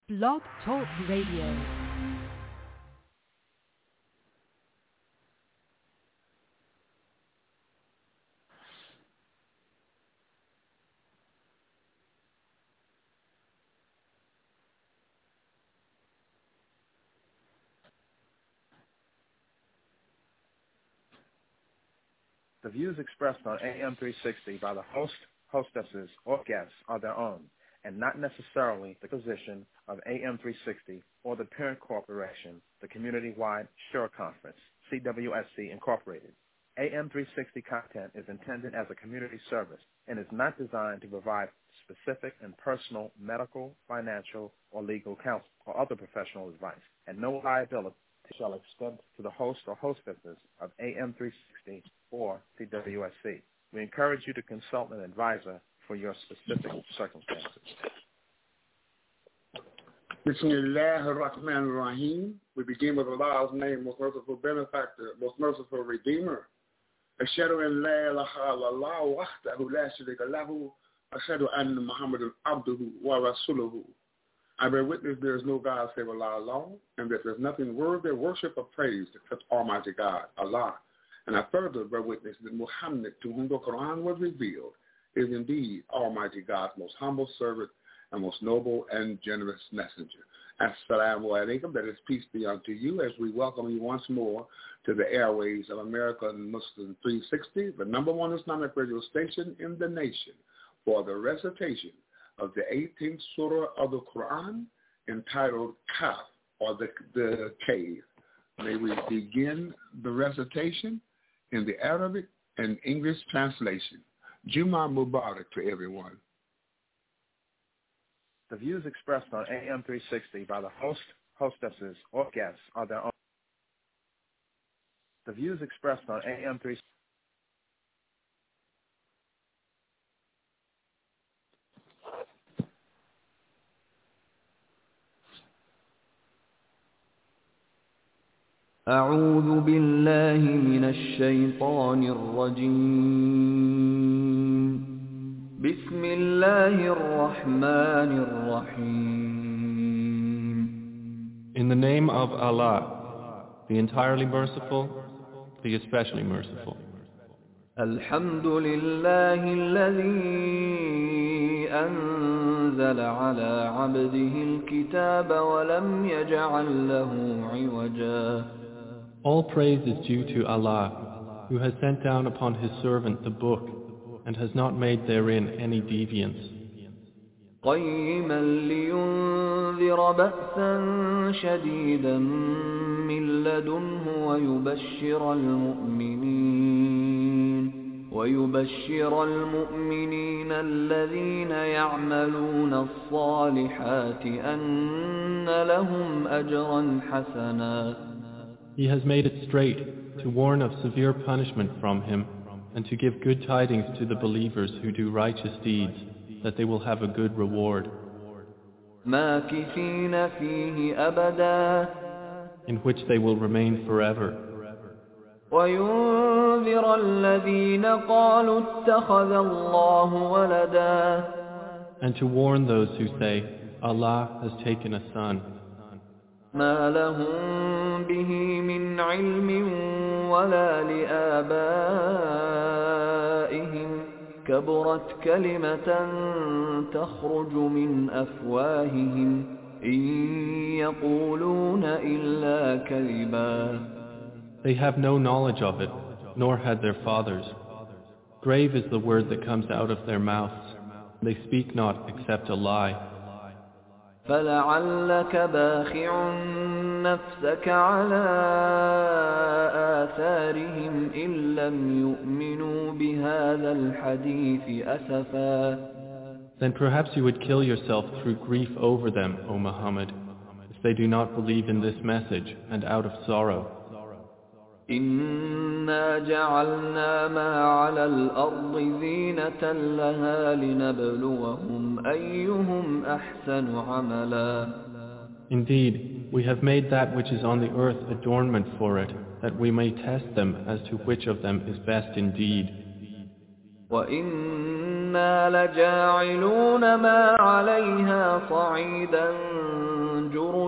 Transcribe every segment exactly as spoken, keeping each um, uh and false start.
Blog Talk Radio. The views expressed on A M three sixty by the host, hostesses, or guests are their own, and not necessarily the position of A M three sixty or the parent corporation, the Community-Wide Shore Conference, C W S C Incorporated. A M three sixty content is intended as a community service and is not designed to provide specific and personal medical, financial, or legal counsel or other professional advice, and no liability shall extend to the host or hostesses of A M three sixty or C W S C. We encourage you to consult an advisor for your specific circumstances. Bismillah ar-Rahman ar-Rahim. We begin with Allah's name, most merciful benefactor, most merciful redeemer. Ashhadu an la ilaha illallah wahdahu la sharika lahu. Ashhadu anna Muhammadan abduhu wa rasuluhu. I bear witness there is no God save Allah alone, and that there is nothing worthy of worship or praise except Almighty God, Allah. And I further bear witness that Muhammad, to whom the Quran was revealed, is indeed Almighty God's most humble servant and most noble and generous messenger. Assalamu alaikum, that is peace be unto you, as we welcome you once more to the airways of American Muslim three sixty, the number one Islamic radio station in the nation, for the recitation of the eighteenth surah of the Quran, entitled Kaf, or the, the cave. May we begin the recitation in the Arabic and English translation. Juma Mubarak to everyone. The views expressed on A M three sixty by the host, hostesses, or guests are their own. The views expressed on A M three sixty أعوذ بالله من الشيطان الرجيم بسم الله الرحمن الرحيم In the name of Allah, the entirely merciful, the especially merciful. الحمد لله الذي أنزل على عبده الكتاب ولم يجعل له عوجا All praise is due to Allah, who has sent down upon His servant the book, and has not made therein any deviance. قيما لينذر بأسا شديدا من لدنه ويبشر المؤمنين ويبشر المؤمنين الذين يعملون الصالحات أن لهم أجرا حسنا. He has made it straight to warn of severe punishment from Him, and to give good tidings to the believers who do righteous deeds, that they will have a good reward. ماكثين فيه أبدا In which they will remain forever. وينذر الذين قالوا اتخذ الله ولدا And to warn those who say, Allah has taken a son. ما لهم به من علم ولا لآبائهم كبرت كلمة تخرج من أفواههم إن يقولون إلا كذبا. They have no knowledge of it, nor had their fathers. Grave is the word that comes out of their mouths. They speak not except a lie. فلعلك باخع نفسك على آثارهم إن لم يؤمنوا بهذا الحديث أسفا. Then perhaps you would kill yourself through grief over them, O Muhammad, if they do not believe in this message and out of sorrow. إنا جعلنا ما على الأرض زينة لها لنبلوهم أيهم أحسن عملا. Indeed, we have made that which is on the earth adornment for it, that we may test them as to which of them is best indeed. وإنا لجاعلون ما عليها صعيدا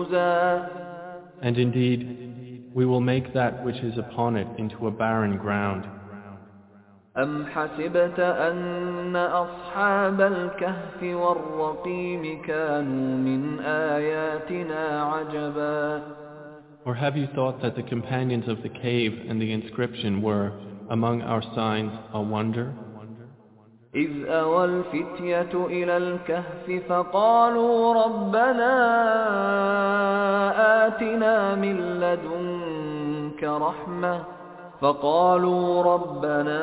جرزا. And indeed, we will make that which is upon it into a barren ground. أم حسبت أن أصحاب الكهف والرقيم كانوا من آياتنا عجبا. Or have you thought that the companions of the cave and the inscription were, among our signs, a wonder? إذ أوى الفتية إلى الكهف فقالوا ربنا آتنا من لدنك رحمة فقالوا ربنا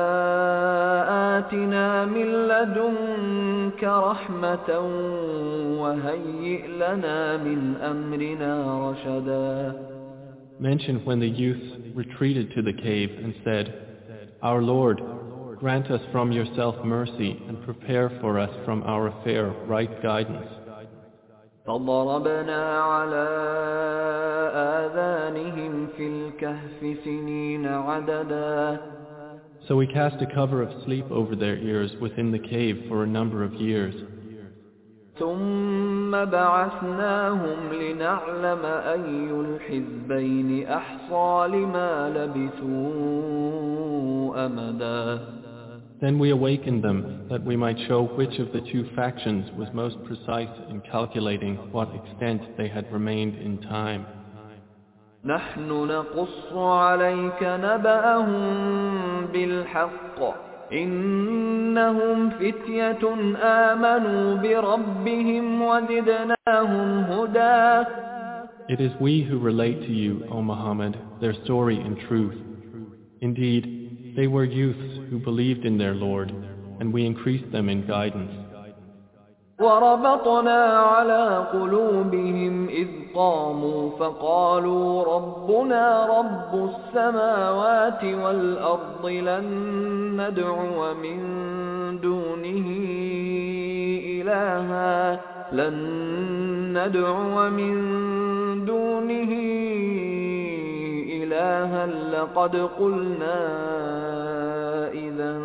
آتنا من لدنك رحمة وهيئ لنا من أمرنا رشدا. Mention when the youths retreated to the cave and said, Our Lord, grant us from yourself mercy and prepare for us from our affair right guidance. فضربنا على آذانهم في الكهف سنين عددا. So we cast a cover of sleep over their ears within the cave for a number of years. ثم بعثناهم لنعلم أي الحزبين أحصى لما لبثوا أمدا. Then we awakened them, that we might show which of the two factions was most precise in calculating what extent they had remained in time. نحن نقص عليك نبأهم بالحق إنهم فتية آمنوا بربهم وزدناهم هدى. It is we who relate to you, O Muhammad, their story in truth. Indeed, they were youths who believed in their Lord, and we increased them in guidance. وربطنا على قلوبهم إذ قاموا فقالوا ربنا رب السماوات والأرض لن ندعو من دونه إلها لن ندعو من دونه إلها لقد قلنا إذا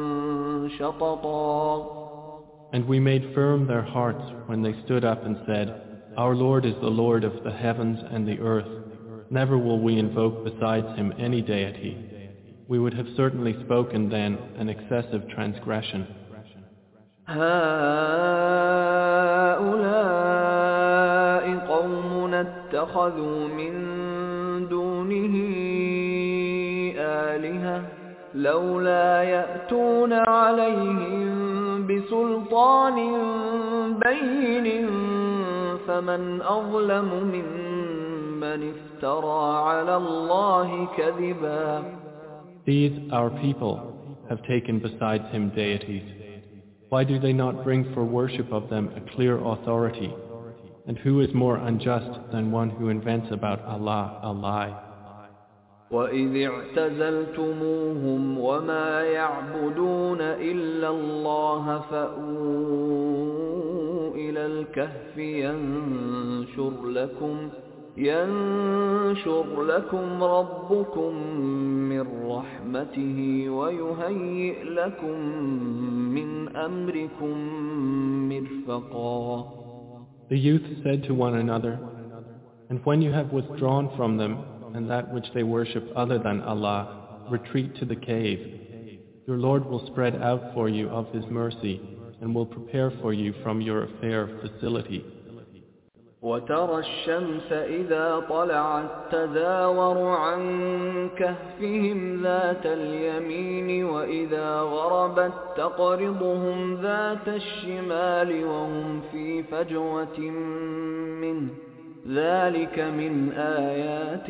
شططا. And we made firm their hearts when they stood up and said, Our Lord is the Lord of the heavens and the earth. Never will we invoke besides him any deity. We would have certainly spoken then an excessive transgression. هؤلاء قومنا اتخذوا من دونه آلهة لولا يأتون عليهم بسلطان بين فمن أظلم ممن افترى على الله كذبا. These, our people, have taken besides him deities. Why do they not bring for worship of them a clear authority? And who is more unjust than one who invents about Allah a lie? وَإِذِ اعْتَزَلْتُمُوهُمْ وَمَا يَعْبُدُونَ إِلَّا اللَّهَ فَأْوُوا إِلَى الْكَهْفِ يَنشُرْ لَكُمْ يَنشُرْ لَكُمْ رَبُّكُمْ مِنْ رَحْمَتِهِ وَيُهَيِّئْ لَكُمْ مِنْ أَمْرِكُمْ مِرْفَقًا. The youth said to one another, And when you have withdrawn from them and that which they worship other than Allah, retreat to the cave. Your Lord will spread out for you of His mercy and will prepare for you from your affair facility. وترى الشمس إذا طلعت تزاور عن كهفهم ذات اليمين وإذا غربت تقرضهم ذات الشمال وهم في فجوة منه ذلك من آيات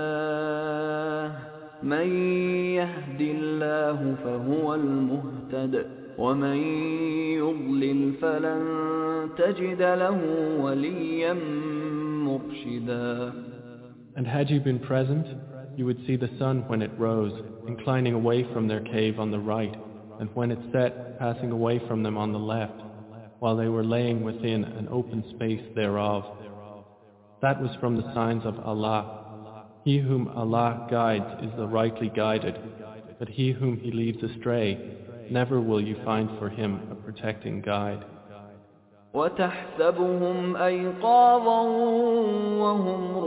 الله من يهد الله فهو المهتد ومن يضلل فلن تجد له وليا مرشدا. And had you been present, you would see the sun when it rose, inclining away from their cave on the right, and when it set, passing away from them on the left, while they were laying within an open space thereof. That was from the signs of Allah. He whom Allah guides is the rightly guided, but he whom He leads astray, never will you find for him a protecting guide. وتحسبهم أيقاظا وهم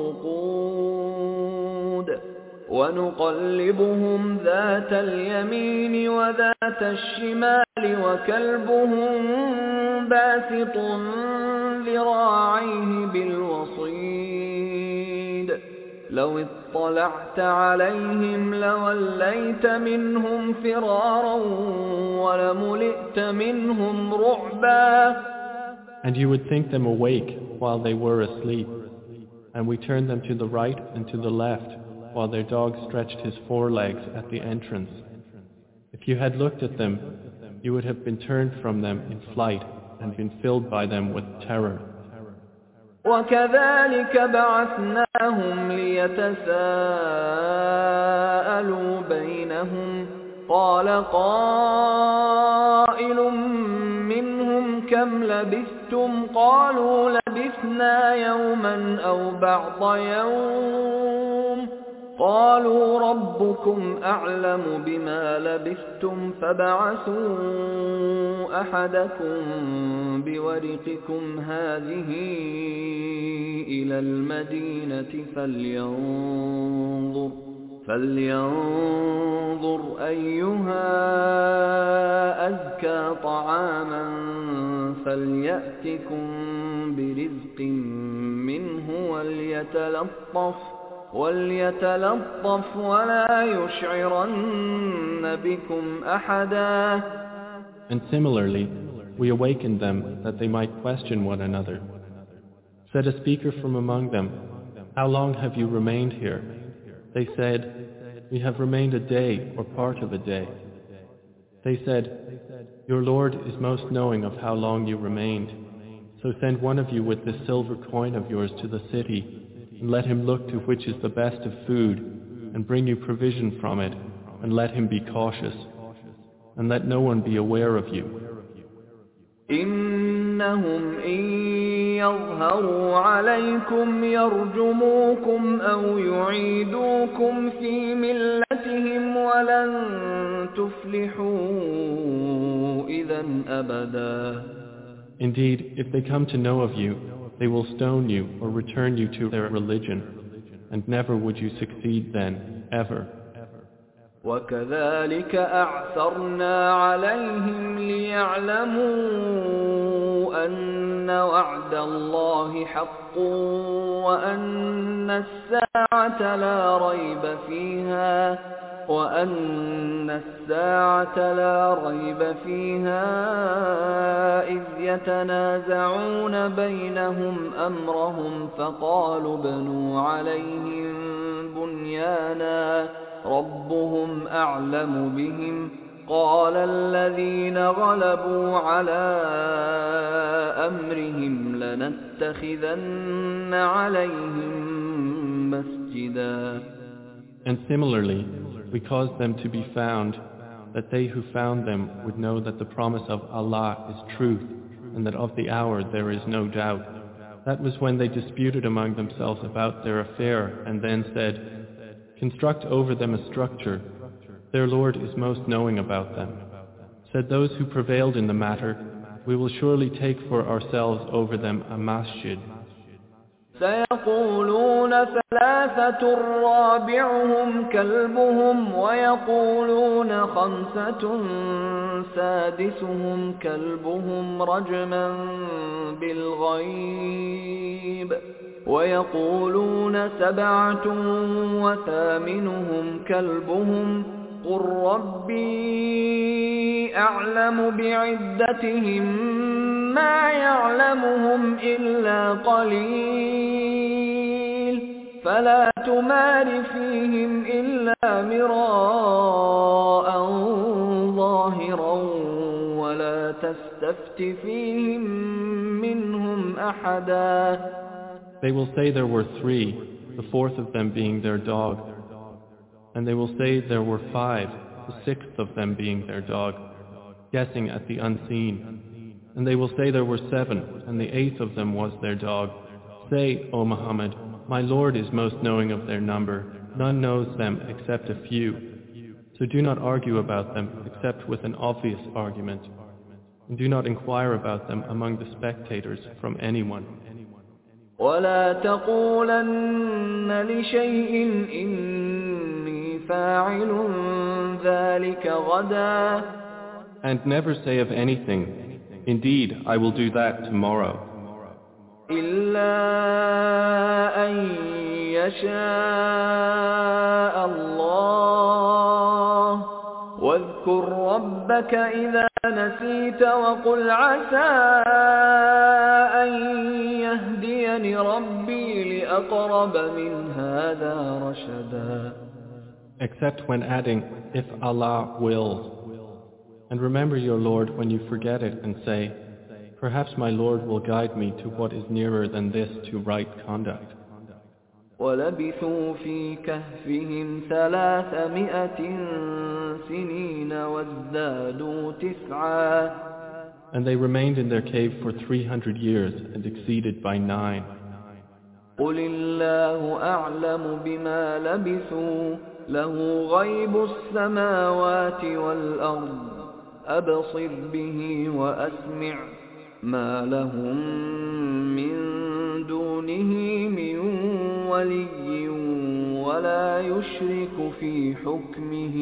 رقود ونقلبهم ذات اليمين وذات الشمال وكلبهم باسط ذراعيه بالوصيد لو اطلعت عليهم لوليت منهم فرارا ولملئت منهم رعبا. And you would think them awake while they were asleep, and we turned them to the right and to the left, while their dog stretched his forelegs at the entrance. If you had looked at them, you would have been turned from them in flight and been filled by them with terror. وكذلك بعثناهم ليتساءلوا بينهم قال قائل منهم كم لبثتم قالوا لبثنا يوما أو بعض يوم قالوا ربكم أعلم بما لبثتم فابعثوا أحدكم بورقكم هذه إلى المدينة فلينظر فلينظر أيها أزكى طعاما فليأتكم برزق منه وليتلطف وليتلطف ولا يشعرن بكم أحدا. And similarly, we awakened them that they might question one another. Said a speaker from among them, "How long have you remained here?" They said, "We have remained a day or part of a day." They said, "Your Lord is most knowing of how long you remained. So send one of you with this silver coin of yours to the city, and let him look to which is the best of food, and bring you provision from it, and let him be cautious, and let no one be aware of you." إنهم إن يظهروا عليكم يرجموكم أو يعيدوكم في ملتهم ولن تفلحوا إذا أبدا. Indeed, if they come to know of you, they will stone you or return you to their religion, and never would you succeed then, ever. وكذلك أعثرنا عليهم ليعلموا أن وعد الله حق وأن الساعة لا ريب فيها وأن الساعة لا ريب فيها إذ يتنازعون بينهم أمرهم فقالوا ابنوا عليهم بنيانا ربهم أعلم بهم قال الذين غلبوا على أمرهم لنتخذن عليهم مسجدا. And similarly, we caused them to be found, that they who found them would know that the promise of Allah is truth, and that of the hour there is no doubt. That was when they disputed among themselves about their affair, and then said, "Construct over them a structure. Their Lord is most knowing about them." Said those who prevailed in the matter, "We will surely take for ourselves over them a masjid." سيقولون ثلاثة رابعهم كلبهم ويقولون خمسة سادسهم كلبهم رجما بالغيب ويقولون سبعة وثامنهم كلبهم قل ربي أعلم بعدتهم ما يعلمهم إلا قليل فلا تمار فيهم إلا مراء ظاهرا ولا تستفت فيهم منهم أحدا. They will say there were three, the fourth of them being their dog. And they will say there were five, the sixth of them being their dog, guessing at the unseen. And they will say there were seven, and the eighth of them was their dog. Say, O Muhammad, my Lord is most knowing of their number. None knows them except a few. So do not argue about them except with an obvious argument. And do not inquire about them among the spectators from anyone. ولا تقولن لشيء إني فاعل ذلك غدا. And never say of anything, indeed, I will do that tomorrow. إلا أن يشاء الله. واذكر ربك إذا نسيت وقل عسى أن يهديني ربي لأقرب من هذا رشدا. Except when adding, if Allah wills. And remember your Lord when you forget it and say, perhaps my Lord will guide me to what is nearer than this to right conduct. ولبثوا في كهفهم ثلاثمائة سنين وازدادوا تسعا. And they remained in their cave for three hundred years and exceeded by nine. قل الله أعلم بما لبثوا له غيب السماوات والأرض أبصر به وأسمع ما لهم من دونه من ولي ولا يشرك في حكمه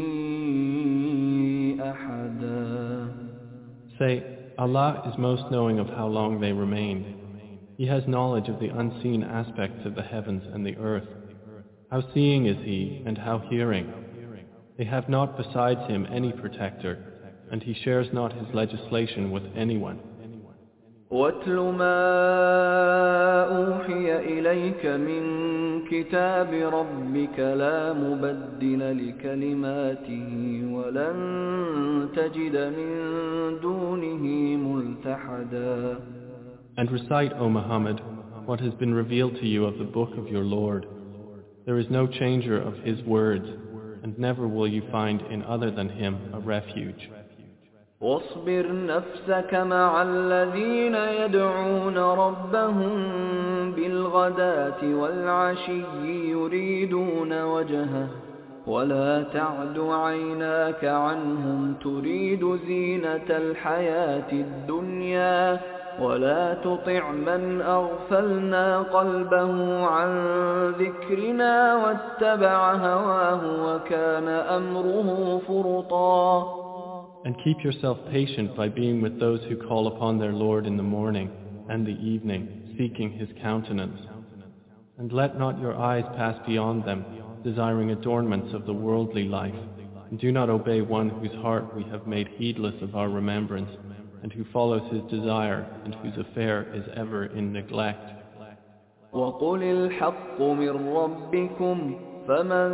أحدا. Say, Allah is most knowing of how long they remained. He has knowledge of the unseen aspects of the heavens and the earth. How seeing is He, and how hearing. They have not besides Him any protector, and He shares not His legislation with anyone. وَاتْلُ مَا أُوحِيَ إِلَيْكَ مِنْ كِتَابِ رَبِّكَ لَا مُبَدِّلَ لِكَلِمَاتِهِ وَلَنْ تَجِدَ مِنْ دُونِهِ مُلْتَحَدًا. And recite, O Muhammad, what has been revealed to you of the book of your Lord. There is no changer of His words, and never will you find in other than Him a refuge. واصبر نفسك مع الذين يدعون ربهم بالغداة والعشي يريدون وجهه ولا تعد عيناك عنهم تريد زينة الحياة الدنيا ولا تطع من أغفلنا قلبه عن ذكرنا واتبع هواه وكان أمره فرطا. And keep yourself patient by being with those who call upon their Lord in the morning and the evening, seeking His countenance. And let not your eyes pass beyond them, desiring adornments of the worldly life. And do not obey one whose heart we have made heedless of our remembrance, and who follows his desire, and whose affair is ever in neglect. وَقُلِ الْحَقُّ مِنْ رَبِّكُمْ فَمَنْ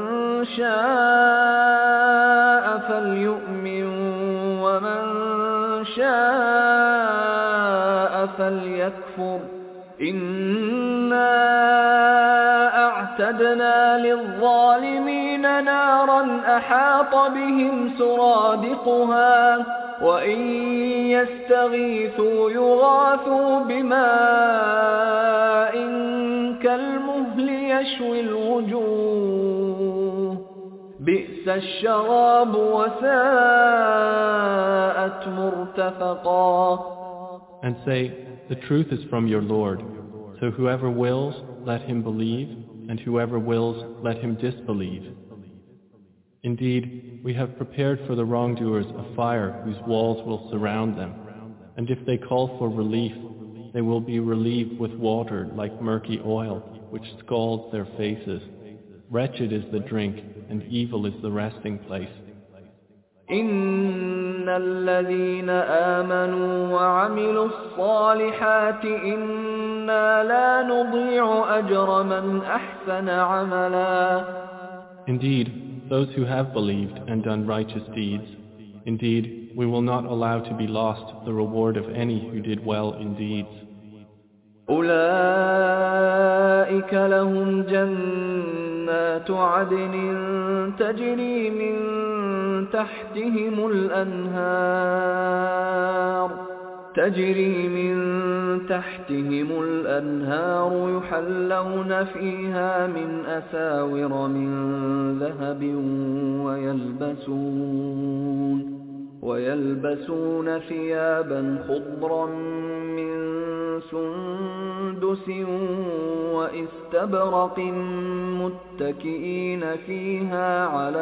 شَاءَ فَلْيُؤْمِنْ وَمَنْ شَاءَ فَلْيَكْفُرْ إِنَّا أَعْتَدْنَا لِلظَّالِمِينَ نَارًا أَحَاطَ بِهِمْ سُرَادِقُهَا وَإِنْ يَسْتَغِيثُوا يُغَاثُوا بِمَاءٍ كَالْمُهْلِ يَشْوِي الْوُجُوهَ بِئْسَ الشَّرَابُ وَسَاءَتْ مُرْتَفَقًا. And say, the truth is from your Lord, so whoever wills, let him believe, and whoever wills, let him disbelieve. Indeed, we have prepared for the wrongdoers a fire whose walls will surround them, and if they call for relief, they will be relieved with water like murky oil, which scalds their faces. Wretched is the drink, and evil is the resting place. إن الذين آمنوا وعملوا الصالحات إنا لا نضيع أجر من أحسن عملا. Indeed, those who have believed and done righteous deeds, indeed, we will not allow to be lost the reward of any who did well in deeds. أولئك لهم جنات عدن تجري من تحتهم الأنهار تجري من تحتهم الأنهار يحلون فيها من أساور من ذهب ويلبسون ويلبسون ثيابا خضرا من سندس وإستبرق متكئين فيها على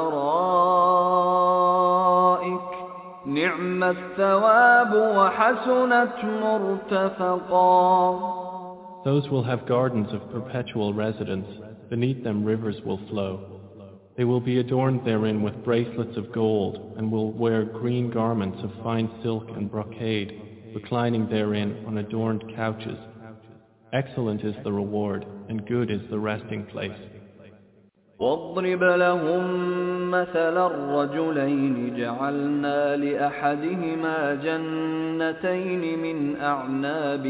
الأرائك نعم الثواب وحسنت مرتفقا. Those will have gardens of perpetual residence. Beneath them rivers will flow. They will be adorned therein with bracelets of gold, and will wear green garments of fine silk and brocade, reclining therein on adorned couches. Excellent is the reward, and good is the resting place. واضرب لهم مثل الرجلين جعلنا لأحدهما جنتين من أعناب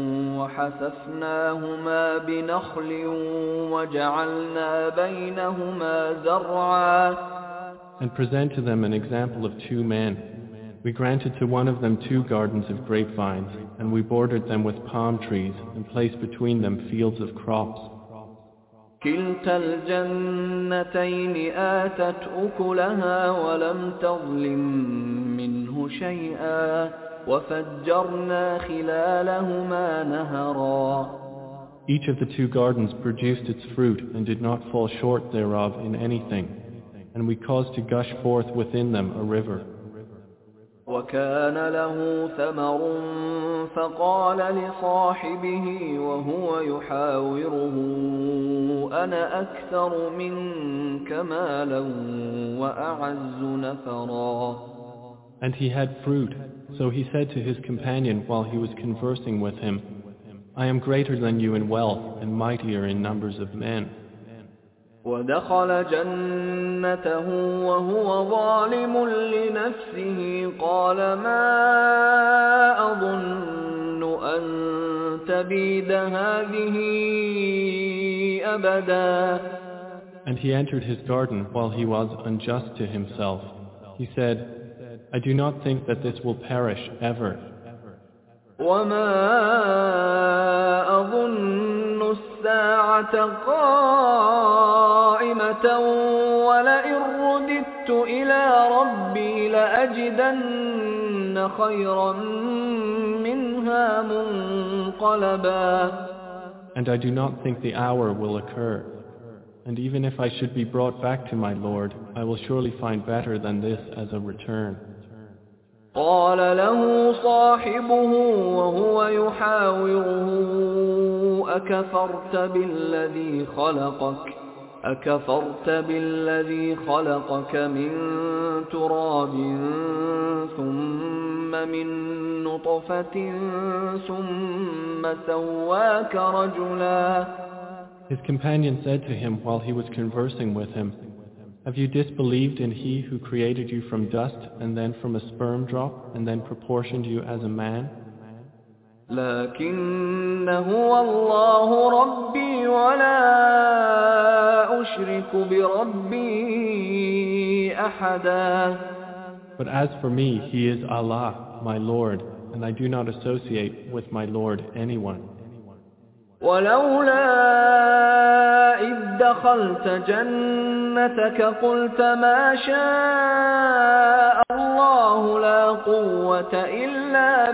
وحففناهما بنخل وجعلنا بينهما زرعا. And present to them an example of two men. We granted to one of them two gardens of grapevines, and we bordered them with palm trees and placed between them fields of crops. كلتا الجنتين آتت أكلها ولم تظلم منه شيئا وفجرنا خلالهما نهرا. Each of the two gardens produced its fruit and did not fall short thereof in anything, and we caused to gush forth within them a river. وكان له ثمر فقال لصاحبه وهو يحاوره أنا أكثر منك مالا وأعز نفرا. And he had fruit, so he said to his companion while he was conversing with him, I am greater than you in wealth and mightier in numbers of men. ودخل جنته وهو ظالم لنفسه قال ما أظن أن تبيد هذه أبدا. And he entered his garden while he was unjust to himself. He said, I do not think that this will perish ever. وما أظن الساعة قائمة ولئن رددت إلى ربي لأجدن خيرا منها منقلبا. And I do not think the hour will occur. And even if I should be brought back to my Lord, I will surely find better than this as a return. قال له صاحبه وهو يحاوره أكفرت بالذي خلقك أكفرت بالذي خلقك من تراب ثم من نطفة ثم سواك رجلا. His companion said to him while he was conversing with him, Have you disbelieved in He who created you from dust and then from a sperm drop and then proportioned you as a man? لكن هو الله ربي ولا أشرك بربي أحدا. But as for me, He is Allah, my Lord, and I do not associate with my Lord anyone. ولولا إذ دخلت جنتك قلت ما شاء الله لا قوة إلا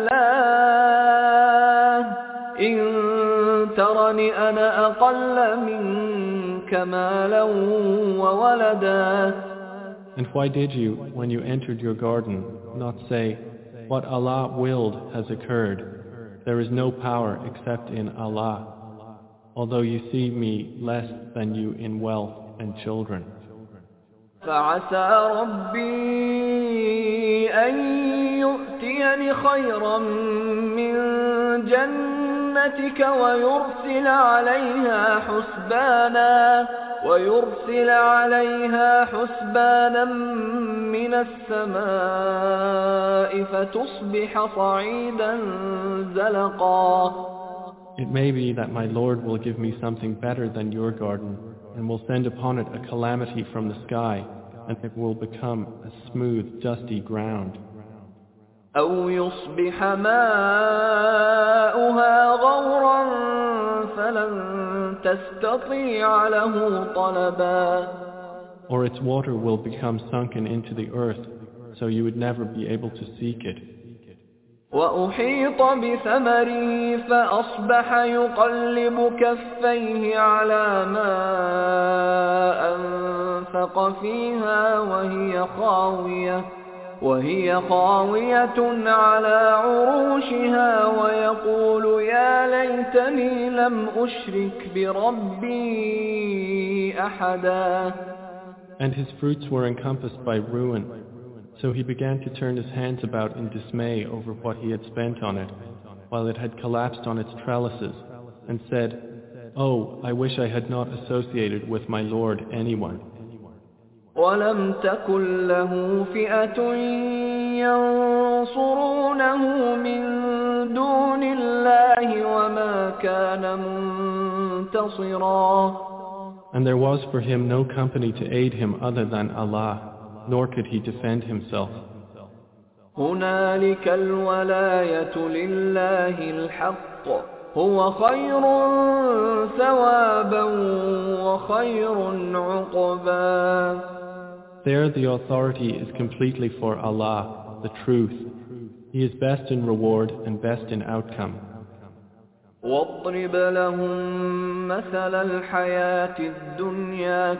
بالله إن ترني أنا أقل منك مالا وولدا. And why did you, when you entered your garden, not say, What Allah willed has occurred? There is no power except in Allah, although you see me less than you in wealth and children. فعسى ربي أن يؤتيني خيرا من جنتك ويرسل عليها حسبانا ويرسل عليها حسبانا من السماء فتصبح صعيدا زلقا. It may be that my Lord will give me something better than your garden, and will send upon it a calamity from the sky, and it will become a smooth, dusty ground. أو يصبح ماؤها غورا فلن تستطيع له طلبا. Or its water will become sunken into the earth, so you would never be able to seek it. وأحيط بثمره فأصبح يقلب كفيه على ما أنفق فيها وهي خاوية وهي خاوية على عروشها ويقول يا ليتني لم أشرك بربي أحدا. And his fruits were encompassed by ruin. So he began to turn his hands about in dismay over what he had spent on it, while it had collapsed on its trellises, and said, "Oh, I wish I had not associated with my Lord anyone." وَلَمْ تَكُنْ لَهُ فِئَةٌ يَنْصُرُونَهُ مِنْ دُونِ اللَّهِ وَمَا كَانَ مُنْتَصِرًا. And there was for him no company to aid him other than Allah, nor could he defend himself. هنالك الولاية لله الحق هو خير ثوابا وخير عقبا. There the authority is completely for Allah, the truth. He is best in reward and best in outcome. واضرب لهم مثل الحياة الدنيا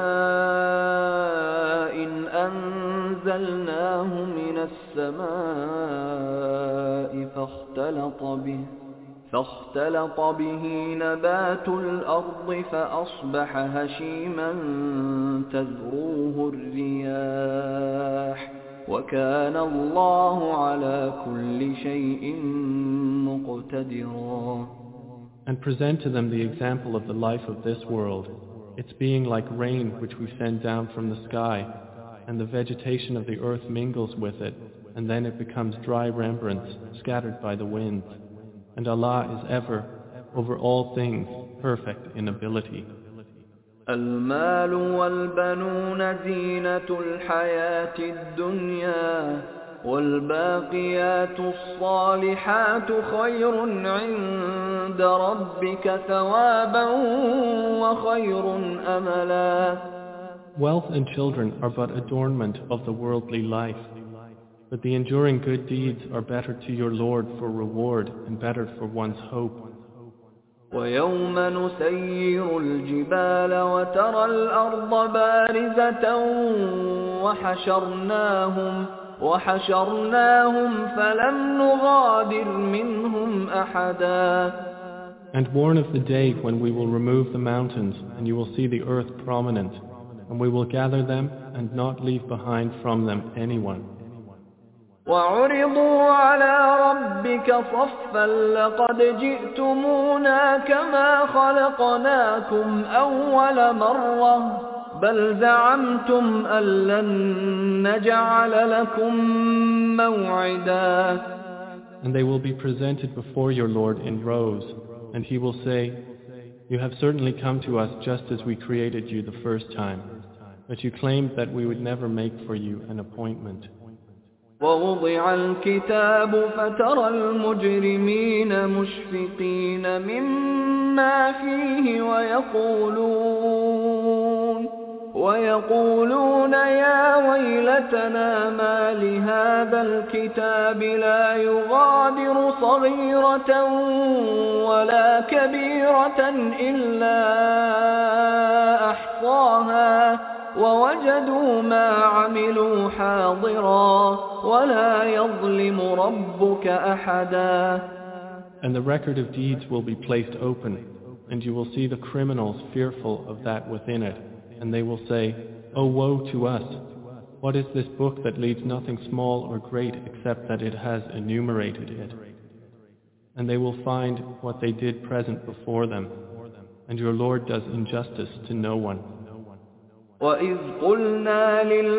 كماء إن أنزلناه من السماء فاختلط به فاختلط به نبات الأرض فأصبح هشيما تذروه الرياح وكان الله على كل شيء مقتدرا. And present to them the example of the life of this world, its being like rain which we send down from the sky, and the vegetation of the earth mingles with it, and then it becomes dry rembrance scattered by the winds. And Allah is ever, over all things, perfect in ability. المال والبنون زينة الحياة الدنيا والباقيات الصالحات خير عند ربك ثوابا وخير أملا. Wealth and children are but adornment of the worldly life, but the enduring good deeds are better to your Lord for reward and better for one's hope. ويوم نسير الجبال وترى الأرض بارزة وحشرناهم وحشرناهم فلم نغادر منهم أحدا. And warn of the day when we will remove the mountains and you will see the earth prominent, and we will gather them and not leave behind from them anyone. وعرضوا على ربك صفا لقد جئتمونا كما خلقناكم أول مرة بل زعمتم أن لن نجعل لكم موعدا. And they will be presented before your Lord in rows, and he will say, "You have certainly come to us just as we created you the first time, but you claimed that we would never make for you an appointment." ووضع الكتاب فترى المجرمين مشفقين مما فيه ويقولون ويقولون يا ويلتنا ما لهذا الكتاب لا يغادر صغيرة ولا كبيرة إلا أحصاها ووجدوا ما عملوا حاضرا ولا يظلم ربك أحدا. And the record of deeds will be placed open, and you will see the criminals fearful of that within it, and they will say, "Oh, woe to us! What is this book that leaves nothing small or great except that it has enumerated it?" And they will find what they did present before them, and your Lord does injustice to no one. وَإِذْ قُلْنَا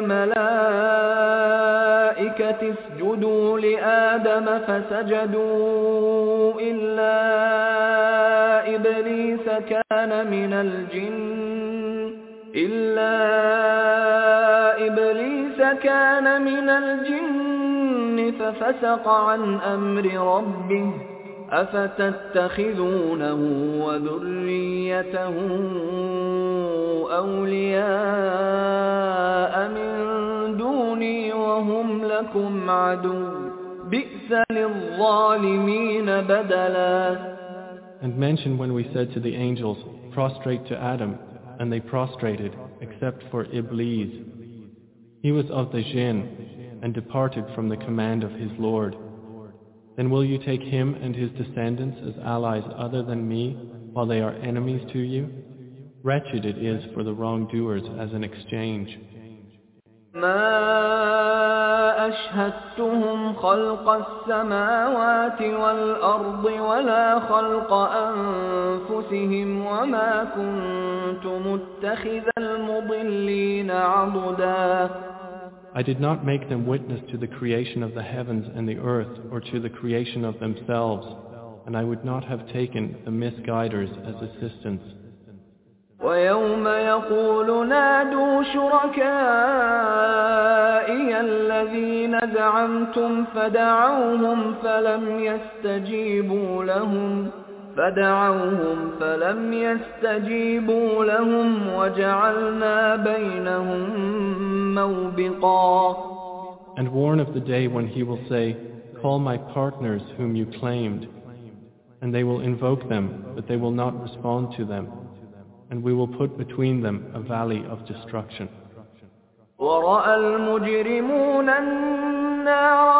لِلْمَلَائِكَةِ اسْجُدُوا لِآدَمَ فَسَجَدُوا إِلَّا إِبْلِيسَ كَانَ مِنَ الْجِنِّ إِلَّا إِبْلِيسَ كَانَ مِنَ الْجِنِّ فَفَسَقَ عَنْ أَمْرِ رَبِّهِ أَفَتَتَّخِذُونَهُ وَذُرِّيَّتَهُ أولياء من دوني فاذكروني وهم لكم عدو بئس للظالمين بدلا. And mention when we said to the angels, prostrate to Adam, and they prostrated, except for Iblis. He was of the jinn, and departed from the command of his Lord. Then will you take him and his descendants as allies other than me, while they are enemies to you? Wretched it is for the wrongdoers as an exchange. ما أشهدتهم خلق السماوات والأرض ولا خلق أنفسهم وما كنت متخذ المضلين عضدا. I did not make them witness to the creation of the heavens and the earth or to the creation of themselves, and I would not have taken the misguiders as assistants. ويوم يقول نادوا شركائي الذين زعمتم فدعوهم فلم يستجيبوا لهم فدعوهم فلم يستجيبوا لهم وجعلنا بينهم موبقا. And warn of the day when he will say, call my partners whom you claimed, and they will invoke them, but they will not respond to them. And we will put between them a valley of destruction. وَرَأَى الْمُجْرِمُونَ النَّارَ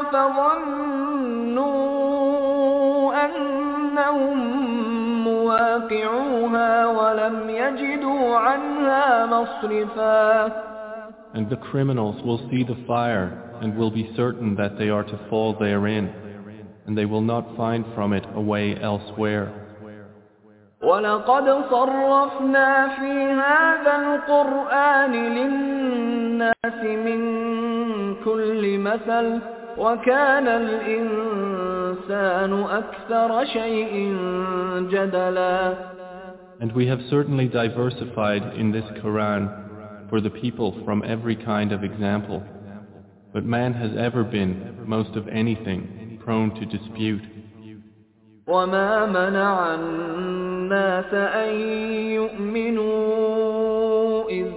فَظَنُّوا أَنَّهُمْ مُوَاقِعُوهَا وَلَمْ يَجِدُوا عَنْهَا مَصْرِفًا. And the criminals will see the fire and will be certain that they are to fall therein, and they will not find from it a way elsewhere. وَلَقَدْ صَرَّفْنَا فِي هَذَا الْقُرْآنِ لِلنَّاسِ مِنْ كُلِّ مَثَلٍ وَكَانَ الْإِنسَانُ أَكْثَرَ شَيْءٍ جَدَلًا. And we have certainly diversified in this Quran for the people from every kind of example, but man has ever been, most of anything, prone to dispute. وَمَا مَنَعَ النَّاسَ أَن يُؤْمِنُوا إِذْ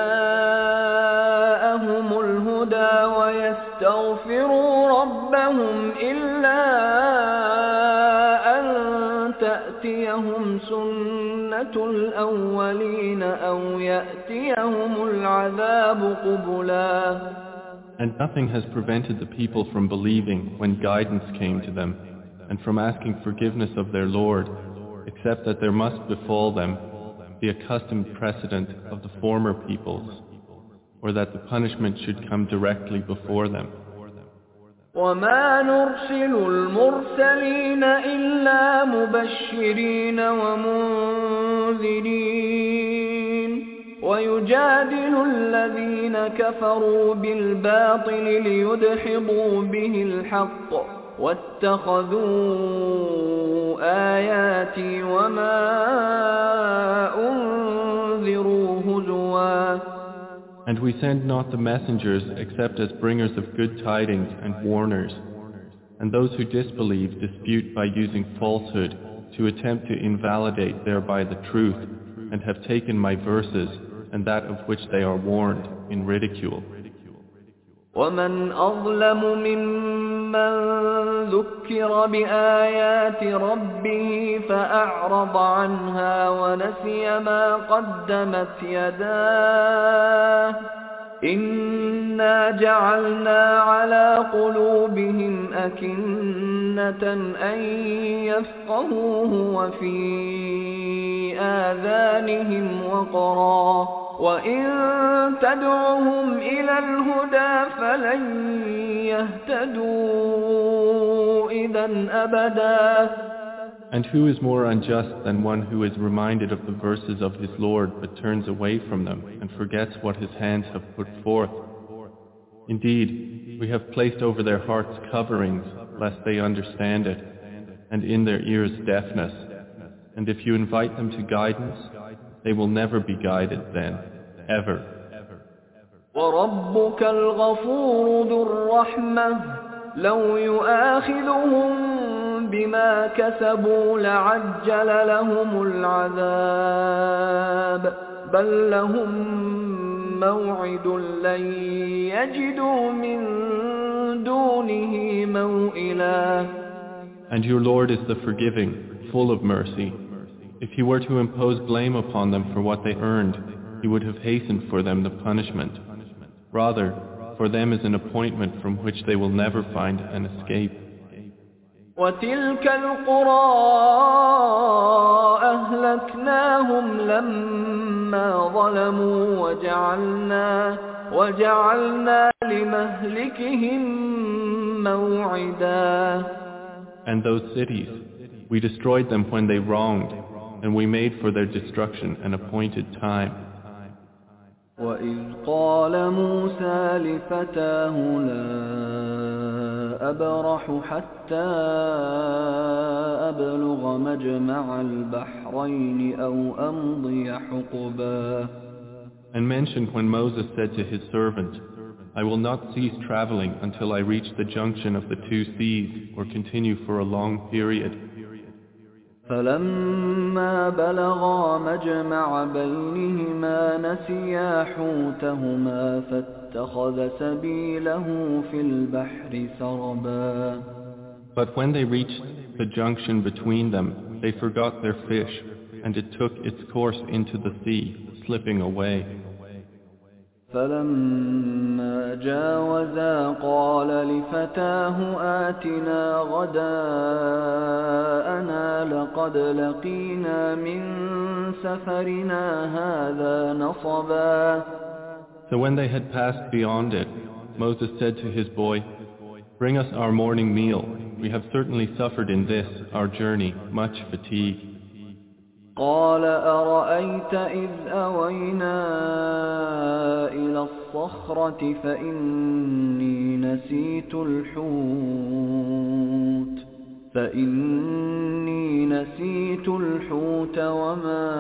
جَاءَهُمُ الْهُدَى وَيَسْتَغْفِرُوا رَبَّهُمْ إِلَّا أَن تَأْتِيَهُمْ سُنَّةُ الْأَوَّلِينَ أَوْ يَأْتِيَهُمُ الْعَذَابُ قُبُلًا. And nothing has prevented the people from believing when guidance came to them, and from asking forgiveness of their Lord, except that there must befall them the accustomed precedent of the former peoples, or that the punishment should come directly before them. وَمَا نُرْسِلُ الْمُرْسَلِينَ إِلَّا مُبَشِّرِينَ وَمُنذِرِينَ وَيُجَادِلُ الَّذِينَ كَفَرُوا بِالْبَاطِلِ لِيُدْحِضُوا بِهِ الْحَقَّ وَاتَّخَذُوا آيَاتِي وَمَا أُنذِرُوا هُزُوًا. And we send not the messengers except as bringers of good tidings and warners. And those who disbelieve dispute by using falsehood to attempt to invalidate thereby the truth, and have taken my verses and that of which they are warned in ridicule. وَمَنْ أَظْلَمُ مِمَّنْ ذُكِّرَ بِآيَاتِ رَبِّهِ فَأَعْرَضَ عَنْهَا وَنَسِيَ مَا قَدَّمَتْ يَدَاهُ إِنَّا جَعَلْنَا عَلَى قُلُوبِهِمْ أَكِنَّةً أَنْ يَفْقَهُوهُ وَفِي آذَانِهِمْ وَقْرًا وَإِن تَدْعُهُمْ إِلَى الْهُدَى فَلَنْ يَهْتَدُوا إِذًا أَبَدًا. And who is more unjust than one who is reminded of the verses of his Lord but turns away from them and forgets what his hands have put forth? Indeed, we have placed over their hearts coverings, lest they understand it, and in their ears deafness. And if you invite them to guidance, they will never be guided then, ever. وَرَبُّكَ الْغَفُورُ ذُو الرَّحْمَةِ لَوْ يُؤَاخِذُهُم بِمَا كَسَبُوا لَعَجَّلَ لَهُمُ الْعَذَابَ بَل لَّهُم موعد لن يجدوا من دونه موئلا. And your Lord is the forgiving, full of mercy. If he were to impose blame upon them for what they earned, he would have hastened for them the punishment. Rather, for them is an appointment from which they will never find an escape. وَتِلْكَ الْقُرَىٰ أَهْلَكْنَاهُمْ لَمَّا ظَلَمُوا وَجَعَلْنَا وَجَعَلْنَا لِمَهْلِكِهِمْ مَوْعِدًا. And those cities, we destroyed them when they wronged, and we made for their destruction an appointed time. وَإِذْ قَالَ مُوسَى لِفَتَاهُ لَا أَبْرَحُ حَتَّى أَبْلُغَ مَجْمَعَ الْبَحْرَيْنِ أَوْ أَمْضِيَ حُقُبًا. And mentioned when Moses said to his servant, I will not cease traveling until I reach the junction of the two seas or continue for a long period. فَلَمَّا بَلَغَا مَجْمَعَ بَيْنِهِمَا نَسِيَا حُوتَهُمَا فَاتَّخَذَ سَبِيلَهُ فِي الْبَحْرِ سَرَبًا. But when they reached the junction between them, they forgot their fish, and it took its course into the sea, slipping away. فَلَمَّا جَاوَزَا قَالَ لِفَتَاهُ آتِنَا غَدَاءَنَا لَقَدْ لَقِينَا مِنْ سَفَرِنَا هَذَا نَصَبًا. So when they had passed beyond it, Moses said to his boy, Bring us our morning meal. We have certainly suffered in this, our journey, much fatigue. قال أرأيت إذ أوينا إلى الصخرة فإني نسيت الحوت فإني نسيت الحوت وما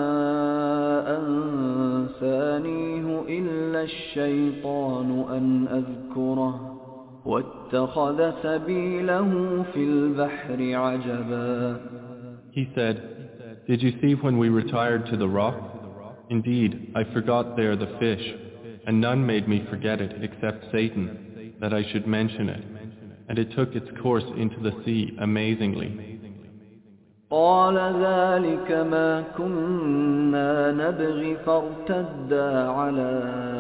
أنسانيه إلا الشيطان أن أذكره واتخذ سبيله في البحر عجبا. He said, Did you see when we retired to the rock? Indeed, I forgot there the fish, and none made me forget it except Satan, that I should mention it. And it took its course into the sea amazingly. قال ذلك ما كنا نبغي فارتدا على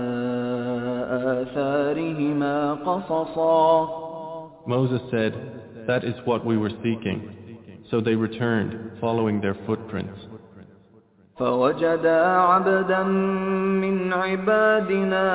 آثارهما قصصا. Moses said, That is what we were seeking. So they returned, following their footprints. فوجدا عبدا من عبادنا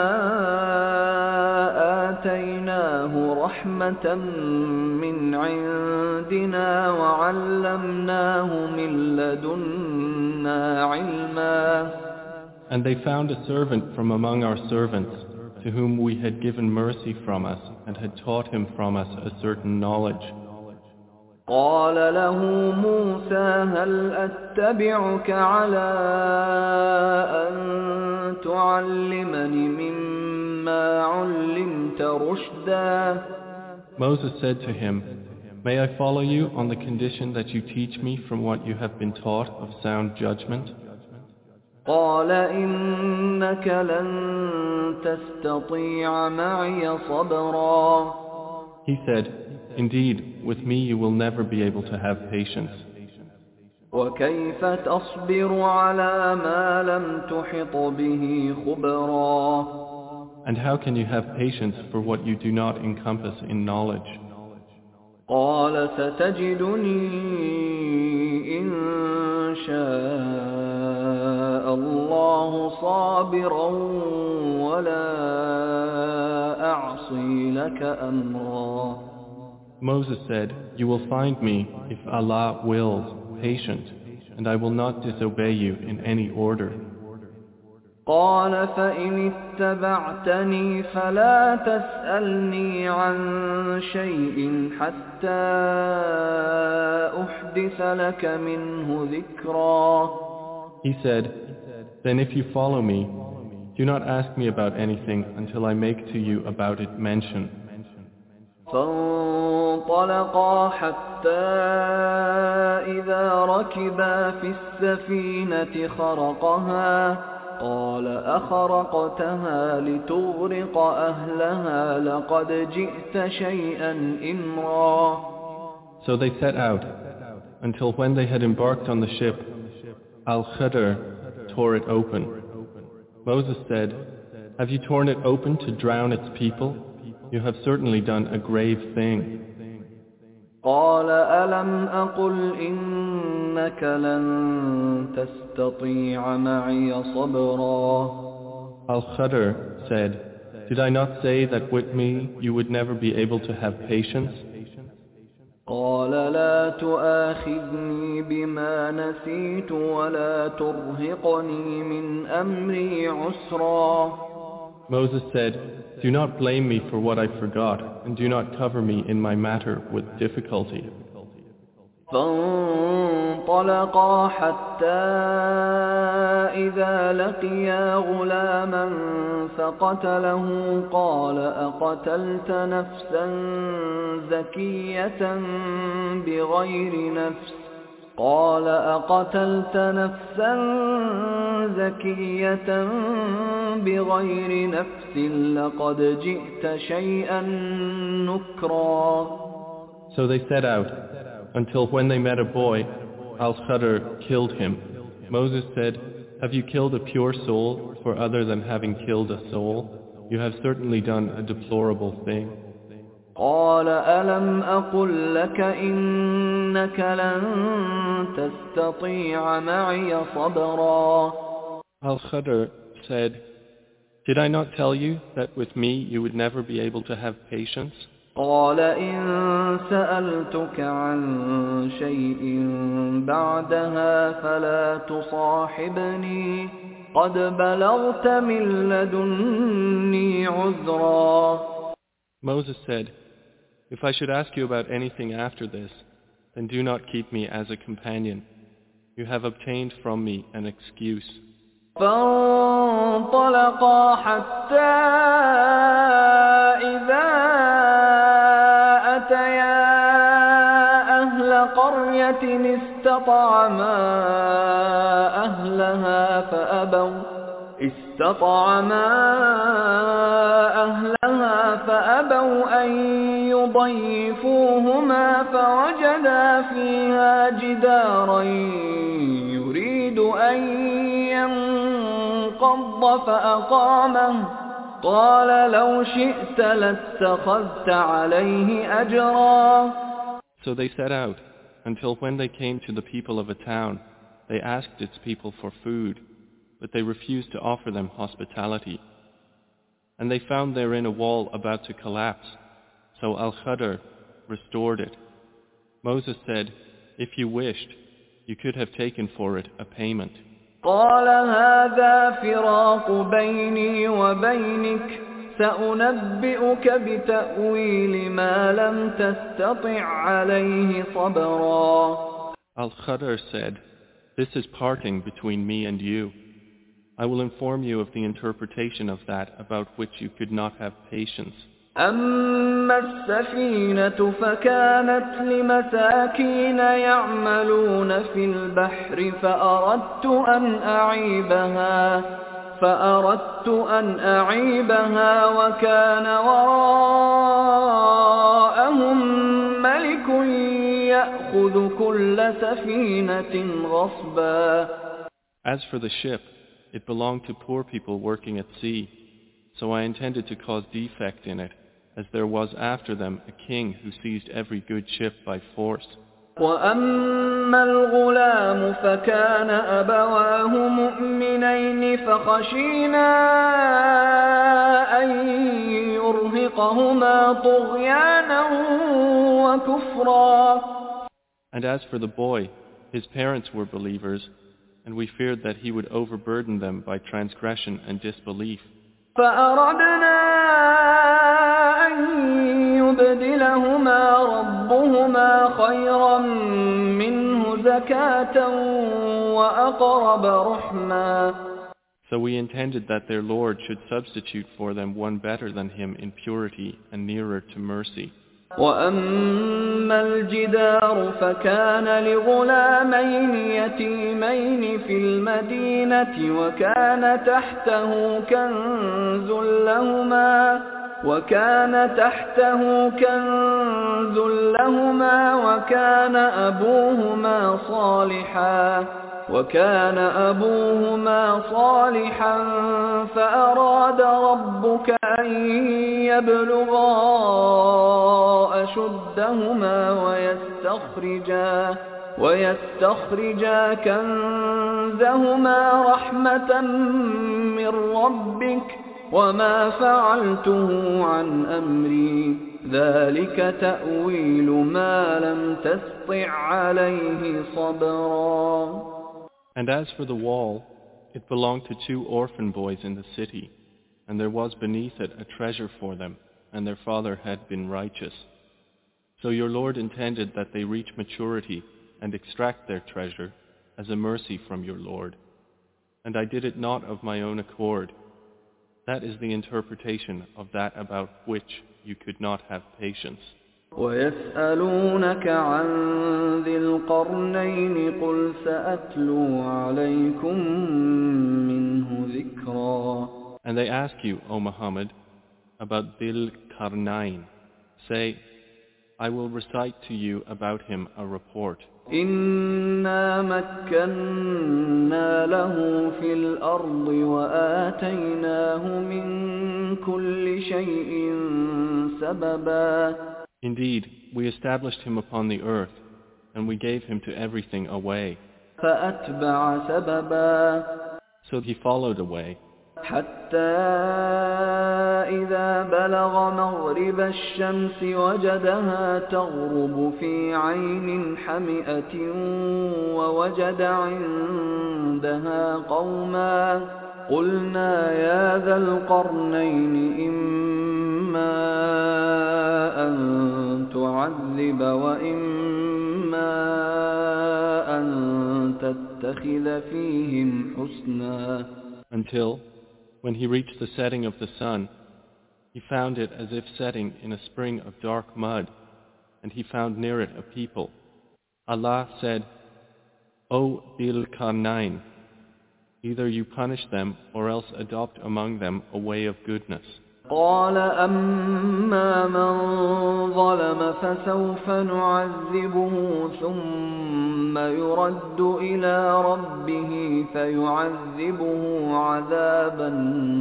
آتيناه رحمة من عندنا وعلمناه من لدنا علما. And they found a servant from among our servants, to whom we had given mercy from us and had taught him from us a certain knowledge. قال له موسى هل أتبعك على أن تعلمني مما علمت رشدا. Moses said to him, May I follow you on the condition that you teach me from what you have been taught of sound judgment? قال إنك لن تستطيع معي صبرا. He said, Indeed, with me you will never be able to have patience. وكيف تصبر على ما لم تحط به خبرا. And how can you have patience for what you do not encompass in knowledge? قال ستجدني إن شاء الله صابرا ولا أعصي لك أمرا. Moses said, You will find me, if Allah wills, patient, and I will not disobey you in any order. قال فإن اتبعتني فلا تسألني عن شيء حتى أحدث لك منه ذكرا. He said, Then if you follow me, do not ask me about anything until I make to you about it mention. فانطلقا حتى إذا ركبا في السفينة خرقها قال أخرقتها لتغرق أهلها لقد جئت شيئا إمرا. So they set out, until when they had embarked on the ship, Al-Khidr tore it open. Moses said, "Have you torn it open to drown its people? You have certainly done a grave thing." قال ألم أقل إنك لن تستطيع معي صبرا. Al-Khidr said, "Did I not say that with me you would never be able to have patience?" قال لا تؤاخذني بما نسيت ولا ترهقني من أمري عسرا. Moses said, "Do not blame me for what I forgot, and do not cover me in my matter with difficulty." فانطلقا حتى إذا لقيا غلاما فقتله قال أقتلت نفسا زكية بغير نفس قال أقتلت نفسا زكية بغير نفس لقد جئت شيئا نكرا. So they set out, until when they met a boy, Al-Khidr killed him. Moses said, "Have you killed a pure soul for other than having killed a soul? You have certainly done a deplorable thing." قال ألم أقل لك إنك لن تستطيع معي صبرا. Al-Khidr said, "Did I not tell you that with me you would never be able to have patience?" قال إن سألتك عن شيء بعدها فلا تصاحبني قد بلغت من لدني عذرا. Moses said, "If I should ask you about anything after this, then do not keep me as a companion. You have obtained from me an excuse." فانطلقا حتى إذا أتيا أهل قرية استطعما أهلها فأبوا استطعما أهلها فأبوا أن يضيفوهما فوجدا فيها جدارا يريد أن ينقض فأقامه قال لو شئت لاتخذت عليه أجرا. So they set out, until when they came to the people of a town, they asked its people for food, but they refused to offer them hospitality. And they found therein a wall about to collapse, so Al-Khidr restored it. Moses said, "If you wished, you could have taken for it a payment." قال هذا فراق بيني وبينك سأنبئك بتأويل ما لم تستطع عليه صبرا. Al-Khidr said, "This is parting between me and you. I will inform you of the interpretation of that about which you could not have patience." أما السفينة فكانت لمساكين يعملون في البحر فأردت أن أعيبها فأردت أن أعيبها وكان وراءهم ملك يأخذ كل سفينة غصبا. As for the ship, it belonged to poor people working at sea, so I intended to cause defect in it, as there was after them a king who seized every good ship by force. وأما الغلام فكان أبواه مؤمنين فخشينا أن يرهقهما طغيانا وكفرا. And as for the boy, his parents were believers, and we feared that he would overburden them by transgression and disbelief. فأردنا أن يبدلهما ربهما خيرا منه زكاة وأقرب رحما. So we intended that their Lord should substitute for them one better than him in purity and nearer to mercy. وأما الجدار فكان لغلامين يتيمين في المدينة وكان تحته كنز لهما وكان تحته كنز لهما وكان أبوهما صالحا وكان أبوهما صالحا فأراد ربك أن يبلغا أشدهما ويستخرجا ويستخرجا كنزهما رحمة من ربك وما فعلته عن أمري ذلك تأويل ما لم تسطع عليه صبرا. And as for the wall, it belonged to two orphan boys in the city, and there was beneath it a treasure for them, and their father had been righteous. So your Lord intended that they reach maturity and extract their treasure as a mercy from your Lord. And I did it not of my own accord. That is the interpretation of that about which you could not have patience. ويسألونك عن ذي القرنين قل سأتلو عليكم منه ذكرا. And they ask you, O Muhammad, about Dhil Qarnayn. Say, I will recite to you about him a report. إنا مكنا له في الأرض وآتيناه من كل شيء سببا. Indeed, we established him upon the earth, and we gave him to everything a way. فأتبع سببا. So he followed a way. حتى إذا بلغ مغرب الشمس وجدها تغرب في عين حمئة ووجد عندها قوما قلنا يا ذا القرنين إما أن تعذب وإما أن تتخذ فيهم حسنا. Until, when he reached the setting of the sun, he found it as if setting in a spring of dark mud, and he found near it a people. Allah said, O Dhil Qarnayn, either you punish them or else adopt among them a way of goodness. قال أما من ظلم فسوف نعذبه ثم يرد إلى ربه فيعذبه عذابا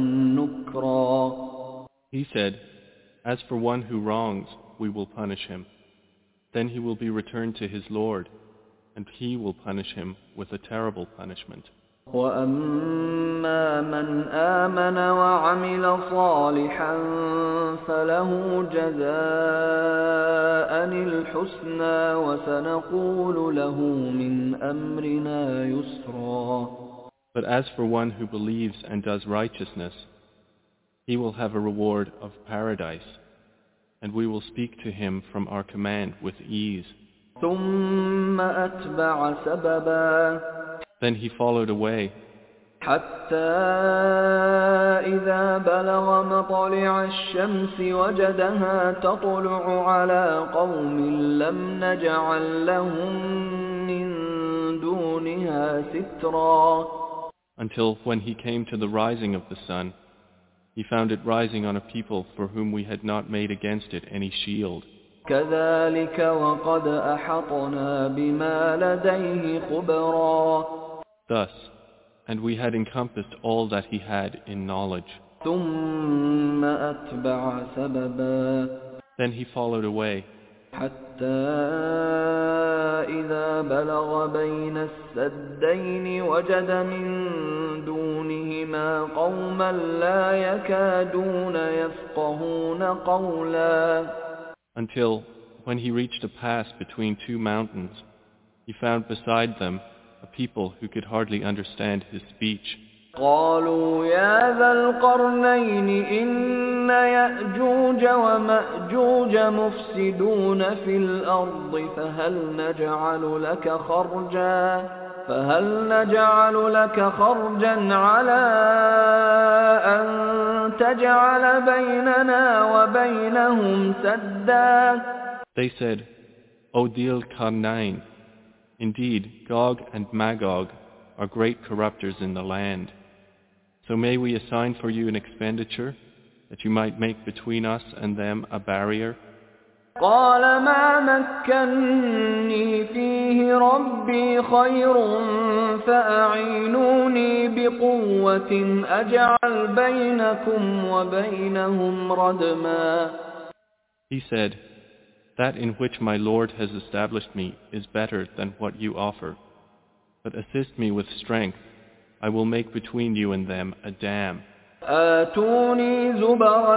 نكرا. He said, as for one who wrongs, we will punish him. Then he will be returned to his Lord, and he will punish him with a terrible punishment. وَأَمَّا مَنْ آمَنَ وَعَمِلَ صَالِحًا فَلَهُ جَزَاءً الْحُسْنَى وَسَنَقُولُ لَهُ مِنْ أَمْرِنَا يُسْرًا. But as for one who believes and does righteousness, he will have a reward of paradise, and we will speak to him from our command with ease. ثُمَّ أَتْبَعَ سَبَبًا. Then he followed away. حتى إذا بلغ مطلع الشمس وجدها تطلع على قوم لم نجعل لهم من دونها سترا. Until when he came to the rising of the sun, he found it rising on a people for whom we had not made against it any shield. كذلك وقد أحطنا بما لديه خبرا. Thus, and we had encompassed all that he had in knowledge. ثم أتبع سببا. Then he followed away. حتى إذا بلغ بين السدين وجد من دونهما قوما لا يكادون يفقهون قولا. Until, when he reached a pass between two mountains, he found beside them a people who could hardly understand his speech. قالوا يا ذا القرنين إن يأجوج ومأجوج مفسدون في الأرض فهل نجعل لك خرجا فهل نجعل لك خرجا على أن تجعل بيننا وبينهم سدا They said, O Dhul Qarnayn, indeed Gog and Magog are great corrupters in the land. So may we assign for you an expenditure, that you might make between us and them a barrier? قال ما مكني فيه ربي خير فأعينوني بقوة أجعل بينكم وبينهم ردما. He said, That in which my Lord has established me is better than what you offer. But assist me with strength. I will make between you and them a dam. آتوني زبر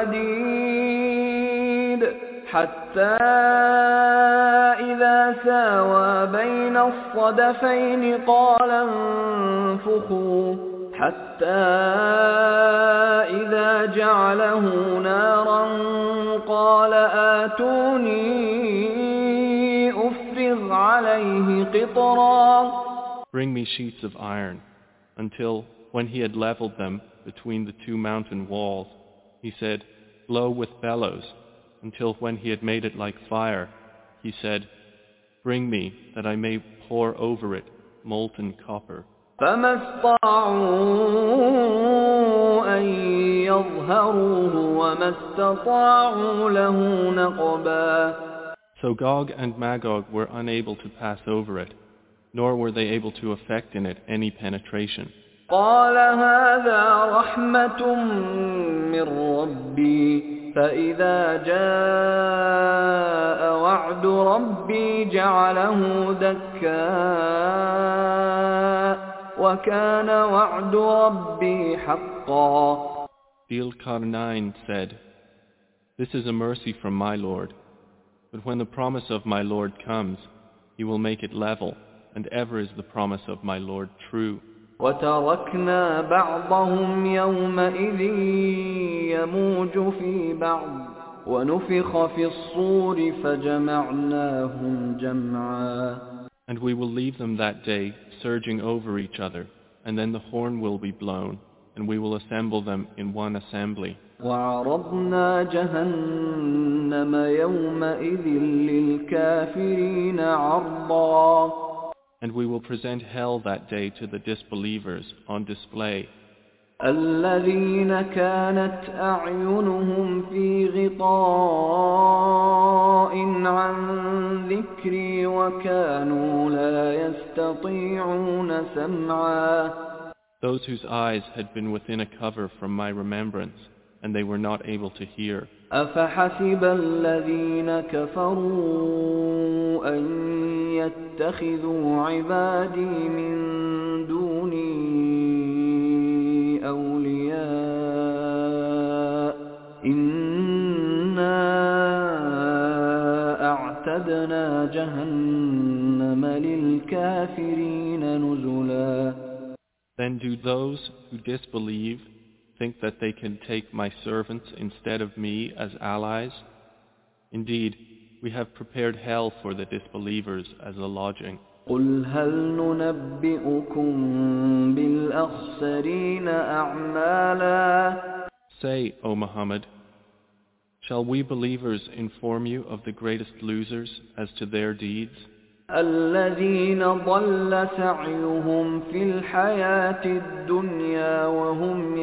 الحديد حتى إذا ساوى بين الصدفين قال انفخوا حتى إذا جعله نارا قال آتوني أفرغ عليه قطرا. Bring me sheets of iron, until, when he had leveled them between the two mountain walls, he said, Blow with bellows, until when he had made it like fire, he said, Bring me, that I may pour over it molten copper. فما استطاعوا أن يظهروه وما استطاعوا له نقبا. So Gog and Magog were unable to pass over it, nor were they able to effect in it any penetration. قال هذا رحمة من ربي فإذا جاء وعد ربي جعله دكاء وكان وعد ربي حقا. Dhul Qarnayn said, This is a mercy from my Lord, but when the promise of my Lord comes, he will make it level, and ever is the promise of my Lord true. وتركنا بعضهم يومئذ يموج في بعض ونفخ في الصور فجمعناهم جمعا. And we will leave them that day surging over each other, and then the horn will be blown, and we will assemble them in one assembly. وعرضنا جهنم يومئذ للكافرين عرضا. And we will present hell that day to the disbelievers on display. الذين كانت أعينهم في غطاء عن ذكري وكانوا لا يستطيعون سمعا. Those whose eyes had been within a cover from my remembrance, and they were not able to hear. أفحسب الذين كفروا أن يتخذوا عبادي من دوني أولياء إنا أعتدنا جهنم للكافرين نزلا. Then do those who disbelieve think that they can take my servants instead of me as allies? Indeed, we have prepared hell for the disbelievers as a lodging. قل هل ننبئكم بالأخسرين أعمالا. Say, O Muhammad, shall we believers inform you of the greatest losers as to their deeds? الذين ضل سعيهم في الحياة الدنيا وهم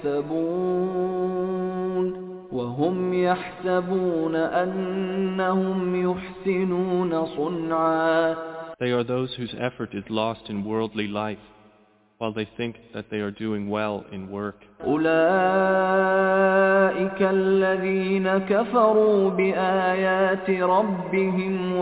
يحسبون وهم يحسبون أنهم يحسنون صنعا. They are those whose effort is lost in worldly life, while they think that they are doing well in work. أولئك الذين كفروا بآيات ربهم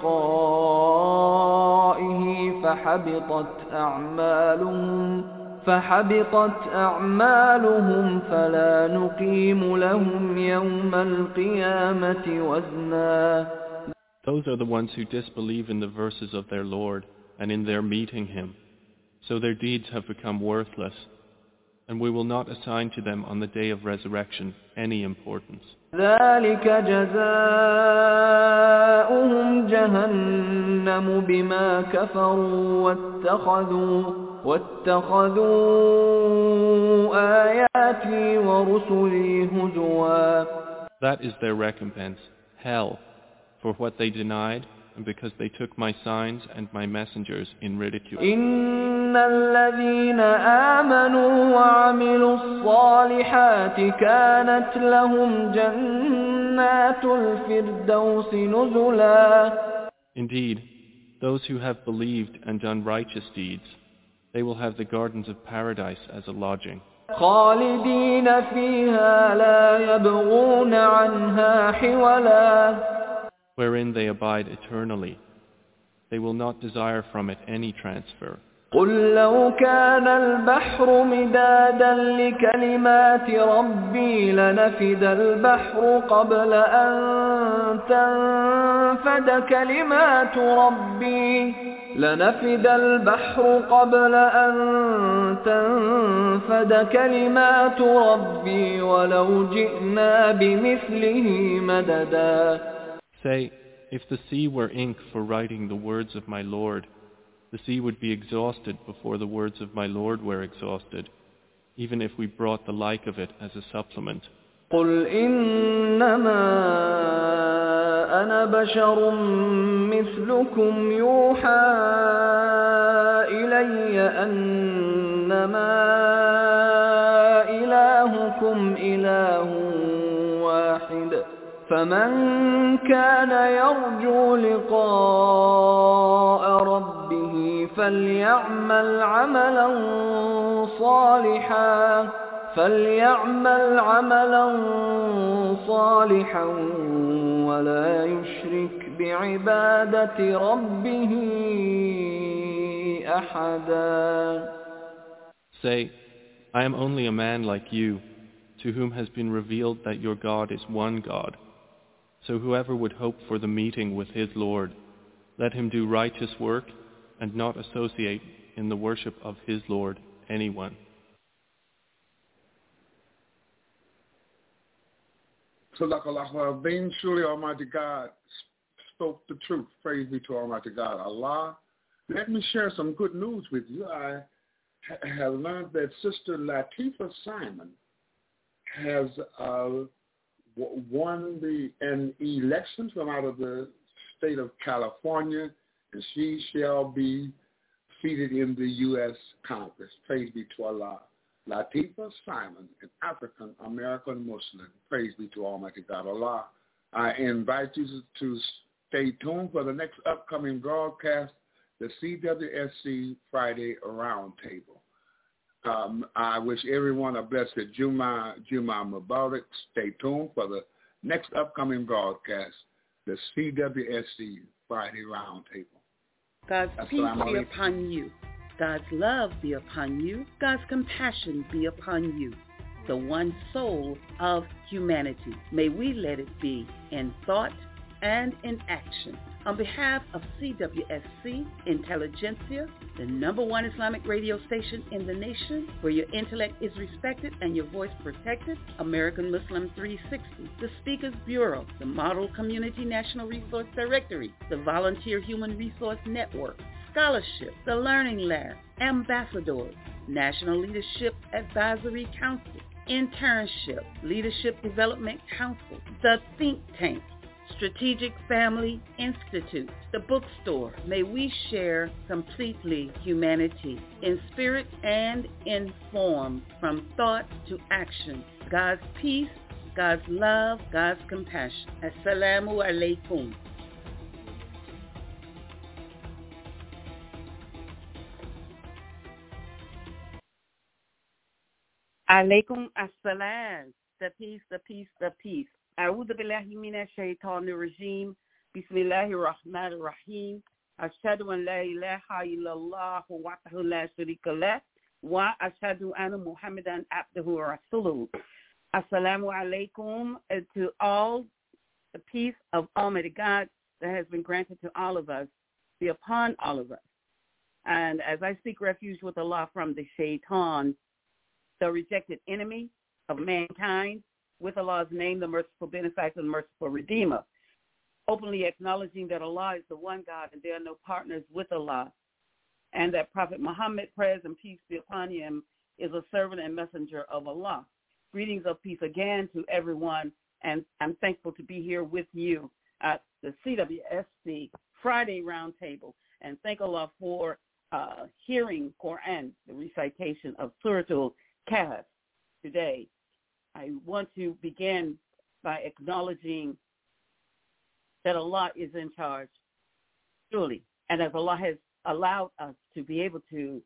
ولقائه فحبطت أعمالهم فحبطت أعمالهم فلا نقيم لهم يوم القيامة وزنا. Those are the ones who disbelieve in the verses of their Lord and in their meeting Him. So their deeds have become worthless, and we will not assign to them on the day of resurrection any importance. ذلك جزاؤهم جهنم بما كفروا واتخذوا واتخذوا آياتي ورسلي هزوا. That is their recompense, hell, for what they denied, and because they took my signs and my messengers in ridicule. إن الذين آمنوا وعملوا الصالحات كانت لهم جنات الفردوس نزلا. Indeed, those who have believed and done righteous deeds, they will have the gardens of paradise as a lodging, خالدين فيها لا يبغون عنها حولا. wherein they abide eternally. They will not desire from it any transfer. قل لو كان البحر مدادا لكلمات ربي لنفد البحر قبل أن تنفد كلمات ربي لنفد البحر قبل أن تنفد كلمات ربي ولو جئنا بمثله مددا. Say, if the sea were ink for writing the words of my Lord, the sea would be exhausted before the words of my Lord were exhausted, even if we brought the like of it as a supplement. قل إنما أنا بشر مثلكم يوحى إلي أنما إلهكم إله واحد فمن كان يرجو لقاء ربه فليعمل عملا صالحا فليعمل عملا صالحا ولا يشرك بعبادة ربه أحدا. Say, I am only a man like you, to whom has been revealed that your God is one God. So whoever would hope for the meeting with his Lord, let him do righteous work and not associate in the worship of his Lord anyone. Sadaqallahu Azim. Surely Almighty God spoke the truth. Praise be to Almighty God, Allah. Let me share some good news with you. I ha- have learned that Sister Latifah Simon has uh, w- won the an election from out of the state of California, and she shall be seated in the U S Congress. Praise be to Allah. Latifah Simon, an African-American Muslim. Praise be to Almighty God, Allah. I invite you to stay tuned for the next upcoming broadcast, the C W S C Friday Roundtable. Um, I wish everyone a blessed Juma, Juma Mubarak. Stay tuned for the next upcoming broadcast, the C W S C Friday Roundtable. God's peace Assalamu be alaikum. upon you. God's love be upon you. God's compassion be upon you. The one soul of humanity. May we let it be in thought and in action. On behalf of C W S C Intelligentsia, the number one Islamic radio station in the nation, where your intellect is respected and your voice protected, American Muslim three sixty, the Speakers Bureau, the Model Community National Resource Directory, the Volunteer Human Resource Network, Scholarship, the Learning Lab, Ambassadors, National Leadership Advisory Council, Internship, Leadership Development Council, the Think Tank, Strategic Family Institute, the bookstore. May we share completely humanity in spirit and in form, from thought to action. God's peace, God's love, God's compassion. Assalamu alaikum. Alaikum assalam. The peace, the peace, the peace. أعوذ بالله من الشيطان الرجيم بسم الله الرحمن الرحيم أشهد أن لا إله إلا الله وحده لا شريك له وأشهد أن محمدا عبده ورسوله. Assalamu alaikum. To all, the peace of Almighty God that has been granted to all of us be upon all of us. And as I seek refuge with Allah from the shaitan, the rejected enemy of mankind, with Allah's name, the merciful benefactor, the merciful redeemer, openly acknowledging that Allah is the one God and there are no partners with Allah, and that Prophet Muhammad, prayers and peace be upon him, is a servant and messenger of Allah. Greetings of peace again to everyone, and I'm thankful to be here with you at the C W S C Friday Roundtable. And thank Allah for uh, hearing Quran, the recitation of Surah Al-Kahf today. I want to begin by acknowledging that Allah is in charge, truly. And as Allah has allowed us to be able to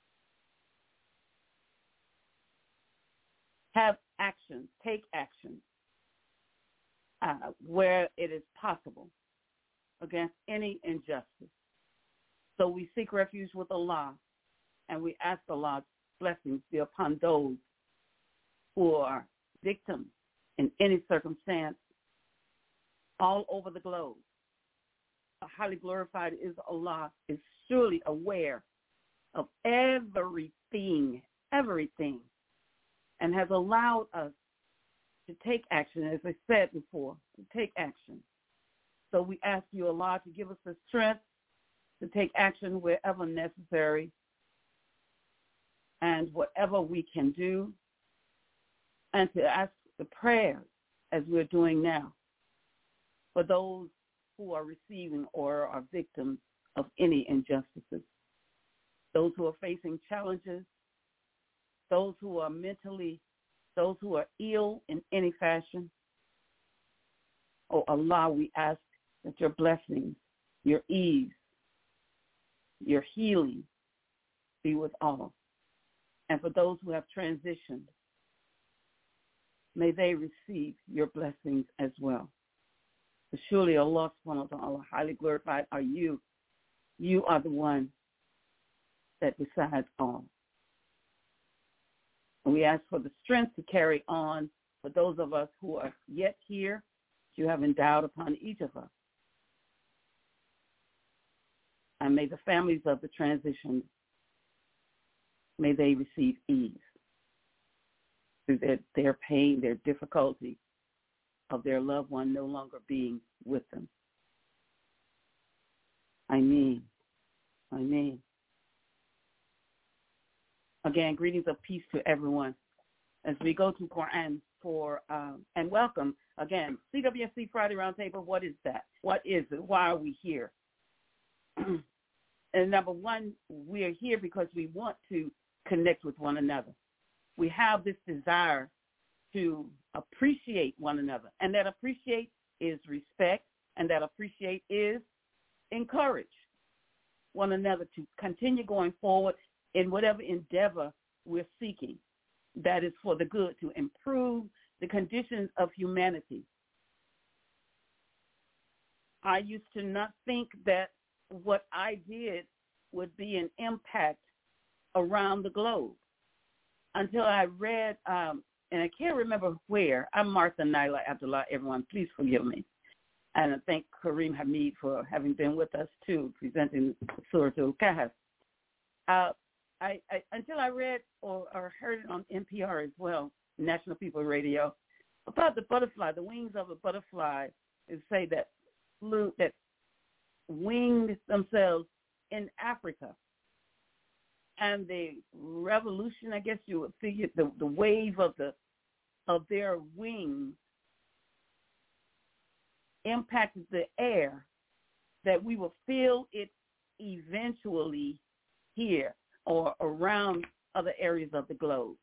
have action, take action, uh, where it is possible against any injustice. So we seek refuge with Allah, and we ask Allah's blessings be upon those who are victims in any circumstance all over the globe. Highly glorified is Allah, is surely aware of everything, everything, and has allowed us to take action, as I said before, to take action. So we ask you, Allah, to give us the strength to take action wherever necessary and whatever we can do, and to ask the prayers, as we're doing now, for those who are receiving or are victims of any injustices, those who are facing challenges, those who are mentally, those who are ill in any fashion. Oh, Allah, we ask that your blessings, your ease, your healing be with all. And for those who have transitioned, may they receive your blessings as well. For surely Allah subhanahu wa ta'ala, highly glorified are you. You are the one that decides all. And we ask for the strength to carry on for those of us who are yet here, that you have endowed upon each of us. And may the families of the transition, may they receive ease through their, their pain, their difficulty of their loved one no longer being with them. I mean, I mean. Again, greetings of peace to everyone as we go to Quran for, um, and welcome, again, C W S C Friday Roundtable. What is that? What is it? Why are we here? And number one, we are here because we want to connect with one another. We have this desire to appreciate one another, and that appreciate is respect, and that appreciate is encourage one another to continue going forward in whatever endeavor we're seeking that is for the good, to improve the conditions of humanity. I used to not think that what I did would be an impact around the globe until I read, um, and I can't remember where. I'm Martha Naila Abdullah, everyone. Please forgive me. And I thank Kareem Hamid for having been with us, too, presenting Surah Al-Kahf. Uh, I, I, until I read or, or heard it on N P R as well, National People Radio, about the butterfly, the wings of a butterfly, is say that flew, that winged themselves in Africa. And the revolution, I guess you would figure, the, the wave of the of their wings impacted the air, that we will feel it eventually here or around other areas of the globe.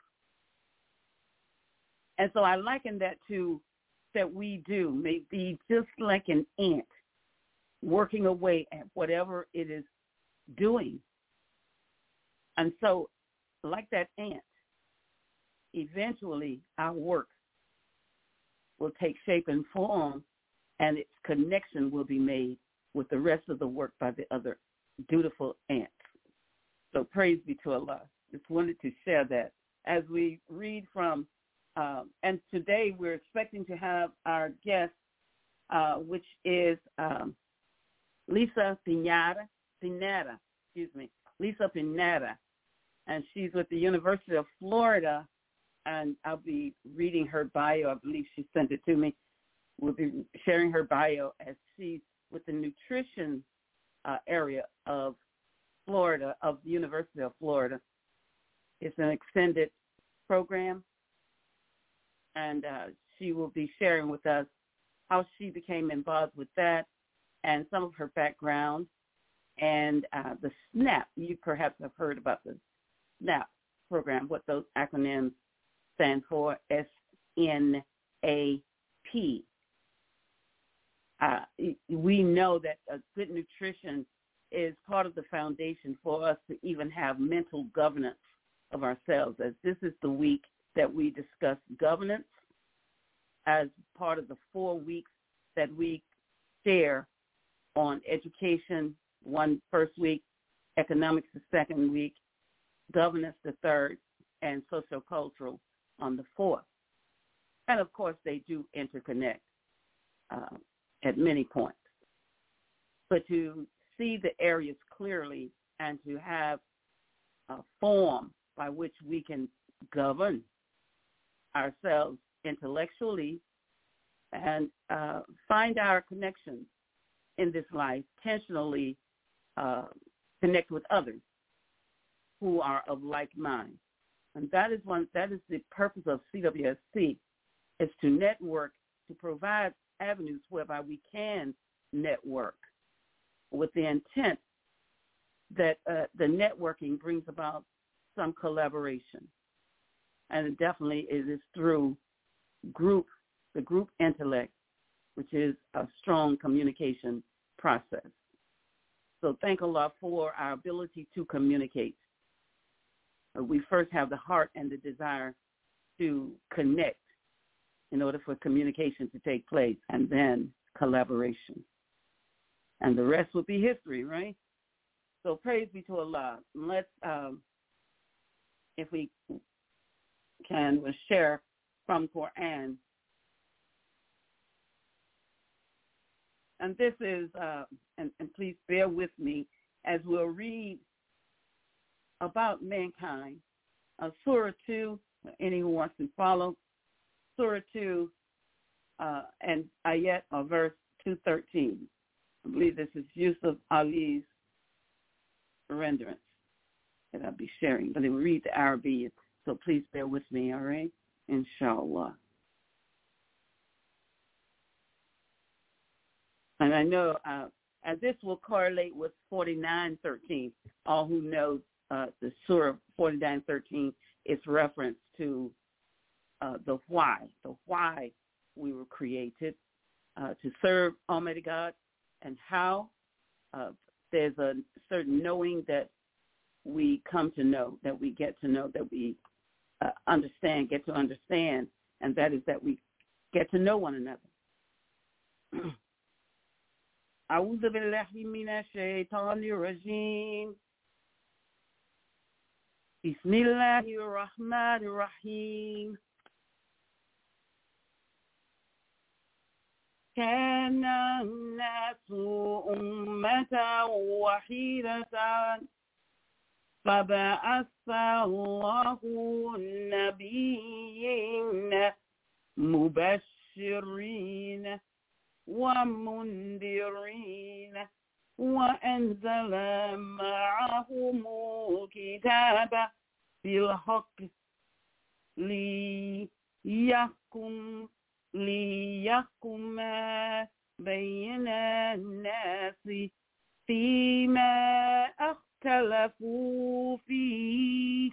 And so I liken that to that we do may be just like an ant working away at whatever it is doing. And so like that ant, eventually our work will take shape and form, and its connection will be made with the rest of the work by the other dutiful ants. So praise be to Allah. Just wanted to share that as we read from, um, and today we're expecting to have our guest, uh, which is um, Lisa Pinata, Pinata, excuse me, Lisa Pinata, and she's with the University of Florida, and I'll be reading her bio. I believe she sent it to me. We'll be sharing her bio as she's with the nutrition uh, area of Florida, of the University of Florida. It's an extended program, and uh, she will be sharing with us how she became involved with that, and some of her background, and uh, the SNAP. You perhaps have heard about the SNAP program, what those acronyms stand for, S N A P. Uh, we know that uh, good nutrition is part of the foundation for us to even have mental governance of ourselves, as this is the week that we discuss governance as part of the four weeks that we share on education, one first week, economics the second week, governance the third, and sociocultural on the fourth. And, of course, they do interconnect uh, at many points. But to see the areas clearly and to have a form by which we can govern ourselves intellectually and uh, find our connections in this life, intentionally uh, connect with others who are of like mind. And that is one. That is the purpose of C W S C, is to network, to provide avenues whereby we can network with the intent that uh, the networking brings about some collaboration. And it definitely it is through group, the group intellect, which is a strong communication process. So thank Allah for our ability to communicate. Uh, we first have the heart and the desire to connect in order for communication to take place, and then collaboration. And the rest will be history, right? So praise be to Allah. Let's, um, if we can, we'll share from Quran. And this is, uh, and, and please bear with me as we'll read about mankind. Uh, Surah two, anyone who wants to follow, Surah two uh, and Ayat, or verse two thirteen. I believe this is Yusuf Ali's renderance that I'll be sharing, but it will read the Arabic, so please bear with me, all right? Inshallah. And I know uh, and this will correlate with forty-nine thirteen. All who know uh, the Surah forty-nine thirteen is reference to uh, the why, the why we were created, uh, to serve Almighty God, and how uh, there's a certain knowing that we come to know, that we get to know, that we uh, understand, get to understand, and that is that we get to know one another. أعوذ بالله من الشيطان الرجيم بسم الله الرحمن الرحيم كان الناس أمة واحدة فبعث الله النبيين مبشرين ومنذرين وأنزل معهم الكتاب بالحق ليحكم ليحكم بين الناس فيما اختلفوا فيه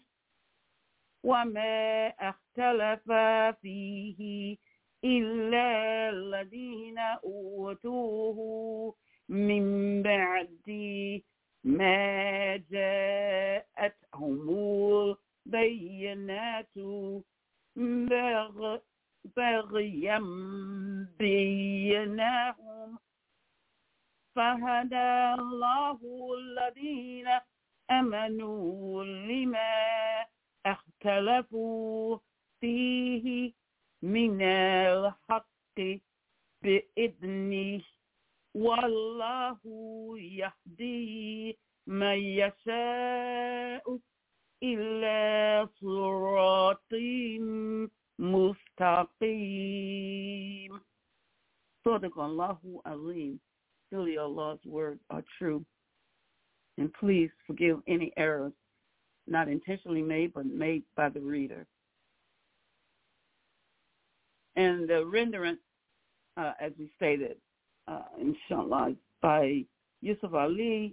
وما اختلف فيه إلا الذين أوتوه من بعد ما جاءتهم البينات بغيا بينهم فهدى الله الذين آمنوا لما اختلفوا فيه من الحق بإذنه والله يهدي من يشاء إلى صراط مستقيم. صدق الله العظيم. Surely Allah's words are true. And please forgive any errors not intentionally made, but made by the reader. And the renderance uh, as we stated, uh, inshallah, by Yusuf Ali.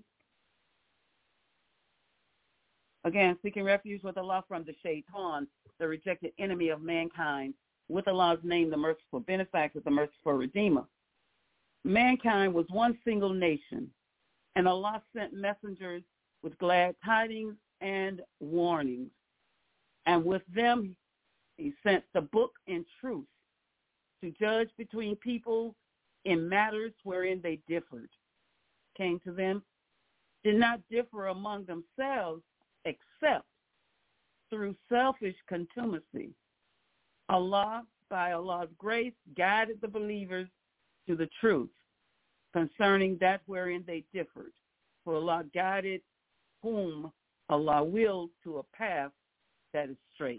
Again, seeking refuge with Allah from the shaitan, the rejected enemy of mankind, with Allah's name, the merciful benefactor, the merciful redeemer. Mankind was one single nation, and Allah sent messengers with glad tidings and warnings. And with them, he sent the book and truth to judge between people in matters wherein they differed. Came to them, did not differ among themselves except through selfish contumacy. Allah, by Allah's grace, guided the believers to the truth concerning that wherein they differed. For Allah guided whom Allah willed to a path that is straight.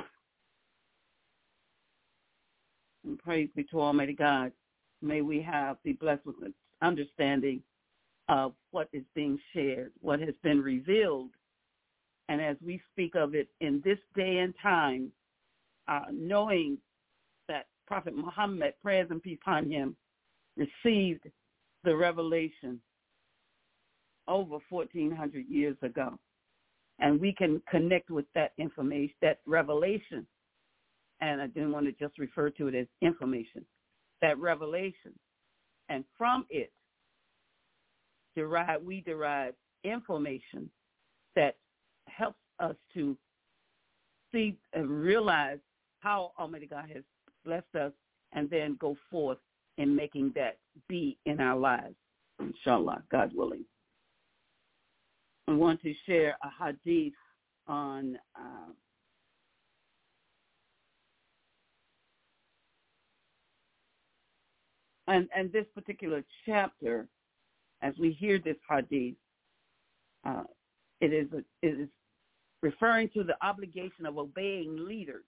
And praise be to Almighty God. May we have be blessed with an understanding of what is being shared, what has been revealed. And as we speak of it in this day and time, uh, knowing that Prophet Muhammad, praise and peace upon him, received the revelation over fourteen hundred years ago. And we can connect with that information, that revelation. And I didn't want to just refer to it as information, that revelation. And from it, derive, we derive information that helps us to see and realize how Almighty God has blessed us, and then go forth in making that be in our lives, inshallah, God willing. I want to share a hadith on uh, and and this particular chapter. As we hear this hadith, uh, it is a, it is referring to the obligation of obeying leaders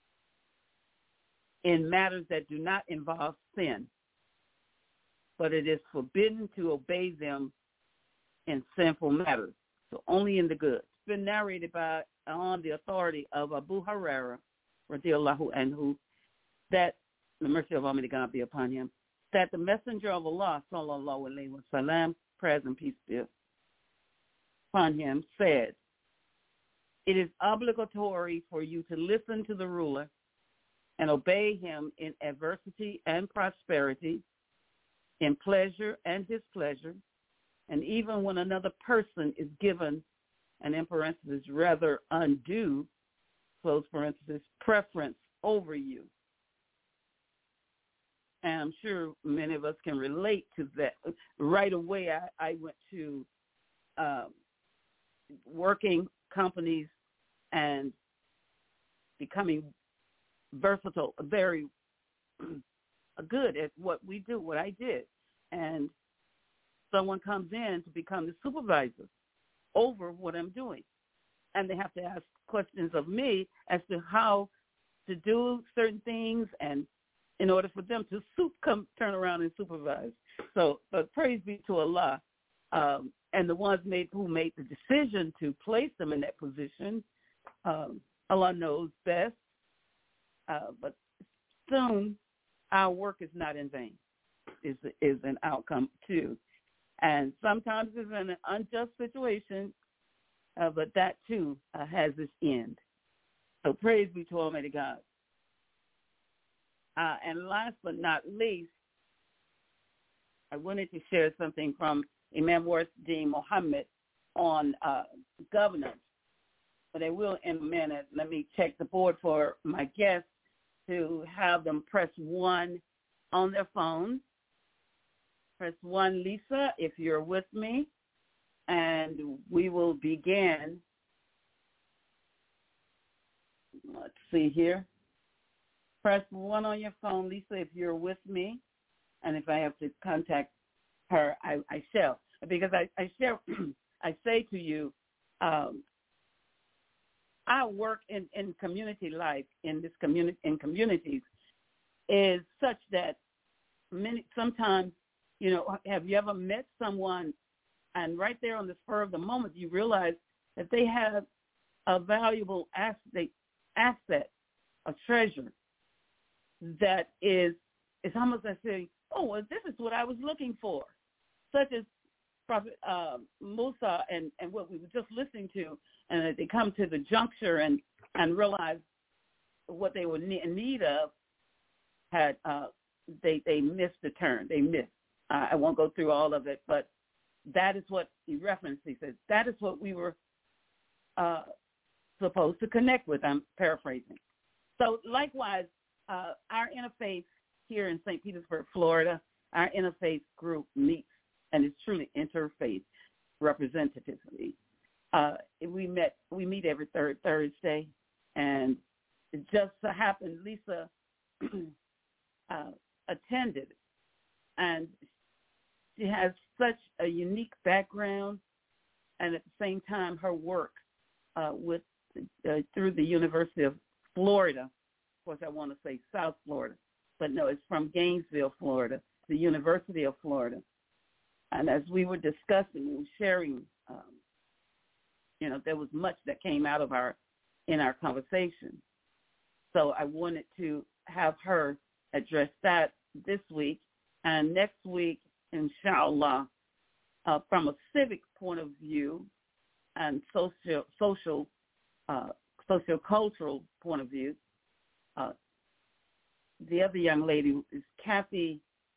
in matters that do not involve sin, but it is forbidden to obey them in sinful matters, so only in the good. It's been narrated by on the authority of Abu Hurairah, radiallahu anhu, that the mercy of Almighty God be upon him, that the Messenger of Allah, sallallahu alaihi wasallam, praise and peace be upon him, said, "It is obligatory for you to listen to the ruler and obey him in adversity and prosperity, in pleasure and displeasure, and even when another person is given an, in parentheses, rather undue, close parentheses, preference over you." And I'm sure many of us can relate to that. Right away, I, I went to um, working companies and becoming versatile, very good at what we do, what I did. And someone comes in to become the supervisor over what I'm doing. And they have to ask questions of me as to how to do certain things, and in order for them to soup, come turn around and supervise. So, but praise be to Allah. Um, and the ones made who made the decision to place them in that position, um, Allah knows best. Uh, but soon, our work is not in vain, is, is an outcome too. And sometimes it's an unjust situation, uh, but that too uh, has its end. So praise be to Almighty God. Uh, and last but not least, I wanted to share something from Imam Warith-Deen Muhammad on uh, governance. But I will in a minute. Let me check the board for my guests to have them press one on their phone. Press one, Lisa, if you're with me. And we will begin. Let's see here. Press one on your phone, Lisa, if you're with me. And if I have to contact her, I, I shall. Because I, I shall, I say to you, um, our work in, in community life, in this community, in communities, is such that many, sometimes, you know, have you ever met someone and right there on the spur of the moment, you realize that they have a valuable asset, asset, a treasure that is, it's almost as I say, oh, well, this is what I was looking for, such as Prophet uh, Musa and, and what we were just listening to, and they come to the juncture and, and realize what they were in need of, had uh, they, they missed the turn. They missed. Uh, I won't go through all of it, but that is what he referenced. He says, that is what we were uh, supposed to connect with. I'm paraphrasing. So likewise, uh, our interfaith here in Saint Petersburg, Florida, our interfaith group meets, and it's truly interfaith representatively. Uh, we met. We meet every third Thursday, and it just so happened Lisa uh, attended, and she has such a unique background, and at the same time, her work uh, with uh, through the University of Florida. Of course, I want to say South Florida, but no, it's from Gainesville, Florida, the University of Florida. And as we were discussing and sharing, um, you know, there was much that came out of our in our conversation. So I wanted to have her address that this week, and next week, inshallah, uh, from a civic point of view and social, social, uh, socio-cultural point of view, uh, the other young lady is Kathy.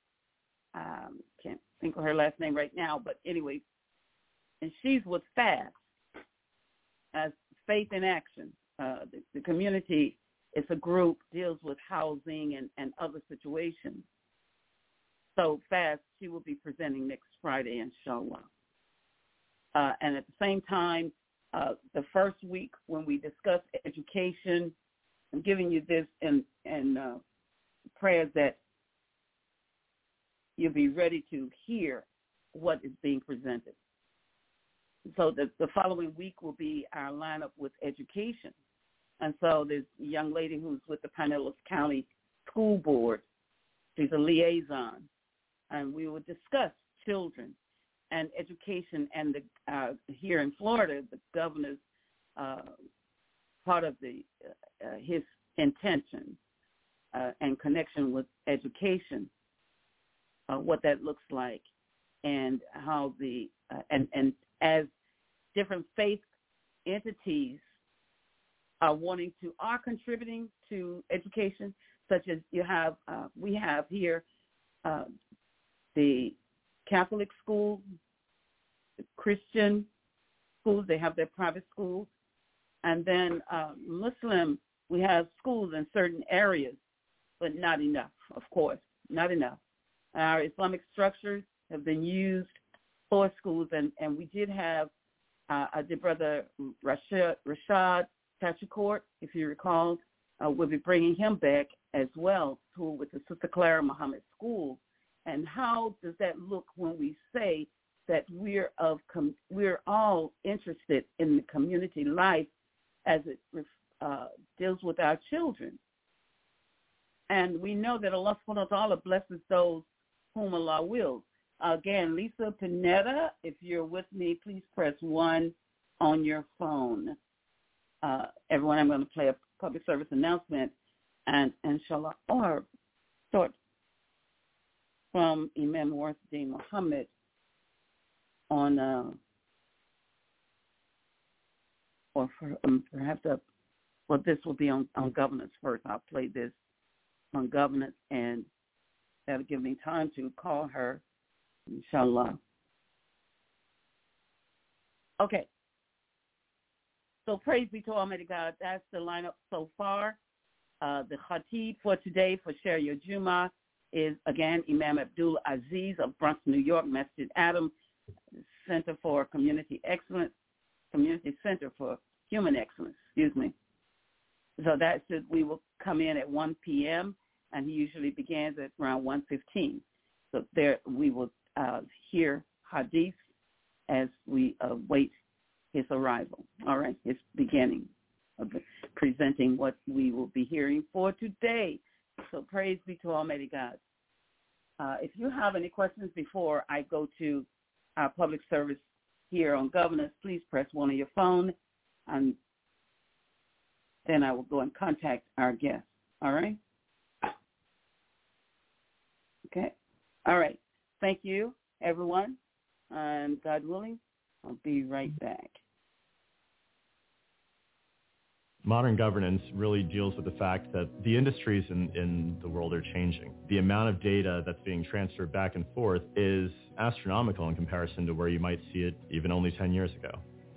Um, can't think of her last name right now, but anyway, and she's with FAST, as Faith in Action. Uh, the, the community, it's a group, deals with housing and, and other situations. So FAST, she will be presenting next Friday, inshallah. Uh, and at the same time, uh, the first week when we discuss education, I'm giving you this in, in uh, prayers that you'll be ready to hear what is being presented. So the, the following week will be our lineup with education. And so there's a young lady who's with the Pinellas County School Board. She's a liaison. And we will discuss children and education and the, uh, here in Florida, the governor's uh, part of the uh, uh, his intention uh, and connection with education, uh, what that looks like, and how the uh, and and as different faith entities are wanting to are contributing to education, such as you have uh, we have here uh, the Catholic school, the Christian schools, they have their private schools, and then uh, Muslim, we have schools in certain areas, but not enough, of course, not enough. Our Islamic structures have been used for schools, and, and we did have, uh, I did Brother Rashad, Rashad Tachicourt, if you recall, uh, we'll be bringing him back as well, who with the Sister Clara Muhammad School. And how does that look when we say that we're of com- we're all interested in the community life as it uh, deals with our children? And we know that Allah subhanahu wa ta'ala blesses those whom Allah wills. Again, Lisa Pineda, if you're with me, please press one on your phone. Uh, everyone, I'm going to play a public service announcement, and inshallah, or sort from Imam Warithuddin Muhammad on, uh, or for, um, perhaps, a, well, this will be on, on governance first. I'll play this on governance, and that'll give me time to call her, inshallah. Okay. So praise be to Almighty God. That's the lineup so far. Uh, the Khatib for today for Share Your Jummah is, again, Imam Abdul Aziz of Bronx, New York, Masjid Adam, Center for Community Excellence, Community Center for Human Excellence, excuse me. So that's it. We will come in at one p.m., and he usually begins at around one fifteen. So there we will uh, hear hadith as we await his arrival, all right, his beginning of presenting what we will be hearing for today. So praise be to Almighty God. Uh, if you have any questions before I go to our public service here on governance, please press one on your phone, and then I will go and contact our guest, all right? Okay. All right. Thank you, everyone. And God willing, I'll be right back. Modern governance really deals with the fact that the industries in, in the world are changing. The amount of data that's being transferred back and forth is astronomical in comparison to where you might see it even only ten years ago.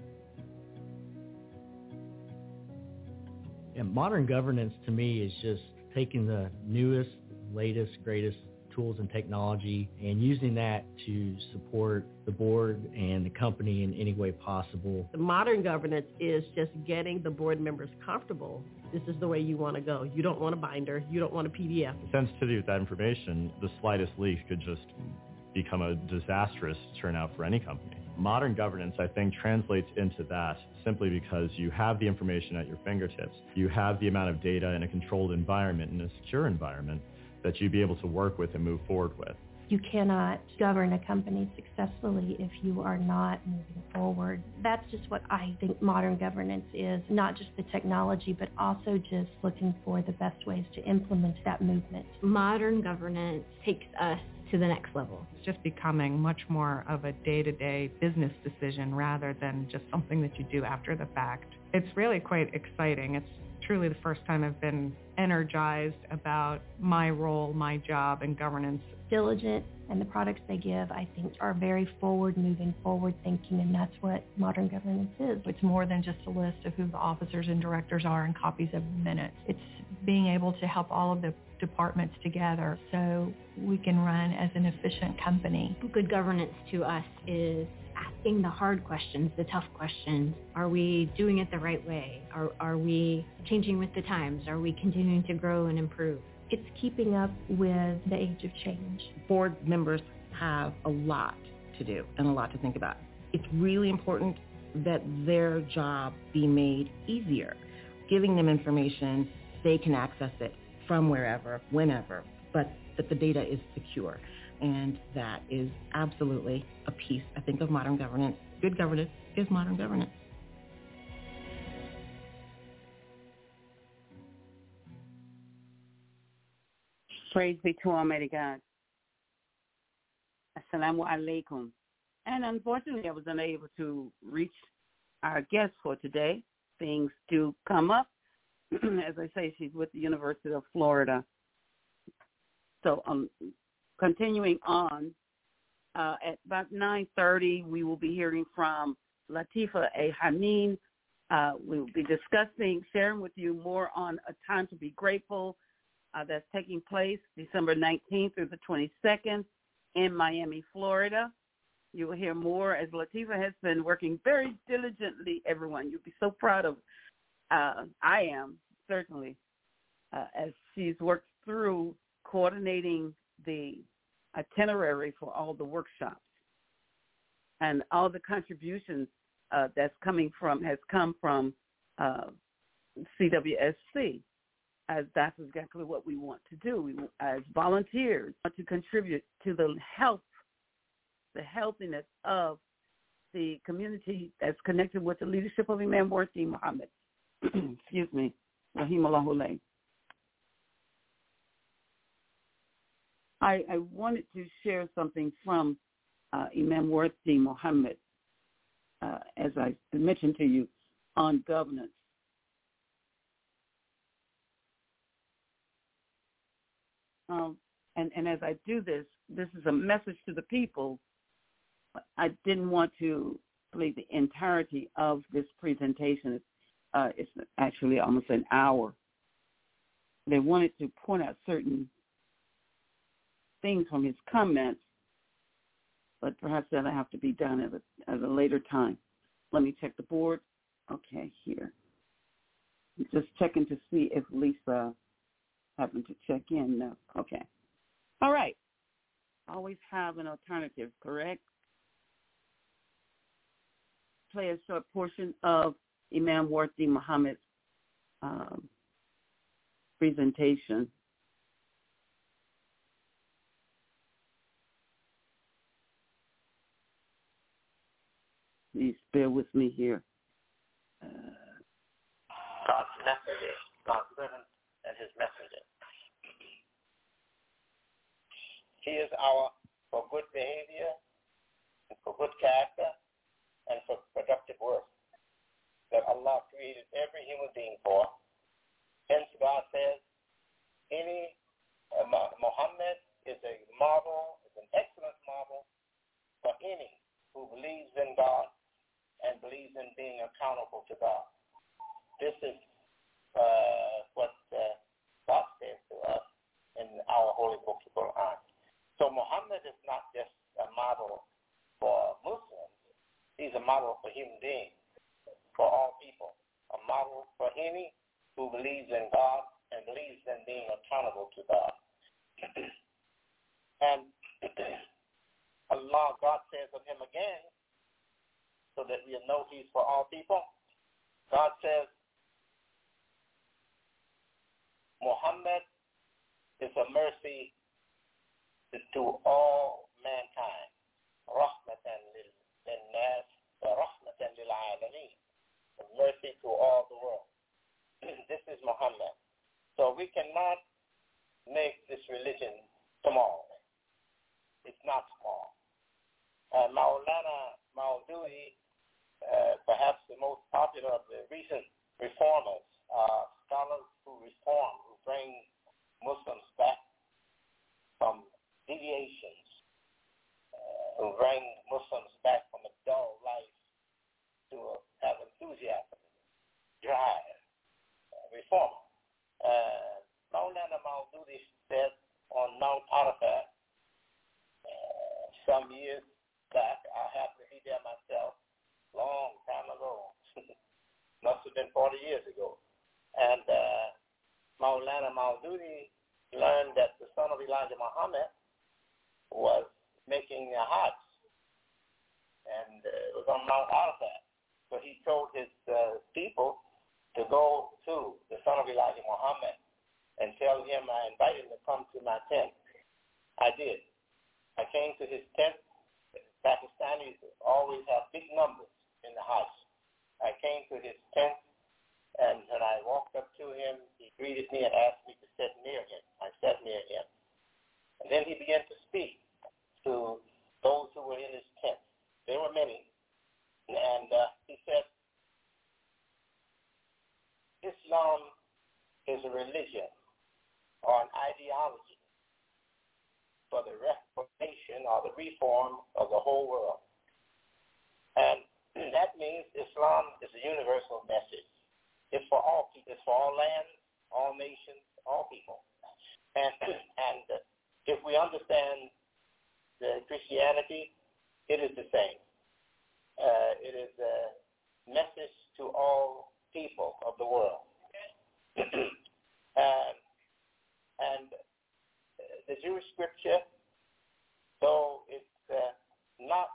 And modern governance to me is just taking the newest, latest, greatest tools and technology and using that to support the board and the company in any way possible. The modern governance is just getting the board members comfortable. This is the way you want to go. You don't want a binder. You don't want a P D F. The sensitivity with that information, the slightest leak could just become a disastrous turnout for any company. Modern governance, I think, translates into that simply because you have the information at your fingertips. You have the amount of data in a controlled environment, in a secure environment, that you'd be able to work with and move forward with. You cannot govern a company successfully if you are not moving forward. That's just what I think modern governance is, not just the technology, but also just looking for the best ways to implement that movement. Modern governance takes us to the next level. It's just becoming much more of a day-to-day business decision rather than just something that you do after the fact. It's really quite exciting. It's truly the first time I've been energized about my role, my job, and governance. Diligent, and the products they give, I think, are very forward-moving, forward-thinking, and that's what modern governance is. It's more than just a list of who the officers and directors are and copies of minutes. It's being able to help all of the departments together so we can run as an efficient company. Good governance to us is asking the hard questions, the tough questions. Are we doing it the right way? Are, are we changing with the times? Are we continuing to grow and improve? It's keeping up with the age of change. Board members have a lot to do and a lot to think about. It's really important that their job be made easier, giving them information, they can access it from wherever, whenever, but that the data is secure. And that is absolutely a piece, I think, of modern governance. Good governance is modern governance. Praise be to Almighty God. Assalamu alaikum. And unfortunately, I was unable to reach our guest for today. Things do come up. As I say, she's with the University of Florida. So um, continuing on, uh, at about nine thirty, we will be hearing from Latifa A. Haneen. Uh, we will be discussing, sharing with you more on A Time to Be Grateful uh, that's taking place December nineteenth through the twenty-second in Miami, Florida. You will hear more as Latifa has been working very diligently, everyone. You'll be so proud of uh, I am, certainly, uh, as she's worked through coordinating the itinerary for all the workshops and all the contributions uh, that's coming from, has come from uh, C W S C, as that's exactly what we want to do. We, as volunteers, want to contribute to the health, the healthiness of the community that's connected with the leadership of Imam Worthy Muhammad. Excuse me, Rahimahullah. I, I wanted to share something from uh, Imam Worthy Muhammad, uh, as I mentioned to you, on governance. Um, and, and as I do this, this is a message to the people. I didn't want to play the entirety of this presentation. Uh, it's actually almost an hour. They wanted to point out certain things from his comments, but perhaps that'll have to be done at a, at a later time. Let me check the board. Okay, here. Just checking to see if Lisa happened to check in. No. Okay. All right. Always have an alternative, correct? Play a short portion of Imam Worthy Muhammad's um, presentation. Please bear with me here. Uh, God's messenger, God's servant and his messenger. He is our behavior, and for good character, and for productive work that Allah created every human being for. Hence, God says, any uh, Muhammad is a model, is an excellent model for any who believes in God and believes in being accountable to God. This is uh, what uh, God says to us in our holy book, the Quran. So Muhammad is not just a model for Muslims. He's a model for human beings, for all people, a model for any who believes in God and believes in being accountable to God. And Allah, God says of him again, so that we know he's for all people, God says, Muhammad is a mercy to all mankind. Rahmatan lil-nas wa rahmatan lil-alameen. A mercy to all the world. This is Muhammad. So we cannot make this religion small. It's not small. Uh, Maulana Maududi, uh, perhaps the most popular of the recent reformers, uh, scholars who reform, who bring Muslims back from deviations, uh, who bring Muslims back from a dull life to a, have enthusiasm, drive, uh, reformer. Uh, Maulana Maududi said on Mount Arafat uh, some years back, I happened to be there myself, long time ago, must have been forty years ago. And uh, Maulana Maududi learned that the son of Elijah Muhammad was making a hajj, and uh, it was on Mount Arafat. So he told his uh, people to go to the son of Elijah Muhammad and tell him I invited him to come to my tent. I did. I came to his tent. Pakistanis always have big numbers in the hajj. I came to his tent, and when I walked up to him, he greeted me and asked me to sit near him. I sat near him. And then he began to speak to those who were in his tent. There were many. And uh, he said, Islam is a religion or an ideology for the reformation or the reform of the whole world. And that means Islam is a universal message. It's for all people. It's for all lands, all nations, all people. And, and uh, if we understand the Christianity, it is the same. Uh, it is a message to all people of the world. and, and the Jewish scripture, though it's uh, not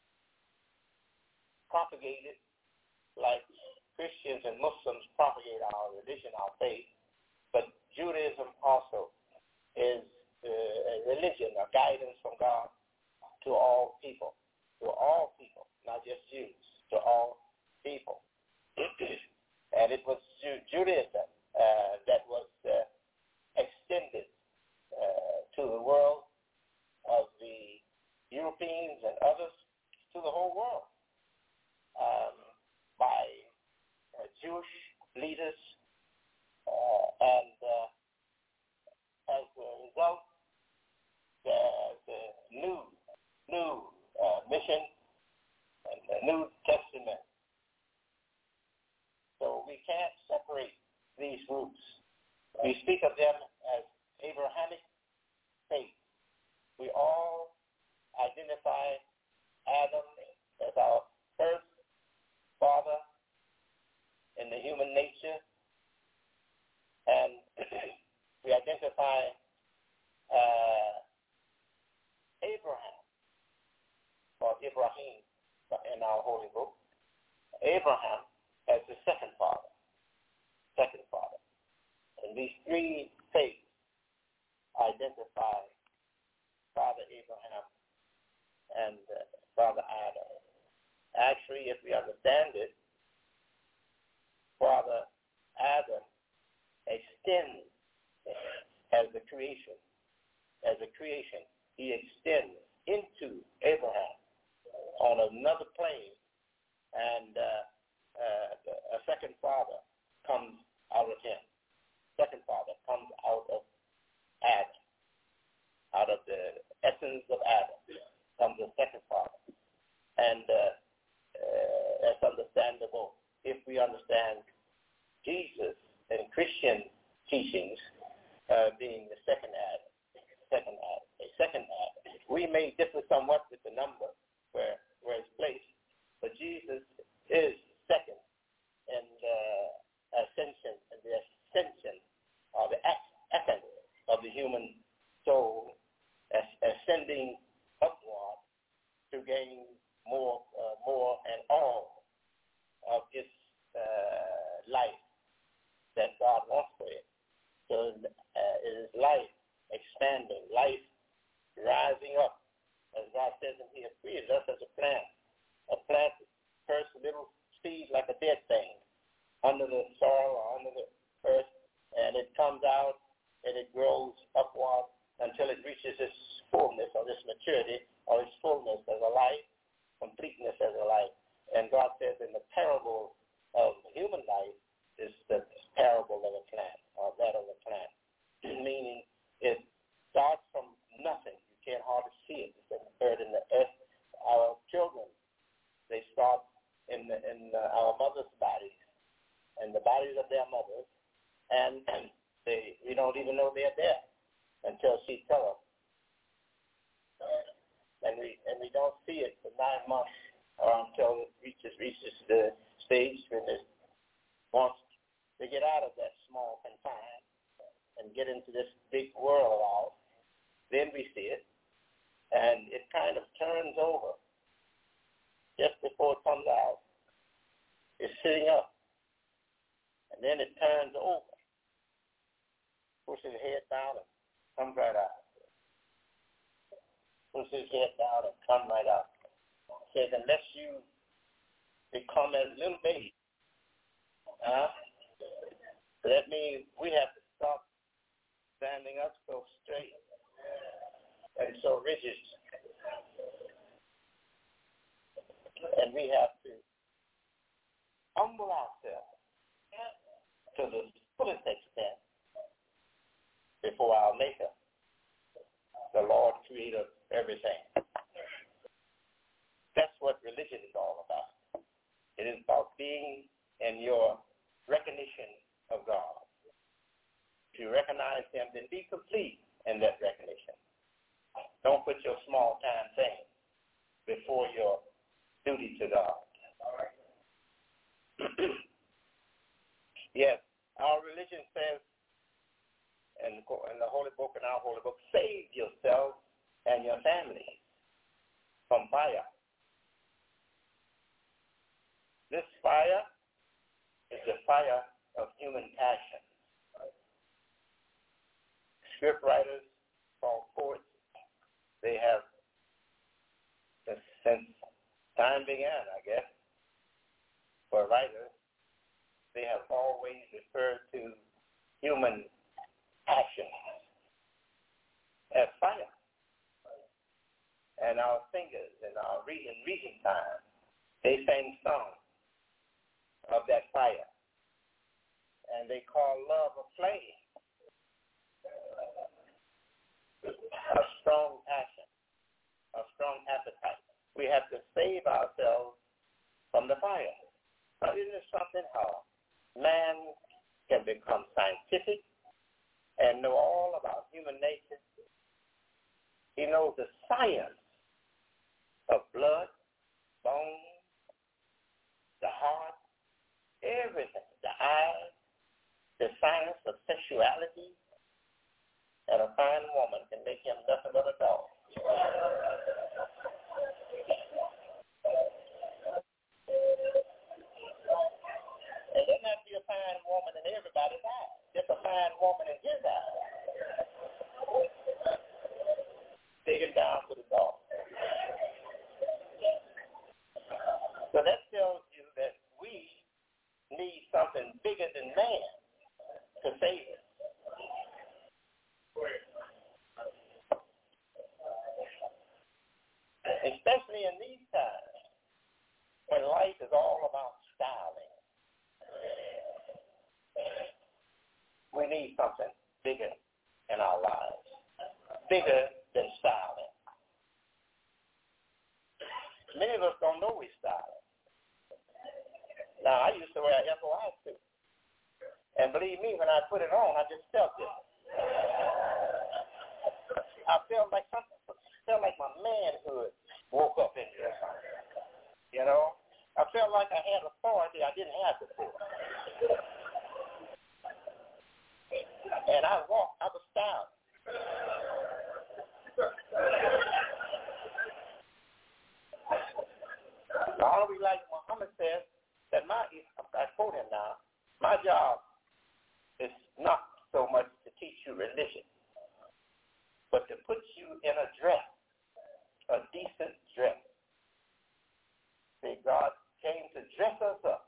propagated like Christians and Muslims propagate our religion, our faith, but Judaism also is uh, a religion, a guidance from God to all people, to all people, not just Jews, to all people. And it was Ju- Judaism uh, that was uh, extended uh, to the world of the Europeans and others, to the whole world um, by uh, Jewish leaders, uh, and uh, as a result, the, the new new uh, mission and the New Testament. So we can't separate these groups. We speak of them as Abrahamic faith. We all identify Adam as our first father in the human nature, and we identify uh, Abraham, or Ibrahim in our holy book, Abraham as the second father, second father. And these three faiths identify Father Abraham and uh, Father Adam. Actually, if we understand it, Father Adam extends as the creation. As a creation, he extends into Abraham on another plane, and uh, uh, a second father comes out of him. Second father comes out of Adam. Out of the essence of Adam comes the second father. And uh, uh, that's understandable if we understand Jesus and Christian teachings uh, being the second Adam. Second Adam. A second Adam. We may differ somewhat with the number where, where it's placed, but Jesus is second in uh, ascension and the ascension or the essence of the human soul as, ascending upward to gain more, uh, more and all of its uh, life that God wants for it. So uh, it is life expanding, life rising up, as God says in here, created us as a plant. A plant first a little seed like a dead thing under the soil or under the earth, and it comes out and it grows upward until it reaches its fullness or its maturity or its fullness as a life, completeness as a life. And God says in the parable of human life is the parable of a plant or that of a plant, meaning it starts from nothing. You can't hardly see it. It's inferred in the earth. Our children, they start in, the, in uh, our mother's bodies and the bodies of their mothers, and, and they we don't even know they're there until she tells us. And we and we don't see it for nine months or until it reaches reaches the stage when it wants to get out of that small confine and get into this big world of ours. Then we see it, and it kind of turns over just before it comes out. It's sitting up, and then it turns over, pushes its head down and comes right out. Pushes its head down and comes right out. Says, unless you become as little baby, uh, that means we have to stop standing up so straight and so rigid. And we have to humble ourselves to the fullest extent before our Maker, the Lord, creator of everything. That's what religion is all about. It is about being in your recognition of God. If you recognize him, then be complete in that recognition. Don't put your small time thing before your duty to God. All right. Yes, our religion says in the Holy Book, in our Holy Book, save yourself and your family from fire. This fire is the fire of human passion. Script writers, called poets, they have, since time began, I guess, for writers, they have always referred to human passion as fire. And our singers in our reading, reading time, they sang songs of that fire. And they call love a flame, a strong passion, a strong appetite. We have to save ourselves from the fire. Now, isn't it something how man can become scientific and know all about human nature? He knows the science of blood, bone, the heart, everything, the eyes, the science of sexuality, and a fine woman can make him nothing but a dog. And there might be a fine woman in everybody's eyes, just a fine woman in his eyes. Take him down to the dog. So that tells you that we need something bigger than man to save us. something bigger in our lives, bigger than styling. Many of us don't know we're styling. Now, I used to wear an F O I suit. And believe me, when I put it on, I just felt it. I felt like something, felt like my manhood woke up in me or something. You know? I felt like I had authority I didn't have before. And I walked, I was styled. All we like Muhammad says that my, I quote him now, my job is not so much to teach you religion, but to put you in a dress, a decent dress. See, God came to dress us up.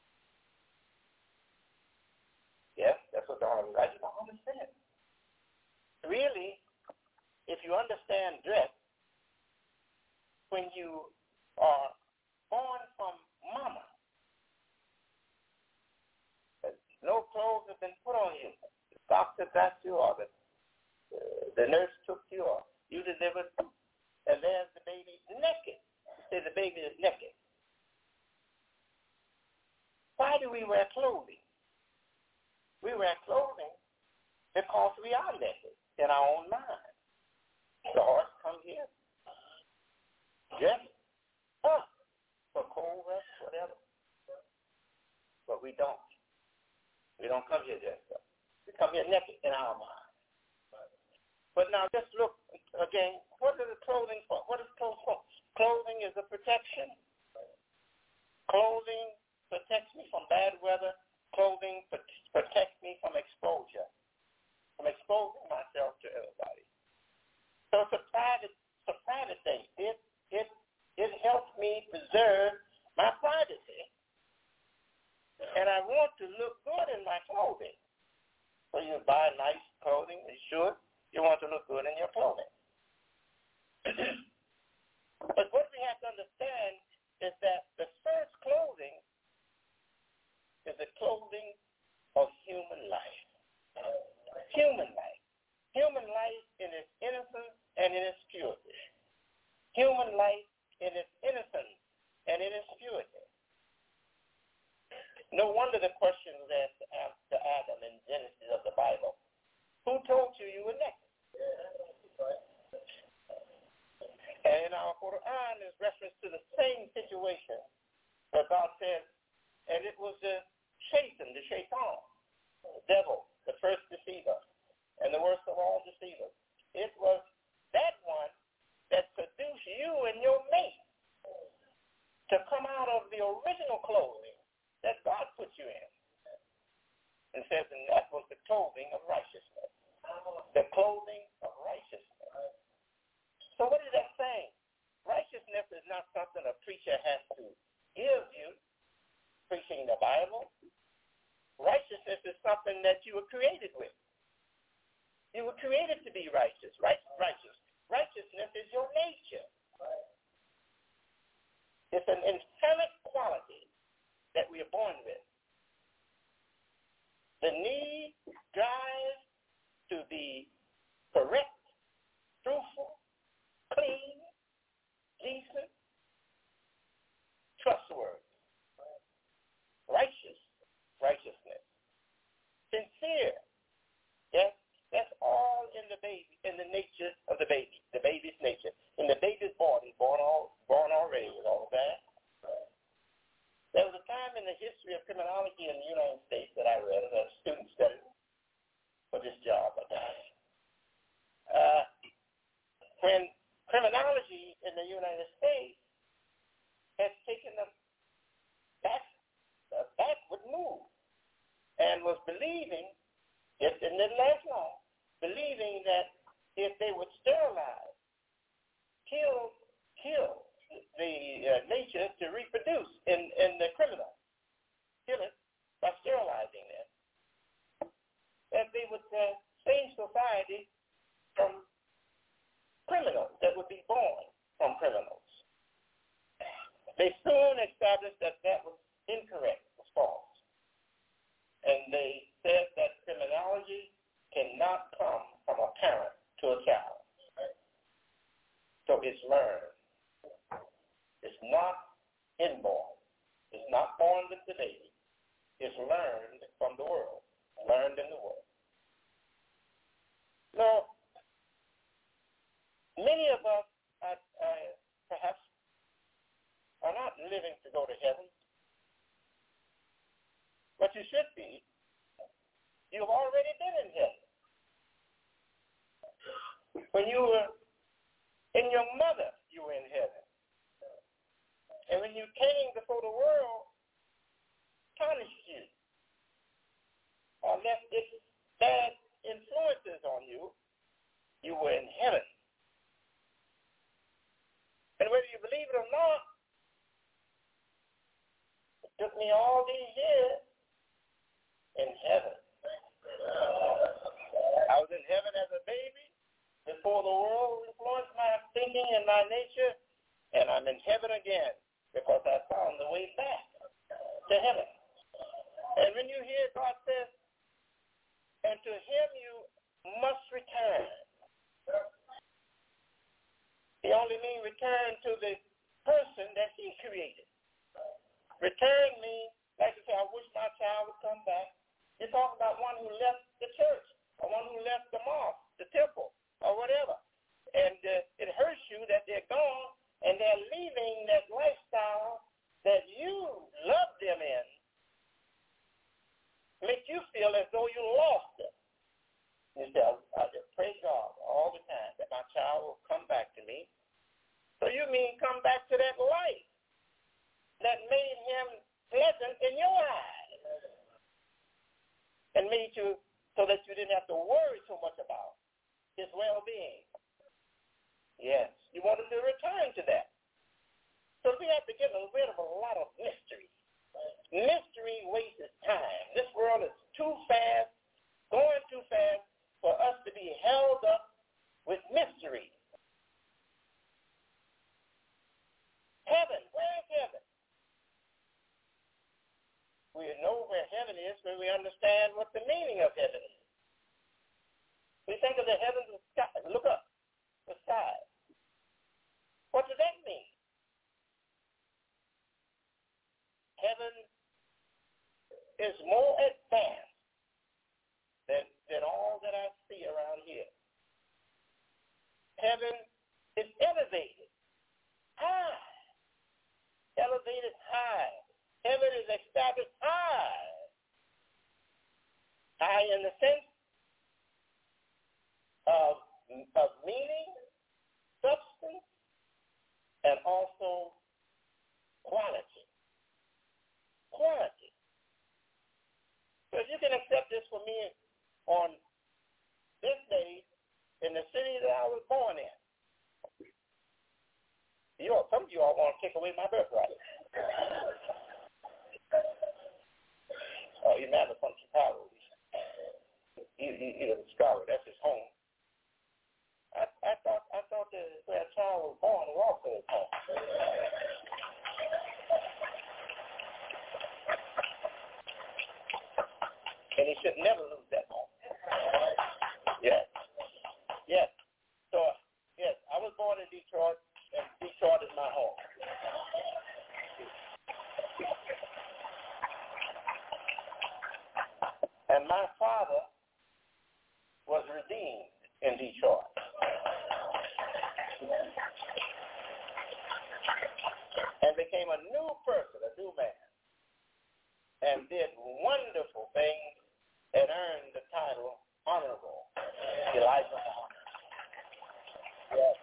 Yes, that's what the Holy Muhammad said. Really, if you understand dress, when you are born from mama, no clothes have been put on you. The doctor got you, or the, uh, the nurse took you, or you delivered, and there's the baby naked. Say the baby is naked. Why do we wear clothing? We wear clothing because we are naked in our own mind. The horse come here, dress up for cold weather, whatever. But we don't. We don't come here dressed up. We come here naked in our mind. But now just look again, what is the clothing for? What is clothes for? Clothing is a protection. Clothing protects me from bad weather. Clothing protects me from exposure, from exposing myself to everybody. So it's a private, it's a private thing. It it it helps me preserve my privacy, and I want to look good in my clothing. So you buy nice clothing, you should. You want to look good in your clothing. But what we have to understand is that the first clothing is the clothing of human life. Human life. Human life in its innocence and in its purity. Human life in its innocence and in its purity. No wonder the question was asked to Adam in Genesis of the Bible. Who told you you were naked? And in our Quran is reference to the same situation where God says, and it was the Satan, the shaitan, the devil, the first deceiver, and the worst of all deceivers. It was that one that seduced you and your mate to come out of the original clothing that God put you in. And says, and that was the clothing of righteousness. The clothing of righteousness. So what is that saying? Righteousness is not something a preacher has to give you, preaching the Bible. Righteousness is something that you were created with. You were created to be righteous. Right, righteous. Righteousness is your nature. It's an inherent quality that we are born with. The need, drive to be correct, truthful, clean, decent, trustworthy, righteous, righteousness, sincere. Yes, that's all in the baby, in the nature of the baby, the baby's nature. In the baby's body, born all, born already with all of that. There was a time in the history of criminology in the United States that I read as a student study for this job I got. Uh, when criminology in the United States has taken a back, a backward move and was believing, it didn't last long, believing that if they would sterilize, kill, kill the uh, nature to reproduce in, in the criminal, kill it by sterilizing them, that they would uh, save society from criminals that would be born from criminals. They soon established that that was incorrect, was false. And they said that criminology cannot come from a parent to a child. So it's learned. It's not inborn. It's not born with the baby. It's learned from the world, learned in the world. Now, many of us uh, uh, perhaps are not living to go to heaven, but you should be. You've already been in heaven. When you were in your mother, you were in heaven. And when you came before the world, punished you or left its bad influences on you, you were in heaven. And whether you believe it or not, it took me all these years in heaven. I was in heaven as a baby before the world influenced my thinking and my nature, and I'm in heaven again because I found the way back to heaven. And when you hear God says, and to him you must return, he only means return to the person that he created. Return means, like you say, I wish my child would come back. You're talking about one who left the church, or one who left the mosque, the temple, or whatever. And uh, it hurts you that they're gone, and they're leaving that lifestyle that you love them in, make you feel as though you lost them. You say, I just pray God all the time that my child will come back to me. So you mean come back to that life that made him pleasant in your eyes and made you so that you didn't have to worry so much about his well-being. Yes, you wanted to return to that. So we have to get rid of a lot of mystery. Mystery wastes time. This world is too fast, going too fast for us to be held up with mystery. Heaven, where is heaven? We know where heaven is when we understand what the meaning of heaven is. We think of the heavens and sky. Look up, the sky. What does that mean? Heaven is more advanced than, than all that I see around here. Heaven is elevated high. Elevated high. Heaven is established high. High in the sense of, of meaning, substance, and also quality. Quality. So if you can accept this for me on this day in the city that I was born in, you know, some of you all want to take away my birthright. Oh, you're mad from Chicago. He, he, he's a scholar. That's his home. I, I thought I thought that where a child was born was also his home. And he should never lose that home. Yes. Yes. So, yes, I was born in Detroit, and Detroit is my home. And my father was redeemed in Detroit. And became a new person, a new man, and did wonderful things and earned the title Honorable Elijah Muhammad. Yes.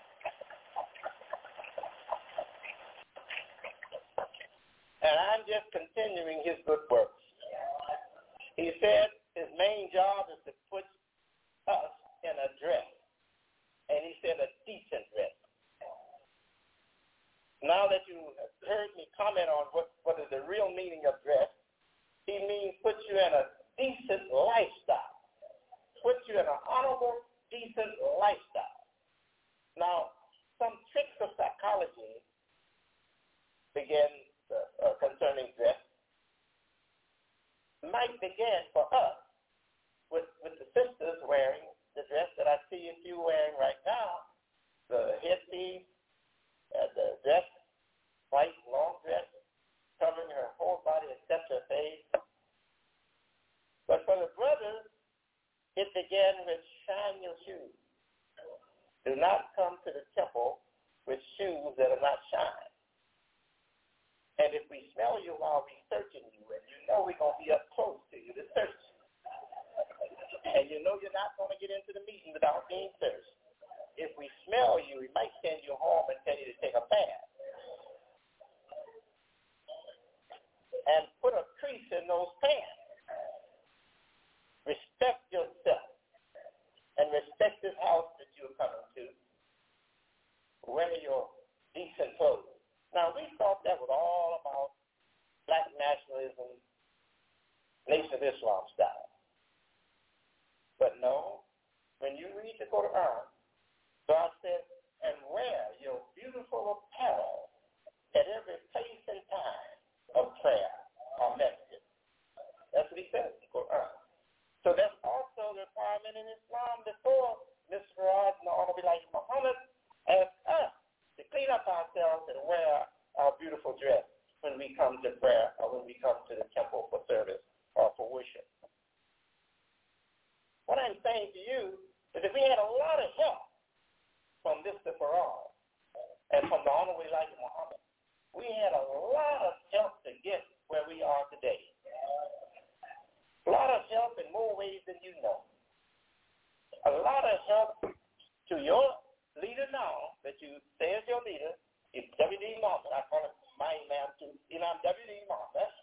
And I'm just continuing his good works. He said his main job is to put us in a dress. And he said a decent dress. Now that you have heard me comment on what, what is the real meaning of dress, he means put you in a decent lifestyle. Put you in an honorable, decent lifestyle. Now, some tricks of psychology begin uh, uh, concerning dress might begin for us with, with the sisters wearing the dress that I see you wearing right now, the headpiece, uh, the dress, white long dress, covering her whole body except her face. But for the brothers, it began with shine your shoes. Do not come to the temple with shoes that are not shined. And if we smell you while we searching you, and you know we're going to be up close to you to search, and you know you're not going to get into the meeting without being searched, if we smell you, we might send you home and tell you to take a bath. And put a crease in those pants. Respect yourself and respect this house that you're coming to. Wear your decent clothes. Now, we thought that was all about black nationalism, Nation of Islam style. But no, when you read the Quran, God said, and wear your beautiful apparel at every place and time of prayer or message. That's what he said in the Quran. So that's also the requirement in Islam before Mister Farad and the Honorable Elijah Muhammad asked us to clean up ourselves and wear our beautiful dress when we come to prayer or when we come to the temple for service or for worship. What I'm saying to you is that we had a lot of help from Mister Farad and from the Honorable Elijah Muhammad. We had a lot of help to get where we are today. A lot of help in more ways than you know. A lot of help to your leader now that you say is your leader, is W D Mohammed. I call it my imam to Imam W D Mohammed.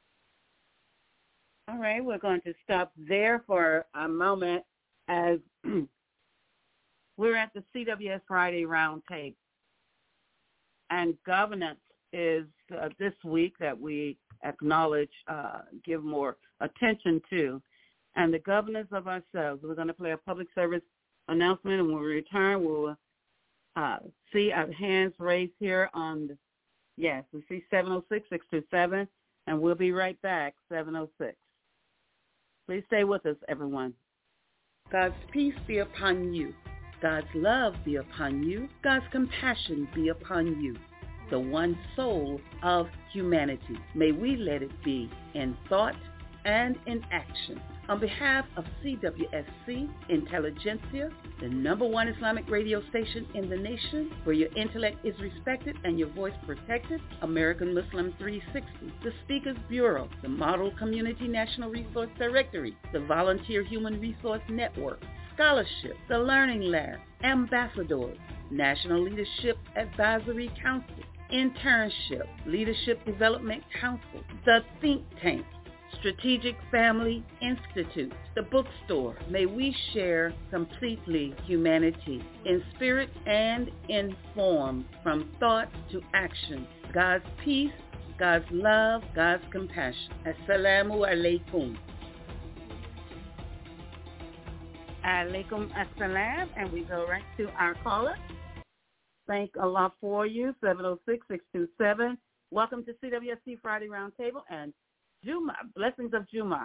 All right, we're going to stop there for a moment as we're at the C W S Friday Roundtable. And governance is uh, this week that we acknowledge, uh, give more attention to. And the governance of ourselves. We're going to play a public service announcement, and when we return, we'll uh, see our hands raised here on, the, yes, we see seven oh six, six two seven, and we'll be right back, seven oh six. Please stay with us, everyone. God's peace be upon you. God's love be upon you. God's compassion be upon you. The one soul of humanity. May we let it be in thought and in action. On behalf of C W S C Intelligentsia, the number one Islamic radio station in the nation, where your intellect is respected and your voice protected, American Muslim three sixty, the Speakers Bureau, the Model Community National Resource Directory, the Volunteer Human Resource Network, Scholarship, the Learning Lab, Ambassadors, National Leadership Advisory Council, Internship, Leadership Development Council, the Think Tank, Strategic Family Institute, the bookstore. May we share completely humanity in spirit and in form, from thought to action. God's peace, God's love, God's compassion. Assalamu alaikum. Alaikum assalam, and we go right to our caller. Thank Allah for you, seven oh six, six two seven. Welcome to C W S C Friday Roundtable and Juma, blessings of Juma.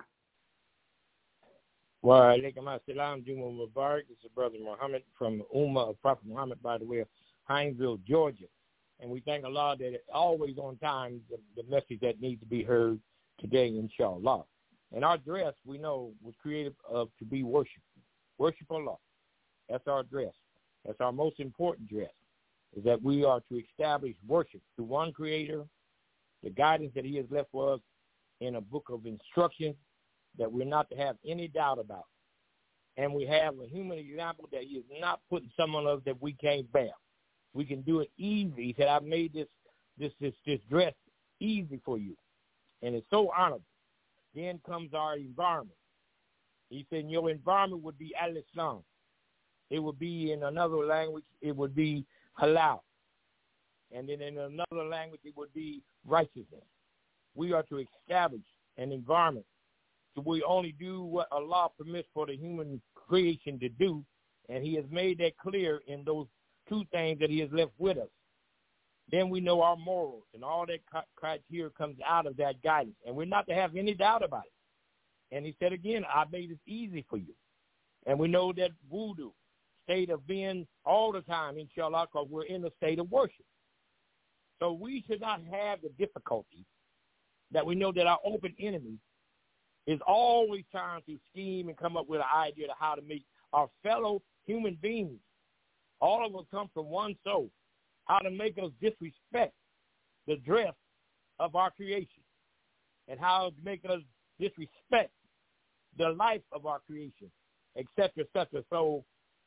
Wa alaikum assalam, Juma Mubarak. It's your brother Muhammad from Ummah of Prophet Muhammad, by the way, of Hinesville, Georgia. And we thank Allah that it's always on time, the, the message that needs to be heard today, inshallah. And our dress, we know, was created uh, to be worship. Worship Allah. That's our dress. That's our most important dress, is that we are to establish worship to one Creator, the guidance that He has left for us in a book of instructions that we're not to have any doubt about. And we have a human example that He is not putting someone else that we can't bear. We can do it easy. He said, I've made this this this this dress easy for you. And it's so honorable. Then comes our environment. He said, your environment would be al-Islam. It would be in another language, it would be halal. And then in another language, it would be righteousness. We are to establish an environment so we only do what Allah permits for the human creation to do, and He has made that clear in those two things that He has left with us. Then we know our morals, and all that criteria comes out of that guidance, and we're not to have any doubt about it. And he said again, I made it easy for you. And we know that voodoo, state of being all the time, inshallah, because we're in a state of worship. So we should not have the difficulty that we know that our open enemy is always trying to scheme and come up with an idea of how to make our fellow human beings, all of us come from one soul, how to make us disrespect the dress of our creation and how to make us disrespect the life of our creation, et cetera, et cetera. So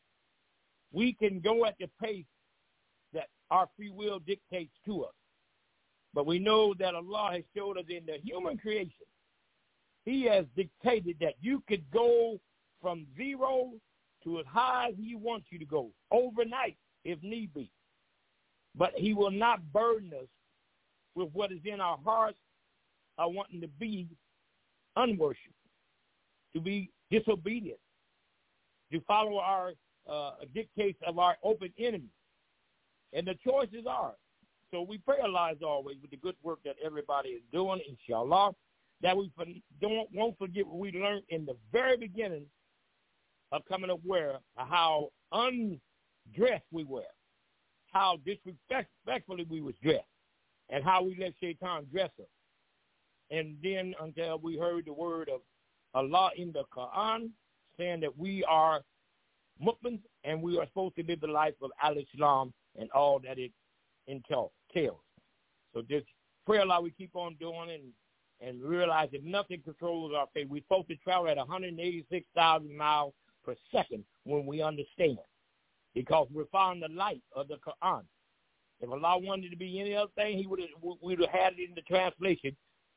we can go at the pace that our free will dictates to us. But we know that Allah has showed us in the human creation, he has dictated that you could go from zero to as high as he wants you to go overnight if need be. But he will not burden us with what is in our hearts of wanting to be unworshiped, to be disobedient, to follow our uh, dictates of our open enemy. And the choice is ours. So we pray Allah as always with the good work that everybody is doing, inshallah, that we don't, won't forget what we learned in the very beginning of coming aware of how undressed we were, how disrespectfully we was dressed, and how we let Shaitan dress us. And then until we heard the word of Allah in the Quran saying that we are Muslims and we are supposed to live the life of al-Islam and all that it entails. So just pray Allah we keep on doing and and realize that nothing controls our fate. We're supposed to travel at one hundred eighty-six thousand miles per second when we understand, because we're following the light of the Quran. If Allah wanted to be any other thing, he would have we would have had it in the translation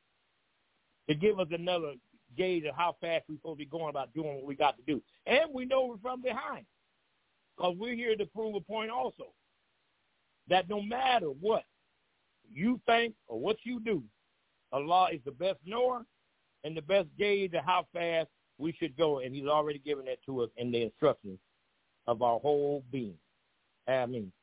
to give us another gauge of how fast we're supposed to be going about doing what we got to do. And we know we're from behind, because we're here to prove a point also, that no matter what you think or what you do, Allah is the best knower and the best gauge of how fast we should go, and he's already given that to us in the instructions of our whole being. Ameen.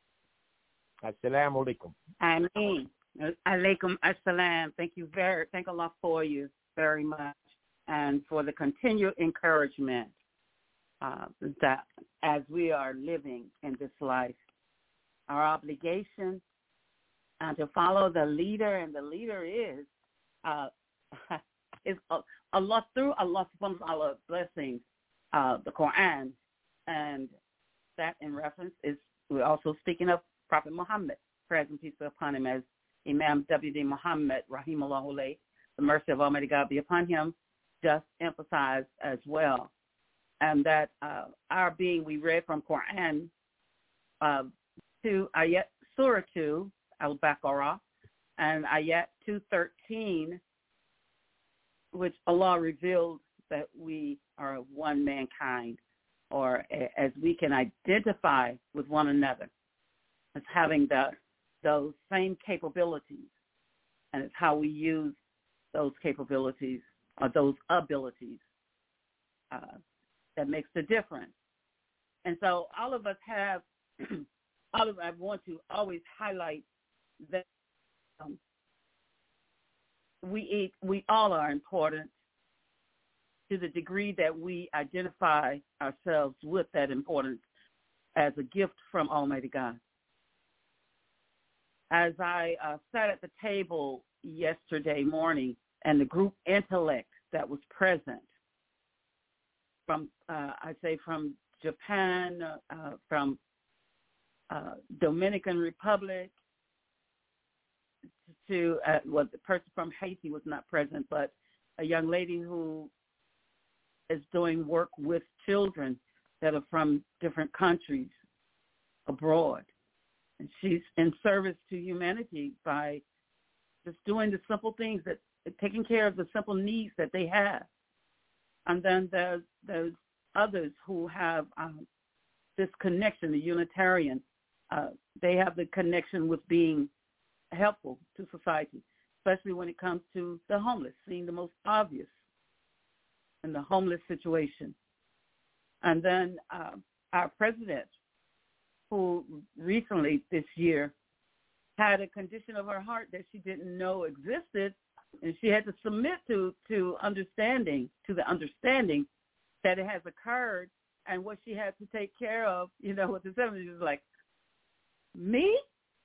Assalamu alaikum. Ameen. Alaikum assalam. Thank you very, thank Allah for you very much, and for the continued encouragement uh, that as we are living in this life, our obligation uh, to follow the leader, and the leader is uh, is Allah, through Allah subhanahu wa ta'ala blessings, uh, the Quran, and that in reference is, we're also speaking of Prophet Muhammad, praise and peace be upon him, as Imam W D Muhammad, rahimahullah alayhi, the mercy of Almighty God be upon him, just emphasized as well. And that uh, our being, we read from Quran uh, to Ayat Surah two, Al-Baqarah, and Ayat two thirteen, which Allah revealed that we are one mankind, or a, as we can identify with one another as having the, those same capabilities, and it's how we use those capabilities or those abilities uh, that makes the difference. And so all of us have, all of I want to always highlight that um, we eat, we all are important to the degree that we identify ourselves with that importance as a gift from Almighty God. As I uh, sat at the table yesterday morning, and the group intellect that was present from, uh, I say from Japan, uh, from uh, Dominican Republic, to, uh, well, the person from Haiti was not present, but a young lady who is doing work with children that are from different countries abroad. And she's in service to humanity by just doing the simple things, that taking care of the simple needs that they have. And then there's, there's others who have um, this connection, the Unitarian. Uh, they have the connection with being helpful to society, especially when it comes to the homeless, seeing the most obvious in the homeless situation. And then uh, our president, who recently this year had a condition of her heart that she didn't know existed, And she had to submit to, to understanding, to the understanding that it has occurred and what she had to take care of, you know, with the seventies. She was like, me?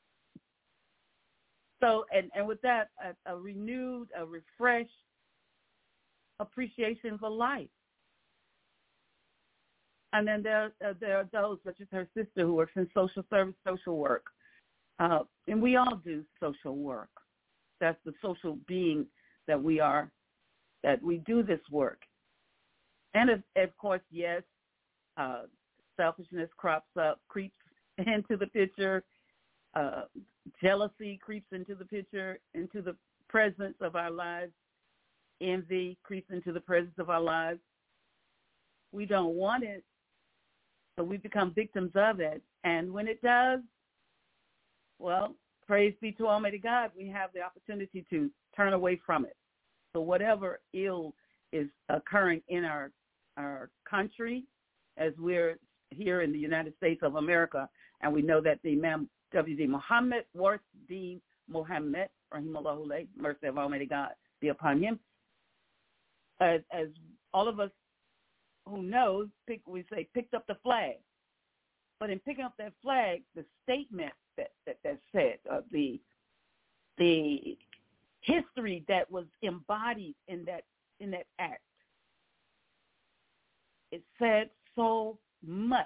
So, and, and with that, a, a renewed, a refreshed appreciation for life. And then there, uh, there are those, such as her sister, who works in social service, social work. Uh, and we all do social work. That's the social being that we are, that we do this work. And, of, of course, yes, uh, selfishness crops up, creeps into the picture. Uh, jealousy creeps into the picture, into the presence of our lives. Envy creeps into the presence of our lives. We don't want it, so we become victims of it. And when it does, well, praise be to Almighty God, we have the opportunity to turn away from it. So whatever ill is occurring in our our country, as we're here in the United States of America, and we know that the Imam W D Muhammad, Worth D. Muhammad, Rahimahullah, mercy of Almighty God be upon him, as, as all of us who knows, pick, we say, picked up the flag. But in picking up that flag, the statement that that, that said, uh, the the history that was embodied in that in that act, it said so much.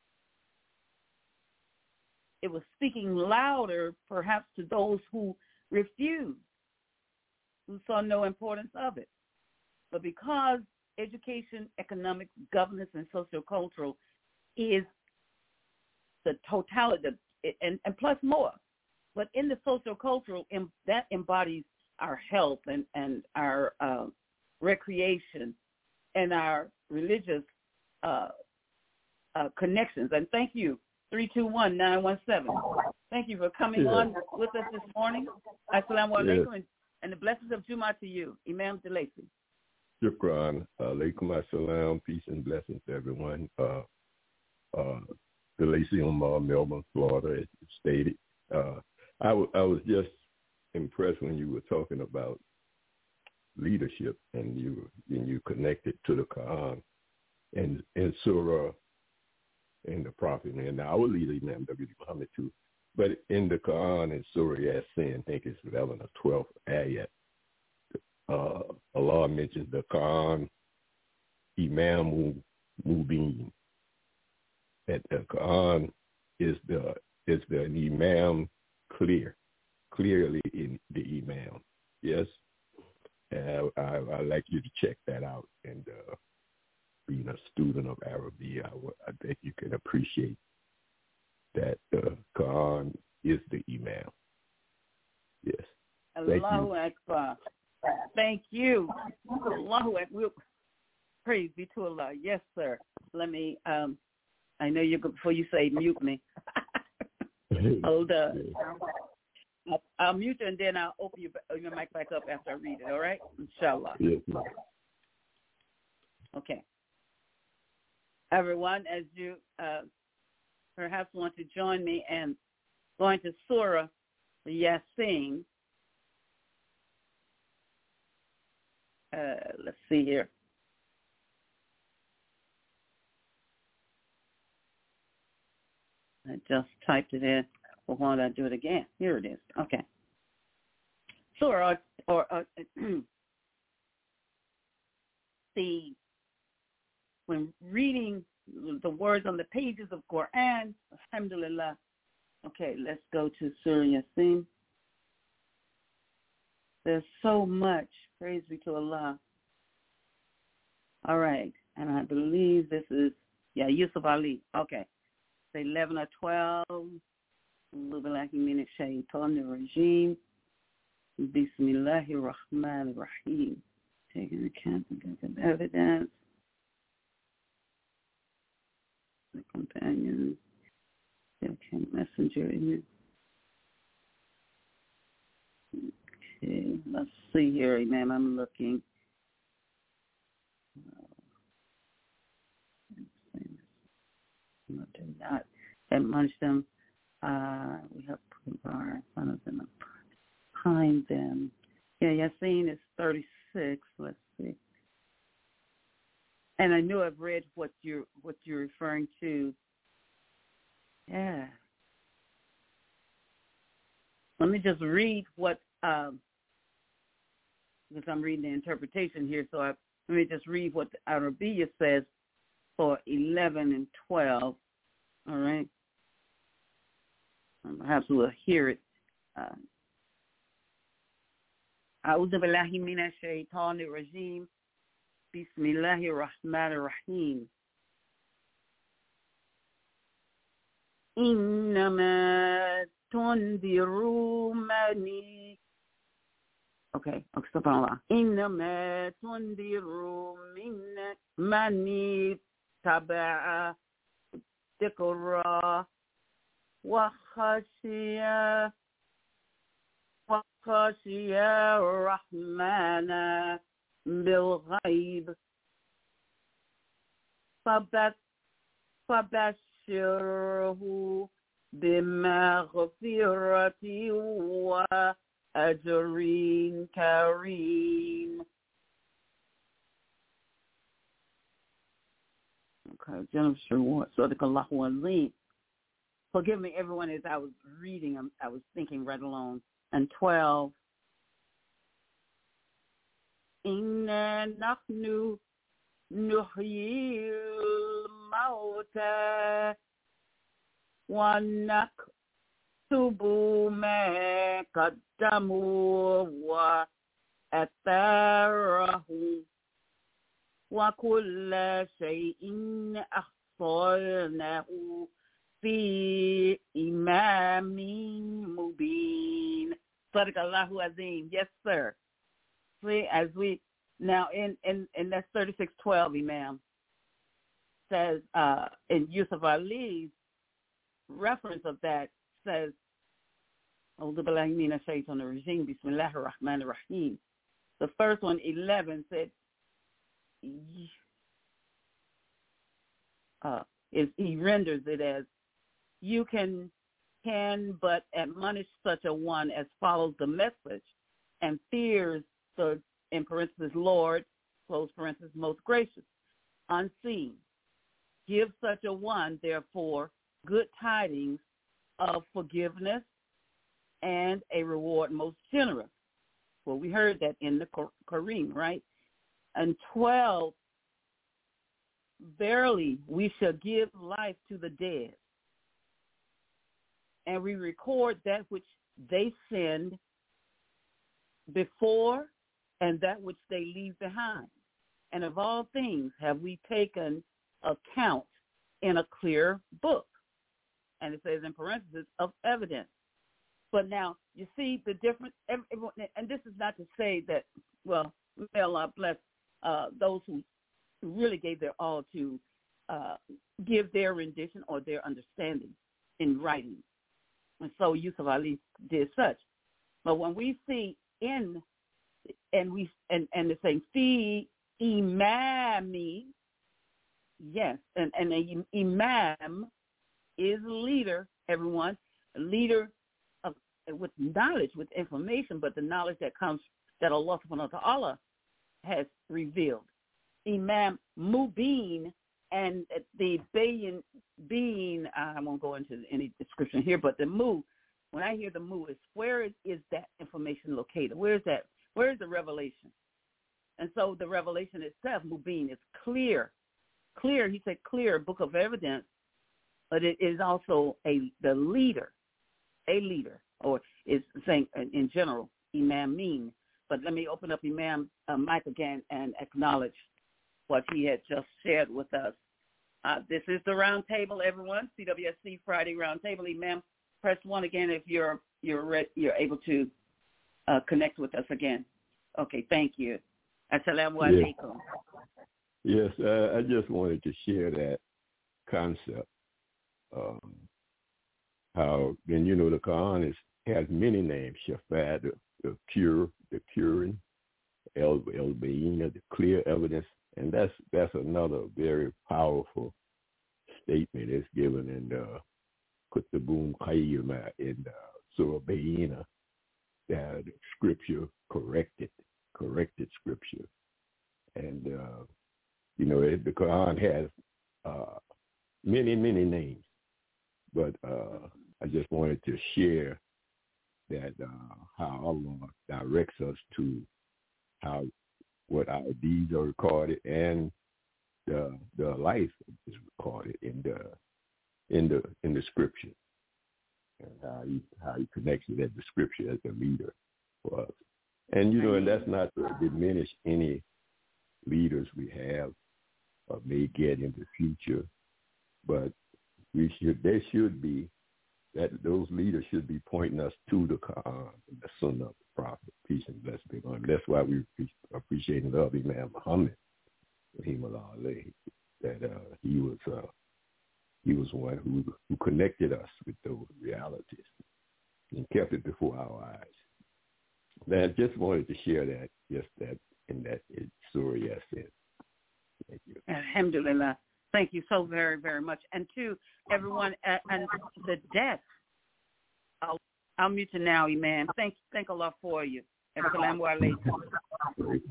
It was speaking louder, perhaps, to those who refused, who saw no importance of it. But because education, economics, governance, and sociocultural is the totality, and, and plus more. But in the sociocultural, that embodies our health and, and our uh, recreation and our religious uh, uh, connections. And thank you, three two one, nine one seven. Thank you for coming yeah. on with us this morning. Assalamu alaikum, yeah. and, and the blessings of Jumu'ah to you, Imam DeLacy. Shukran. Alaikum assalam. Peace and blessings to everyone. Uh, uh, DeLacy Omar, Melbourne, Florida, as you stated. Uh, I, w- I was just impressed when you were talking about leadership and you and you connected to the Quran and, and Surah and the Prophet and our leader, Imam W D Muhammad too. But in the Quran and Surah Yasin, I think it's eleven or twelve ayat, uh, Allah mentions the Quran, Imam Mubin. That the Quran is the is the Imam clear, clearly in the Imam. Yes, and I, I I like you to check that out. And uh, being a student of Arabic, I, I think you can appreciate that the Quran is the Imam. Yes. Thank Allahu you. Akbar. Thank you. Allahu Akbar. Praise be to Allah. Yes, sir. Let me. Um, I know you're good before you say mute me. Hold up. I'll, I'll mute you and then I'll open your, your mic back up after I read it, all right? Inshallah. Yes. Okay. Everyone, as you uh, perhaps want to join me and going to Surah Yasin. Uh, let's see here. I just typed it in. Well, why don't I do it again? Here it is. Okay. Surah, or, or uh, the when reading the words on the pages of Quran, alhamdulillah. Okay, let's go to Surah Yasin. There's so much. Praise be to Allah. All right, and I believe this is, yeah, Yusuf Ali. Okay. Say eleven or twelve. Lubalaki min shaitan regime. Bismillahir Rahmanir Rahim. Taking account of evidence. The companions. The messenger in it. Okay, let's see here, Imam. I'm looking. Do not admonish them. Uh, we have put our front of them behind them. Yeah, Yasin is thirty-six. Let's see. And I knew I've read what you're what you're referring to. Yeah. Let me just read what, um, because I'm reading the interpretation here, so I, let me just read what the Arabiya says for eleven and twelve. All right. And perhaps we'll hear it. Uh, أعوذ بالله من الشيطان الرجيم بسم الله الرحمن الرحيم إنما تنذر من Okay, okay, subhanallah. إنما تنذر من من تبع الذكر وخشي وخشي الرحمن بالغيب فبشره بمغفرة وأجر كريم. Okay, Jennifer, Sadaqallahu Azim. Forgive me, everyone, as I was reading, I was thinking right along. And twelve, Inna nahnu nuhyi al-mawta wa naktubu ma qaddamu wa atharahu wa kulla shay'in ahsaynahu fi imamin mubin. Sadaqallahu Azim. Yes, sir. See, as we now in in in that's thirty-six twelve, Imam says uh, in Yusuf Ali's reference of that says, "A'udhu billahi minash shaitanir rajim. Bismillahir rahmanir rahim." The first one, eleven, said, uh, is he renders it as, "You can can but admonish such a one as follows the message and fears the, in parentheses, Lord, close parentheses, most gracious, unseen. Give such a one, therefore, good tidings of forgiveness and a reward most generous." Well, we heard that in the Kareem, right? And twelve, verily we shall give life to the dead, and we record that which they sinned before and that which they leave behind. And of all things have we taken account in a clear book. And it says in parentheses, of evidence. But now, you see the difference, everyone, and this is not to say that, well, may Allah bless uh, those who really gave their all to uh, give their rendition or their understanding in writing. And so Yusuf Ali did such. But when we see in, and we and, and it's saying, fi imami, yes, and, and an imam is a leader, everyone, a leader of, with knowledge, with information, but the knowledge that comes, that Allah subhanahu wa ta'ala has revealed. Imam Mubin, and the being, being, I won't go into any description here, but the mu, when I hear the mu, is where is that information located? Where is that? Where is the revelation? And so the revelation itself, Mubin, is clear. Clear, he said clear, book of evidence, but it is also a the leader, a leader, or is saying in general, Imam mean. But let me open up Imam uh, Mike again and acknowledge what he had just shared with us. Uh, this is the round table, everyone. C W S C Friday round table. Imam, press one again if you're you're re- you're able to uh, connect with us again. Okay, thank you. Assalamu alaikum. Yes, uh, I just wanted to share that concept. Um, how, and you know, the Quran is, has many names: Shafat, the, the cure, the curing, El El Bayina, the clear evidence. And that's that's another very powerful statement. It's given in uh, Kutubun Qayyimah in uh, Surah Bayina, that scripture corrected, corrected scripture. And, uh, you know, it, the Quran has uh, many, many names. But uh, I just wanted to share that uh, how Allah directs us to how what our deeds are recorded and the the life is recorded in the in the in the scripture, and how he how he connects it as the scripture as the leader for us. And you know, and that's not to diminish any leaders we have or may get in the future, but we should they should be that those leaders should be pointing us to the Quran and the Sunnah of the Prophet, peace and blessings be on him. That's why we appreciate and love Imam Muhammad, that uh, he was uh, he was one who who connected us with those realities and kept it before our eyes. And I just wanted to share that, just that in that Surah Yasin. Thank you. Alhamdulillah. Thank you so very, very much. And to everyone, uh, and the death, I'll, I'll mute you now, Imam. Thank, thank Allah for you. Assalamu alaikum.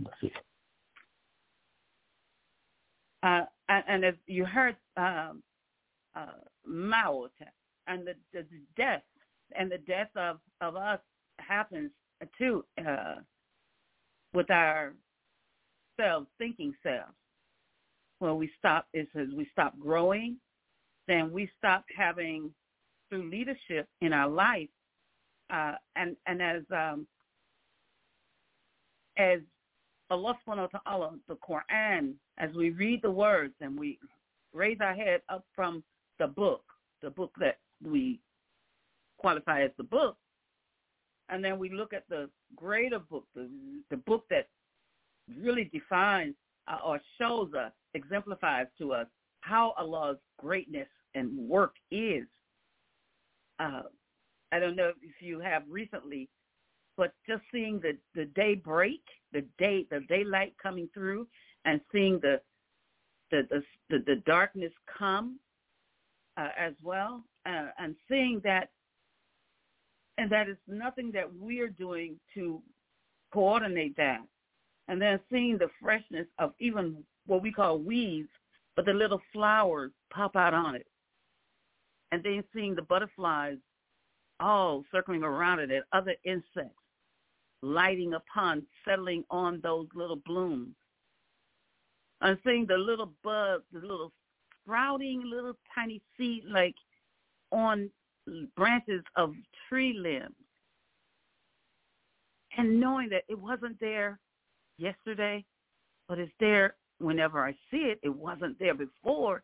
Uh, and, and as you heard, um, uh, Maut, and the, the death, and the death of, of us happens too uh, with our selves, thinking selves. Well, we stop, it says we stop growing, then we stop having, through leadership in our life, uh, and, and as um, as Allah subhanahu wa ta'ala, the Quran, as we read the words and we raise our head up from the book, the book that we qualify as the book, and then we look at the greater book, the, the book that really defines uh, or shows us, exemplifies to us how Allah's greatness and work is. Uh, I don't know if you have recently, but just seeing the, the day break, the day the daylight coming through, and seeing the the the, the, the darkness come uh, as well, uh, and seeing that, and that is nothing that we're doing to coordinate that, and then seeing the freshness of even what we call weeds, but the little flowers pop out on it. And then seeing the butterflies all circling around it and other insects lighting upon, settling on those little blooms. And seeing the little buds, the little sprouting little tiny seed like on branches of tree limbs. And knowing that it wasn't there yesterday, but it's there whenever I see it. It wasn't there before.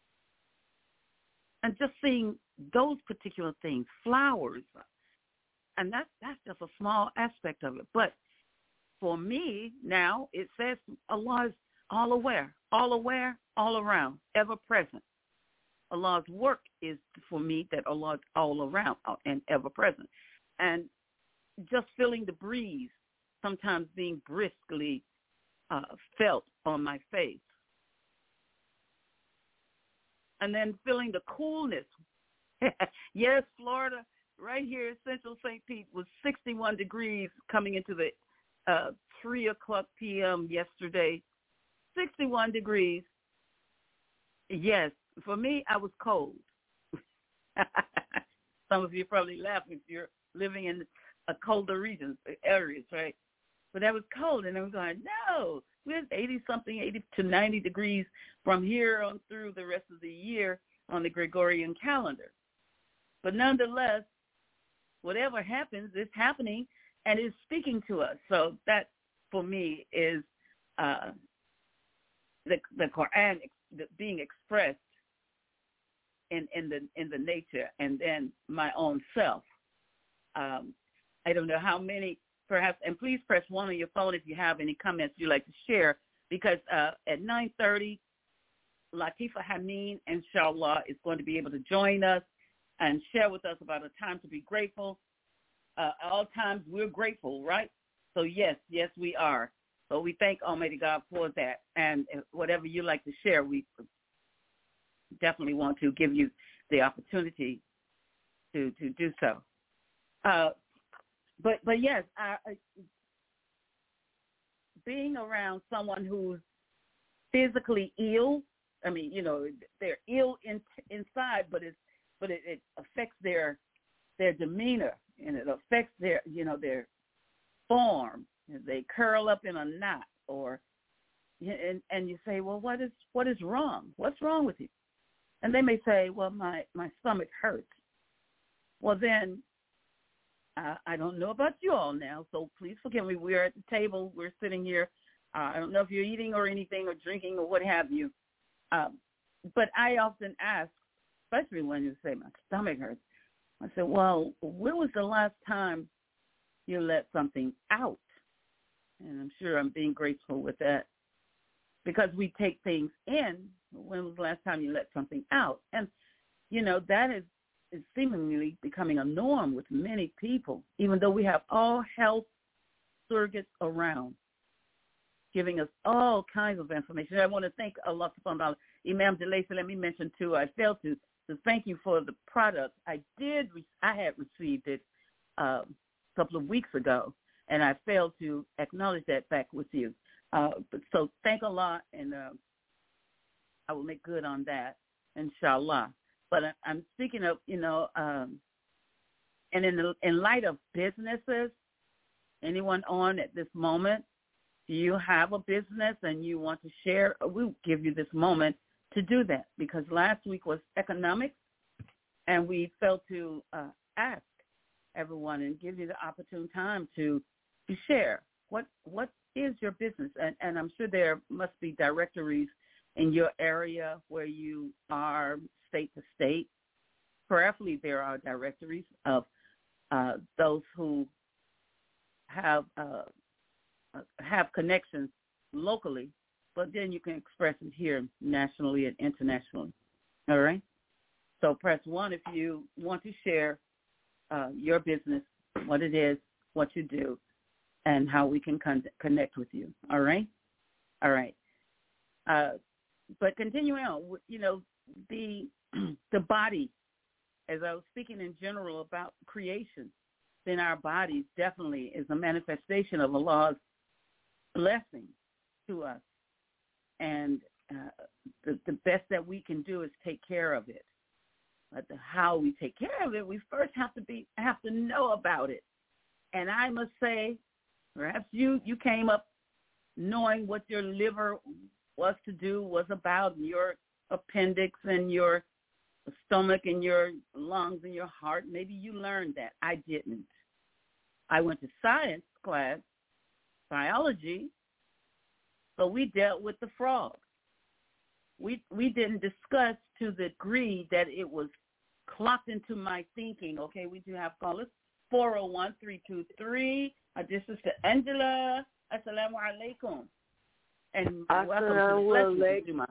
And just seeing those particular things, flowers, and that's, that's just a small aspect of it. But for me now, it says Allah is all aware, all aware, all around, ever present. Allah's work is for me that Allah is all around and ever present. And just feeling the breeze, sometimes being briskly uh, felt on my face. And then feeling the coolness. Yes, Florida, right here, Central Saint Pete was sixty-one degrees coming into the uh, three o'clock p.m. yesterday. sixty-one degrees. Yes, for me, I was cold. Some of you probably laugh if you're living in a colder region, areas, right? But that was cold, and I was going, no, we're eighty-something, eighty to ninety degrees from here on through the rest of the year on the Gregorian calendar. But nonetheless, whatever happens is happening and is speaking to us. So that, for me, is uh, the the Quran being expressed in, in the in the nature, and then my own self. Um, I don't know how many, perhaps, and please press one on your phone if you have any comments you'd like to share, because uh, at nine thirty, Latifa Hameen, inshallah, is going to be able to join us and share with us about a time to be grateful. Uh, all times we're grateful, right? So yes, yes, we are. So we thank Almighty God for that. And whatever you like to share, we definitely want to give you the opportunity to, to do so. Uh, but but yes, I, I, being around someone who's physically ill. I mean, you know, they're ill in, inside, but it's but it, it affects their their demeanor, and it affects their you know their form. They curl up in a knot, or and and you say, well, what is what is wrong? What's wrong with you? And they may say, well, my my stomach hurts. Well, then uh, I don't know about you all now, so please forgive me. We're at the table. We're sitting here. Uh, I don't know if you're eating or anything or drinking or what have you. Um, but I often ask, especially when you say my stomach hurts, I said, well, when was the last time you let something out? And I'm sure I'm being graceful with that because we take things in. When was the last time you let something out? And, you know, that is, is seemingly becoming a norm with many people, even though we have all health surrogates around, giving us all kinds of information. I want to thank Allah subhanahu wa ta'ala. Imam DeLacy, let me mention too, I failed to, to thank you for the product. I did, I had received it uh, a couple of weeks ago, and I failed to acknowledge that back with you. Uh, but so thank Allah, and uh, I will make good on that, inshallah. But I, I'm speaking of, you know, um, and in, the, in light of businesses, anyone on at this moment, do you have a business and you want to share? We'll give you this moment to do that because last week was economics, and we felt to uh, ask everyone and give you the opportune time to, to share. What what is your business? And, and I'm sure there must be directories in your area where you are state to state. Prayerfully, there are directories of uh, those who have uh, have connections locally, but then you can express it here nationally and internationally. All right? So press one if you want to share uh, your business, what it is, what you do, and how we can con- connect with you. All right? All right. Uh, but continuing on, you know, the the body, as I was speaking in general about creation, then our bodies definitely is a manifestation of Allah's blessing to us. And uh, the, the best that we can do is take care of it. But the, how we take care of it, we first have to be have to know about it. And I must say, perhaps you, you came up knowing what your liver was to do, was about, and your appendix and your stomach and your lungs and your heart. Maybe you learned that. I didn't. I went to science class, biology, but we dealt with the frog. We we didn't discuss to the degree that it was clocked into my thinking. Okay, we do have callers. four oh one, three two three. Uh, this is to Angela. Assalamu alaikum. And welcome to the blessing, Juma.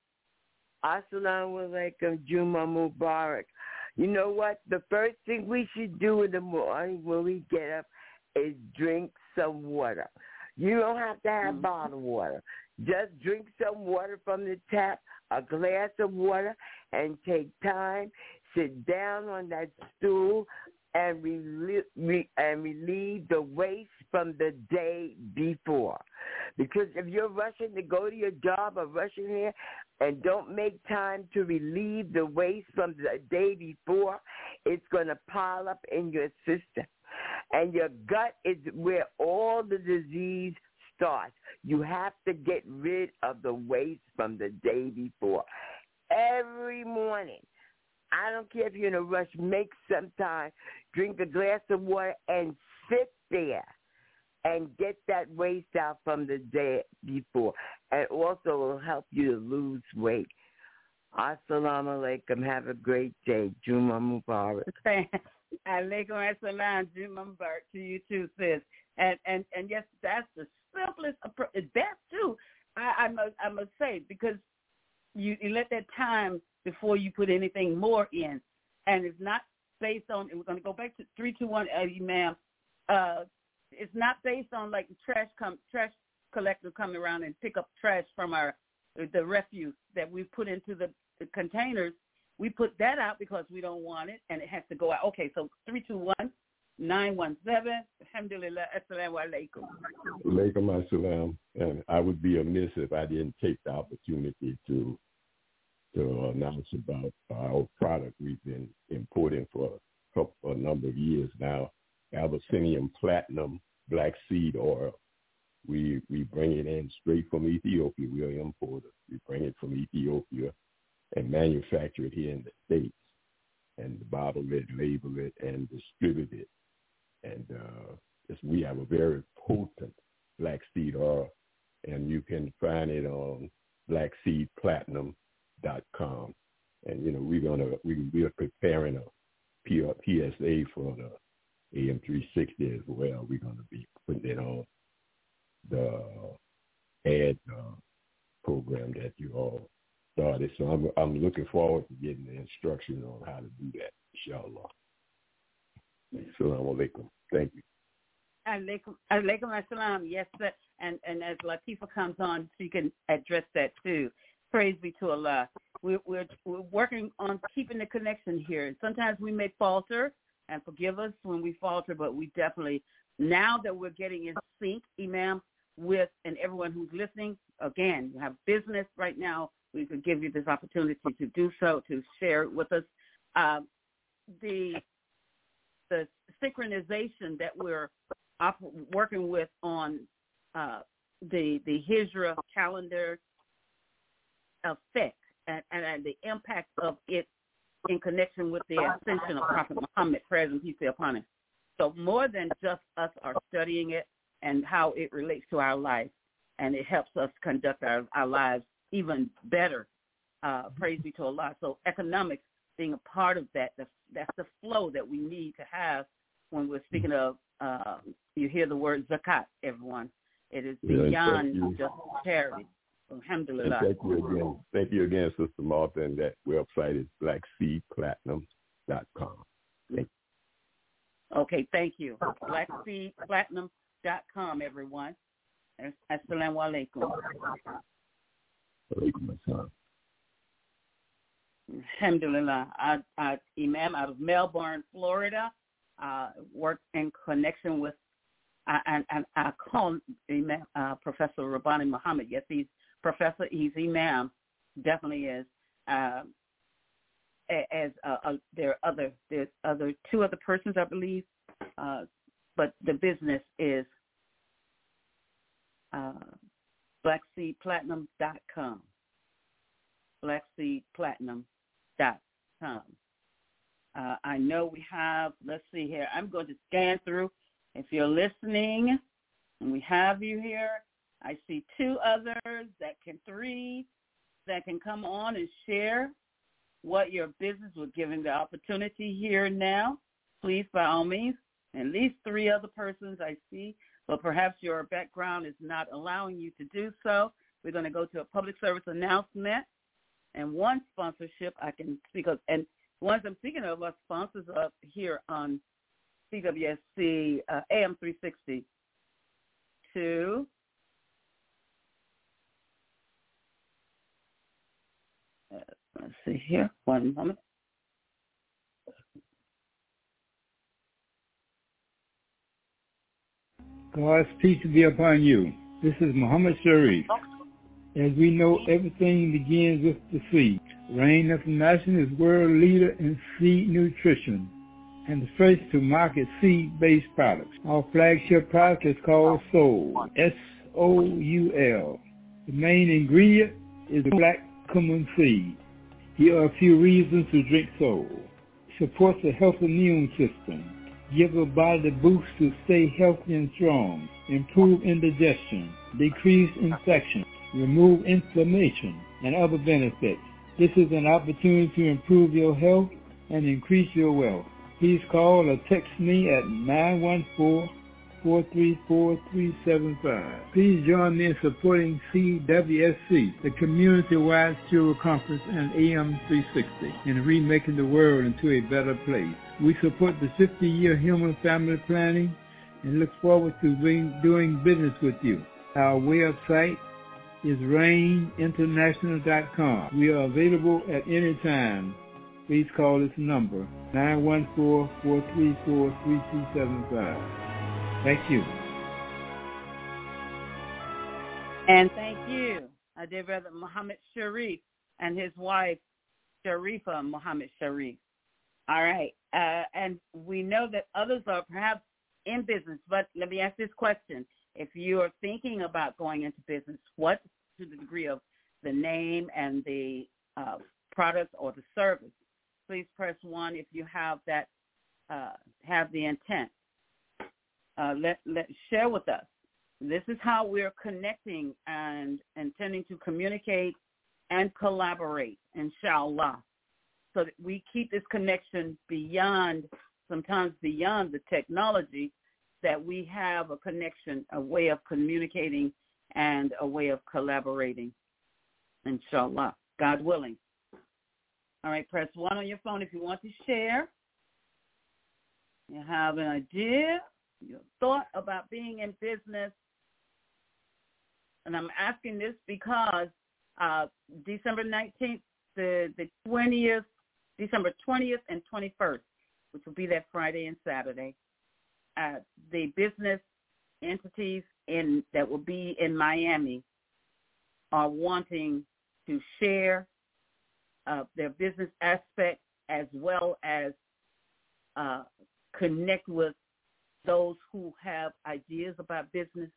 Assalamu alaikum, Juma Mubarak. You know what? The first thing we should do in the morning when we get up is drink some water. You don't have to have mm-hmm. bottled water. Just drink some water from the tap, a glass of water, and take time, sit down on that stool, and relieve, re, and relieve the waste from the day before. Because if you're rushing to go to your job or rushing here and don't make time to relieve the waste from the day before, it's going to pile up in your system. And your gut is where all the disease starts. You have to get rid of the waste from the day before. Every morning, I don't care if you're in a rush, make some time, drink a glass of water, and sit there and get that waste out from the day before. And also will help you to lose weight. Assalamu alaikum. Have a great day. Juma Mubarak. Alaikum assalam. Juma Mubarak to you too, sis. And, and, and yes, that's the simplest approach. Best too, I, I, must, I must say, because you, you let that time before you put anything more in. And it's not based on, we're going to go back to three two one, uh, ma'am. Uh, it's not based on like the trash come, trash collector coming around and pick up trash from our the refuse that we put into the, the containers. We put that out because we don't want it, and it has to go out. Okay, so three two one, nine one seven. Alhamdulillah. Assalamu alaikum. Alaikum assalam. And I would be amiss if I didn't take the opportunity to to announce about our product we've been importing for a couple, a number of years now, Abyssinian Platinum Black Seed Oil. We we bring it in straight from Ethiopia. We are importers. We bring it from Ethiopia and manufacture it here in the States, and bottle it, label it, and distribute it. And uh, it's, we have a very potent black seed oil, and you can find it on black seed platinum dot com. And you know we're gonna we we are preparing a P S A for the A M three sixty as well. We're gonna be putting it on the ad uh, program that you all started. So I'm I'm looking forward to getting the instructions on how to do that, inshallah. Assalamu alaikum. Thank you. Alaikum, alaikum assalam. Yes, sir. And and as Latifa comes on, she can address that too. Praise be to Allah. We're, we're, we're working on keeping the connection here. Sometimes we may falter, and forgive us when we falter, but we definitely, now that we're getting in sync, Imam, with, and everyone who's listening, again, you have business right now, we could give you this opportunity to do so, to share it with us. Uh, the the synchronization that we're op- working with on uh, the the Hijra calendar effect and, and, and the impact of it in connection with the ascension of Prophet Muhammad, praise and peace be upon him. So more than just us are studying it and how it relates to our life, and it helps us conduct our, our lives even better. Uh, praise be to Allah. So economics being a part of that, that's, that's the flow that we need to have when we're speaking of, uh, you hear the word zakat, everyone. It is beyond yeah, just charity. Alhamdulillah. Thank you again. Thank you again, Sister Martha, and that website is black seed platinum dot com. Thank you. Okay, thank you. black seed platinum dot com, everyone. Assalamu alaikum. Alaikum assalam. Alhamdulillah. I, I, Imam out of Melbourne, Florida, uh, worked in connection with, uh, and, and I call Imam, uh, Professor Rabbani Muhammad. Yes, he's Professor, he's Imam, definitely is. Uh, as uh, uh, there are other, there's other two other persons, I believe, uh, but the business is uh, black seed platinum dot com. black seed platinum dot com. Uh, I know we have, let's see here, I'm going to scan through. If you're listening and we have you here, I see two others that can, three that can come on and share what your business was given the opportunity here now. Please, by all means, at least three other persons I see, but perhaps your background is not allowing you to do so. We're going to go to a public service announcement and one sponsorship I can speak of. And ones I'm speaking of are sponsors up here on C W S C uh, A M three sixty. Two. Uh, let's see here. One moment. God's peace be upon you. This is Muhammad Sharif. As we know, everything begins with the seed. Rain International is world leader in seed nutrition and the first to market seed-based products. Our flagship product is called Soul, S O U L. The main ingredient is black cumin seed. Here are a few reasons to drink Soul. Supports a healthy immune system. Give a body the boost to stay healthy and strong. Improve indigestion. Decrease infection. Remove inflammation and other benefits. This is an opportunity to improve your health and increase your wealth. Please call or text me at nine one four, four three four, three seven five. Please join me in supporting C W S C, the community-wide Steward Conference and A M three sixty, in remaking the world into a better place. We support the fifty-year human family planning and look forward to being, doing business with you. Our website is rain international dot com. We are available at any time. Please call this number, nine one four, four three four, three two seven five. Thank you. And thank you, our dear brother Muhammad Sharif and his wife, Sharifa Muhammad Sharif. All right. Uh, and we know that others are perhaps in business, but let me ask this question. If you are thinking about going into business, what to the degree of the name and the uh, product or the service? Please press one if you have that, uh, have the intent. Uh, let, let share with us. This is how we're connecting and intending to communicate and collaborate, inshallah, so that we keep this connection beyond, sometimes beyond the technology, that we have a connection, a way of communicating and a way of collaborating, inshallah, God willing. All right, press one on your phone if you want to share. You have an idea, your thought about being in business. And I'm asking this because uh, December nineteenth, the, the twentieth, December twentieth and twenty-first, which will be that Friday and Saturday, uh, the business entities in that will be in Miami are wanting to share uh, their business aspect as well as uh, connect with those who have ideas about business.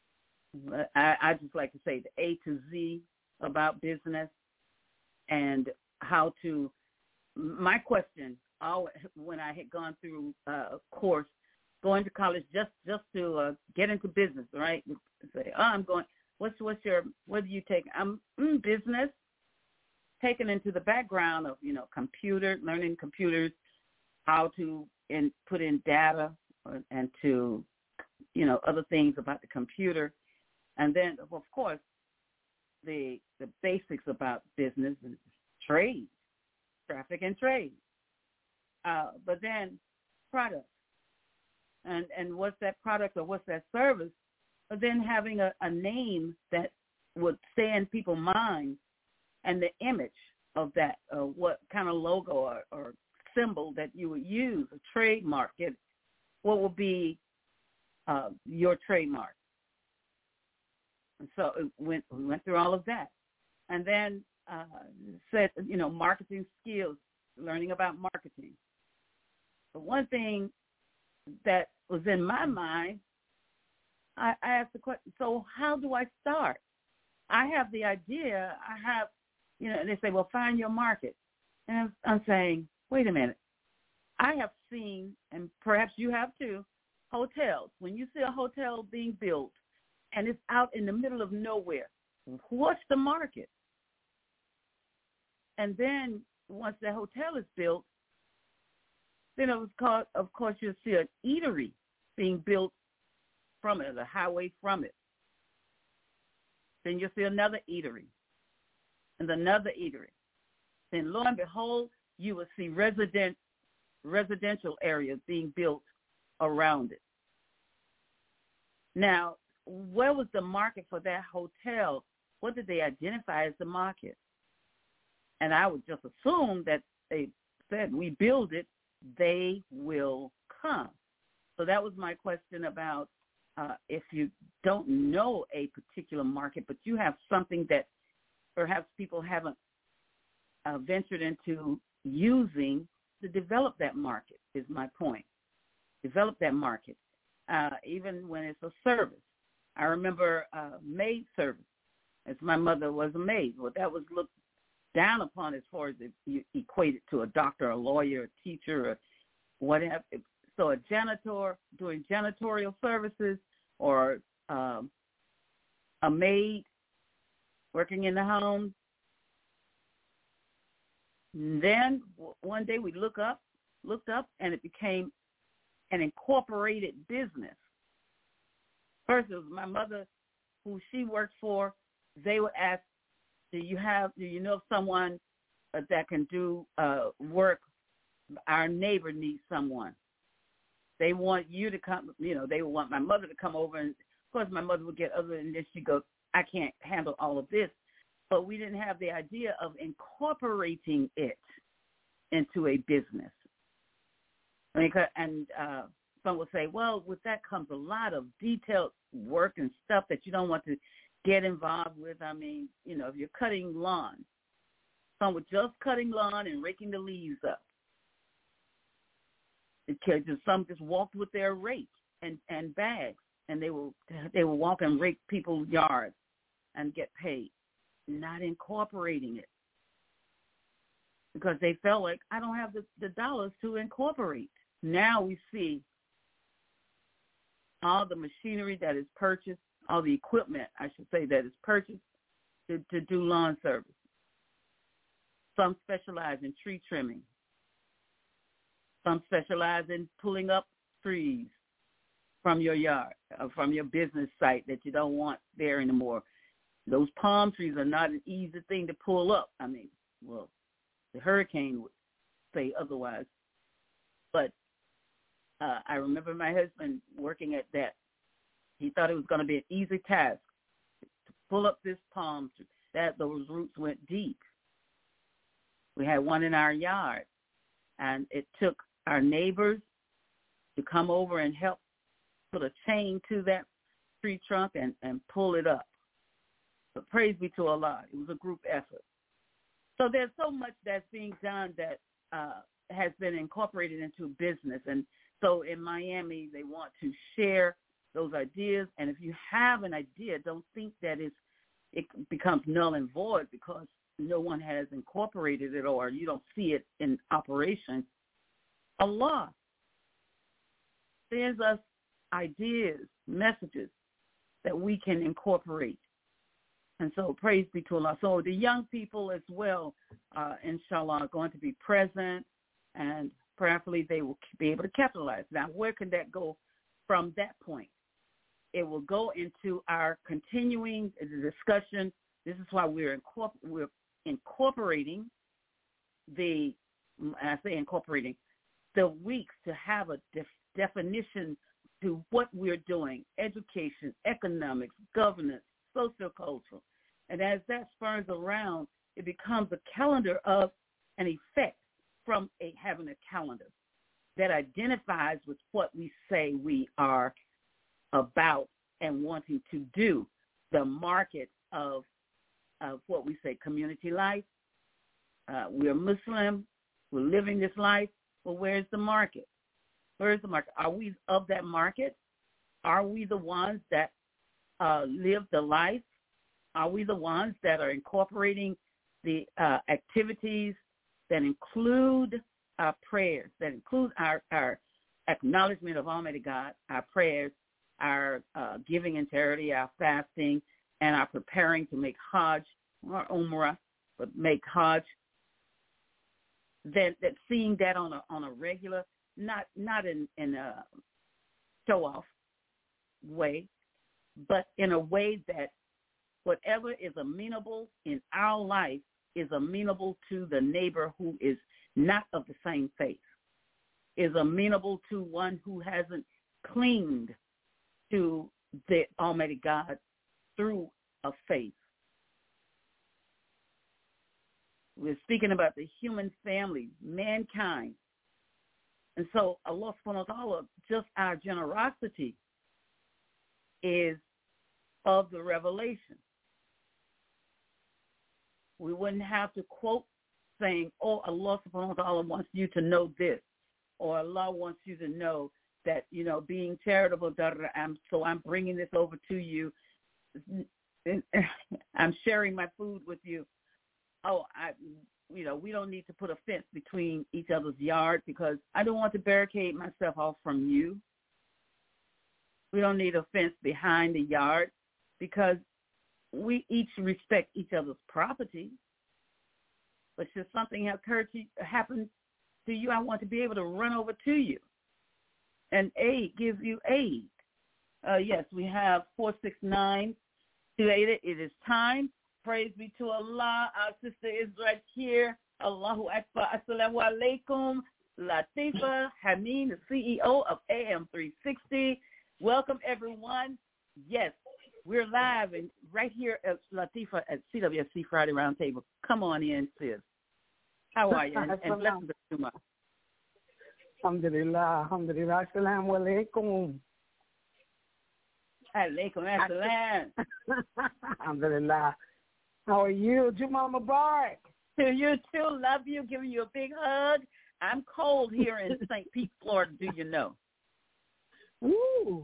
I, I just like to say the A to Z about business and how to, my question, always, when I had gone through a course, going to college just, just to uh, get into business, right? Say, oh, I'm going, what's, what's your, what do you take? I'm mm, business, taken into the background of, you know, computer, learning computers, how to in, put in data or, and to, you know, other things about the computer. And then, of course, the the basics about business and trade, traffic and trade. Uh, but then product. And and what's that product or what's that service? But then having a, a name that would stay in people's minds and the image of that, uh, what kind of logo or, or symbol that you would use, a trademark. It, what would be uh, your trademark? And so it went, we went through all of that. And then uh, said, you know, marketing skills, learning about marketing. But one thing that was in my mind, I, I asked the question, so how do I start? I have the idea. I have, you know, they say, well, find your market. And I'm, I'm saying, wait a minute. I have seen, and perhaps you have too, hotels. When you see a hotel being built, and it's out in the middle of nowhere, what's the market? And then once the hotel is built, then it was called, of course, you'll see an eatery being built from it, the highway from it. Then you'll see another eatery and another eatery. Then lo and behold, you will see resident residential areas being built around it. Now, where was the market for that hotel? What did they identify as the market? And I would just assume that they said, we build it, they will come. So that was my question about uh, if you don't know a particular market, but you have something that perhaps people haven't uh, ventured into using to develop that market, is my point. Develop that market, uh, even when it's a service. I remember uh, maid service, as my mother was a maid. Well, that was looked down upon as far as if you equate it to a doctor, a lawyer, a teacher, or whatever. So a janitor doing janitorial services, or um, a maid working in the home. And then one day we look up, looked up, and it became an incorporated business. First, it was my mother, who she worked for. They would ask, "Do you have? Do you know of someone uh, that can do uh, work? Our neighbor needs someone. They want you to come. You know, they would want my mother to come over, and of course, my mother would get other, and then she go, I can't handle all of this. But we didn't have the idea of incorporating it into a business. And uh, some will say, well, with that comes a lot of detailed work and stuff that you don't want to get involved with. I mean, you know, if you're cutting lawn, some were just cutting lawn and raking the leaves up. Because some just walked with their rakes and, and bags, and they will they will walk and rake people's yards and get paid, not incorporating it because they felt like, I don't have the, the dollars to incorporate. Now we see all the machinery that is purchased, all the equipment, I should say, that is purchased to, to do lawn service. Some specialize in tree trimming. Some specialize in pulling up trees from your yard, or from your business site that you don't want there anymore. Those palm trees are not an easy thing to pull up. I mean, well, the hurricane would say otherwise. But uh, I remember my husband working at that. He thought it was going to be an easy task to pull up this palm tree. That those roots went deep. We had one in our yard, and it took our neighbors to come over and help put a chain to that tree trunk and, and pull it up. But praise be to Allah, it was a group effort. So there's so much that's being done that uh, has been incorporated into business. And so in Miami, they want to share those ideas. And if you have an idea, don't think that it's, it becomes null and void because no one has incorporated it or you don't see it in operation. Allah sends us ideas, messages that we can incorporate. And so praise be to Allah. So the young people as well, uh, inshallah, are going to be present, and prayerfully they will be able to capitalize. Now, where can that go from that point? It will go into our continuing discussion. This is why we're, incorpor- we're incorporating the, I say incorporating, the weeks to have a def- definition to what we're doing, education, economics, governance, sociocultural. And as that spurs around, it becomes a calendar of an effect from a, having a calendar that identifies with what we say we are about and wanting to do, the market of, of what we say community life. Uh, we're Muslim. We're living this life. Well, where's the market? Where's the market? Are we of that market? Are we the ones that uh, live the life? Are we the ones that are incorporating the uh, activities that include our prayers, that include our, our acknowledgement of Almighty God, our prayers, our uh, giving in charity, our fasting, and our preparing to make Hajj or Umrah, but make Hajj? That, that seeing that on a on a regular, not not in, in a show-off way, but in a way that whatever is amenable in our life is amenable to the neighbor who is not of the same faith, is amenable to one who hasn't clinged to the Almighty God through a faith. We're speaking about the human family, mankind. And so Allah subhanahu wa ta'ala, just our generosity is of the revelation. We wouldn't have to quote saying, oh, Allah subhanahu wa ta'ala wants you to know this, or Allah wants you to know that, you know, being charitable, I'm, so I'm bringing this over to you. I'm sharing my food with you. Oh, I, you know, we don't need to put a fence between each other's yard because I don't want to barricade myself off from you. We don't need a fence behind the yard because we each respect each other's property. But should something occur to happen to you, I want to be able to run over to you. And aid gives you aid. Uh, yes, we have four six nine two eight. It is time. Praise be to Allah. Our sister is right here. Allahu Akbar. Assalamu alaikum. Latifa Hameen, the C E O of A M three sixty. Welcome, everyone. Yes, we're live and right here at Latifa at C W S C Friday Roundtable. Come on in, sis. How are you? And, and blessings to you. Alhamdulillah, alhamdulillah. Assalamu alaikum. Alaikum assalam. Alhamdulillah. How are you? Juma Mubarak. You too. Love you. Giving you a big hug. I'm cold here in Saint Pete, Florida. Do you know? Ooh.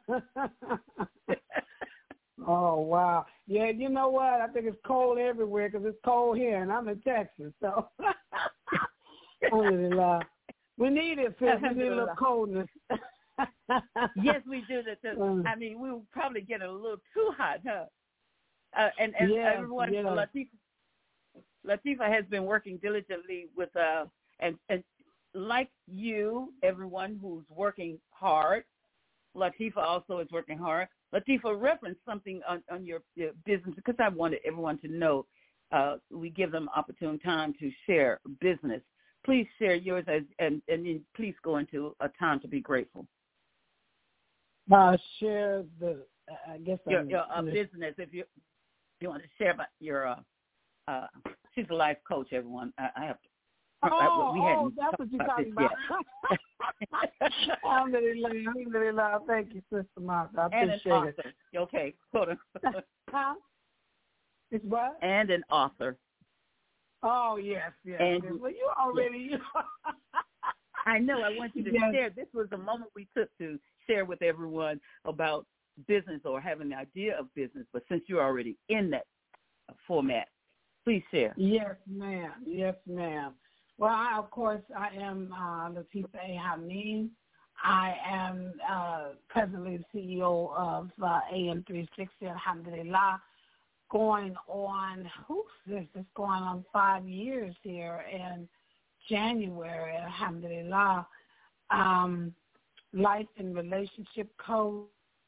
Oh, wow. Yeah, you know what? I think it's cold everywhere because it's cold here, and I'm in Texas. So, alhamdulillah. We need it, sis. We need a little coldness. Yes, we do. That. I mean, we will probably get a little too hot, huh? Uh, and and yes, everyone, yes. Latifa, Latifa has been working diligently with, uh, and, and like you, everyone who's working hard, Latifa also is working hard. Latifa referenced something on, on your, your business because I wanted everyone to know uh, we give them opportune time to share business. Please share yours as, and, and then please go into a time to be grateful. Uh, share the, I guess, your, your uh, business. If you you want to share about your, uh, uh, she's a life coach. Everyone, I, I have to. Oh, we oh that's what you're talking about. Alhamdulillah, alhamdulillah. Thank you, Sister Martha. I and appreciate an it. author. Okay, quote unquote. Huh? It's what? And an author. Oh, yes, yes. And yes. Well, you already... Yes. I know. I want you to yes. share. This was the moment we took to share with everyone about business or having an idea of business. But since you're already in that format, please share. Yes, ma'am. Yes, ma'am. Well, I, of course, I am uh, Latifa A. Hameen. I am uh, presently the C E O of uh, A M three sixty, alhamdulillah, going on, who's this? It's going on five years here in January, alhamdulillah. Um, life and relationship coach,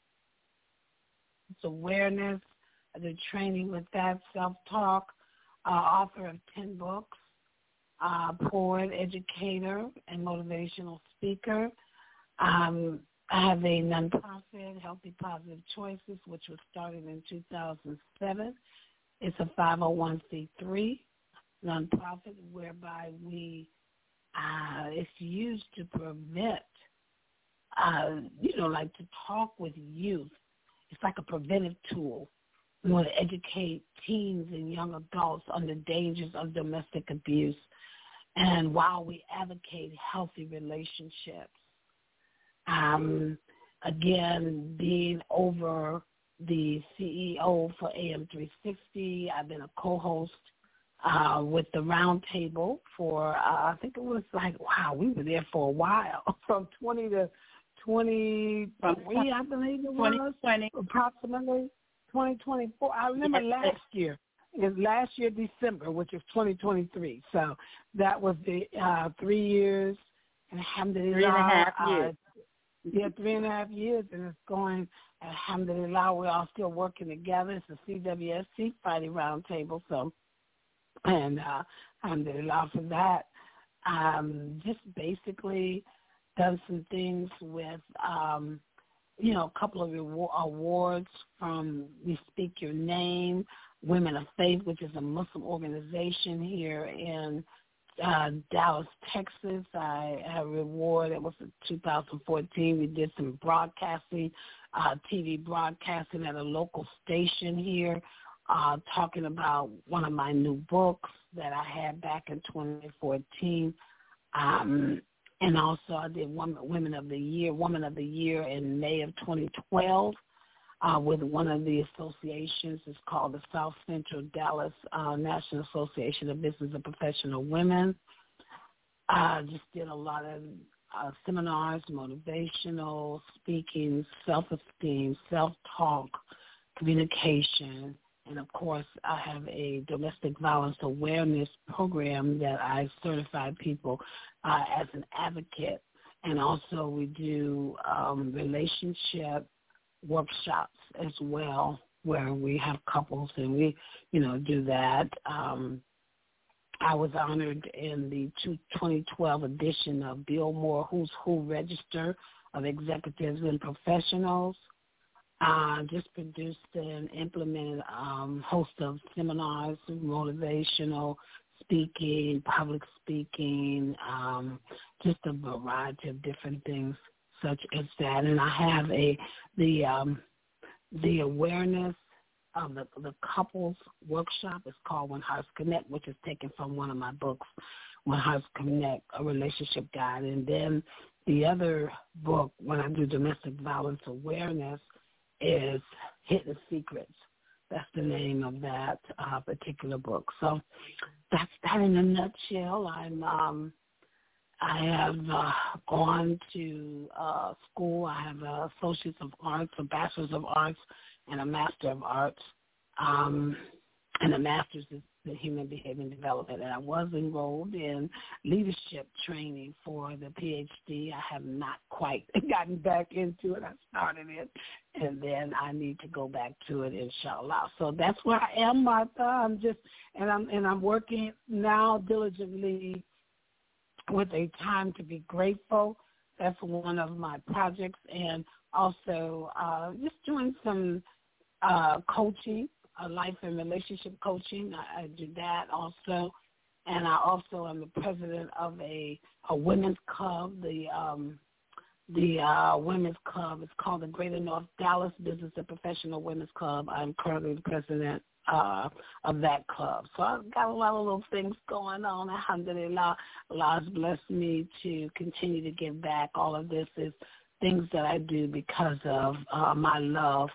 awareness, the training with that, self-talk, uh, author of ten books. Uh, poet, educator, and motivational speaker. Um, I have a nonprofit, Healthy Positive Choices, which was started in two thousand seven. It's a five oh one c three nonprofit whereby we, uh, it's used to prevent, uh, you know, like to talk with youth. It's like a preventive tool. We want to educate teens and young adults on the dangers of domestic abuse. And while we advocate healthy relationships, um, again, being over the C E O for A M three sixty, I've been a co-host uh, with the Roundtable for, uh, I think it was like, wow, we were there for a while, from twenty to twenty-three, I believe it was, approximately twenty twenty-four. I remember last year. Is last year December, which is twenty twenty-three. So that was the uh, three years, and alhamdulillah. Three and a half years. Uh, yeah, three and a half years, and it's going, alhamdulillah, we're all still working together. It's a C W S C Friday Roundtable, so, and uh, alhamdulillah for that. Um, just basically done some things with, um, you know, a couple of awards from We Speak Your Name, Women of Faith, which is a Muslim organization here in uh, Dallas, Texas. I have a reward. It was in two thousand fourteen. We did some broadcasting, uh, T V broadcasting at a local station here, uh, talking about one of my new books that I had back in twenty fourteen. Um, and also I did Women, Women of the Year, Woman of the Year in May of twenty twelve. Uh, with one of the associations. It's called the South Central Dallas uh, National Association of Business and Professional Women. I uh, just did a lot of uh, seminars, motivational speaking, self-esteem, self-talk, communication, and of course I have a domestic violence awareness program that I certify people uh, as an advocate. And also we do um, relationship workshops as well, where we have couples and we, you know, do that. Um, I was honored in the twenty twelve edition of Bill Moore Who's Who Register of Executives and Professionals. I just produced and implemented a um, host of seminars, motivational speaking, public speaking, um, just a variety of different things such as that. And I have a the um, the awareness of the the couples workshop. It's called When Hearts Connect, which is taken from one of my books, When Hearts Connect, a relationship guide. And then the other book, when I do domestic violence awareness, is Hidden Secrets. That's the name of that uh, particular book. So that's that in a nutshell. I'm um, I have uh, gone to uh, school. I have an Associates of Arts, a Bachelor's of Arts, and a Master of Arts. Um, and the Master's is in Human Behavior and Development. And I was enrolled in leadership training for the P H D. I have not quite gotten back into it. I started it, and then I need to go back to it, inshallah. So that's where I am, Martha. I'm just, and I'm and I'm working now diligently with a time to be grateful. That's one of my projects, and also uh, just doing some uh, coaching, uh, life and relationship coaching. I, I do that also, and I also am the president of a, a women's club. The um, the uh, women's club is called the Greater North Dallas Business and Professional Women's Club. I'm currently the president uh, of that club. So I've got a lot of little things going on. Alhamdulillah, Allah has blessed me to continue to give back. All of this is things that I do because of uh, my love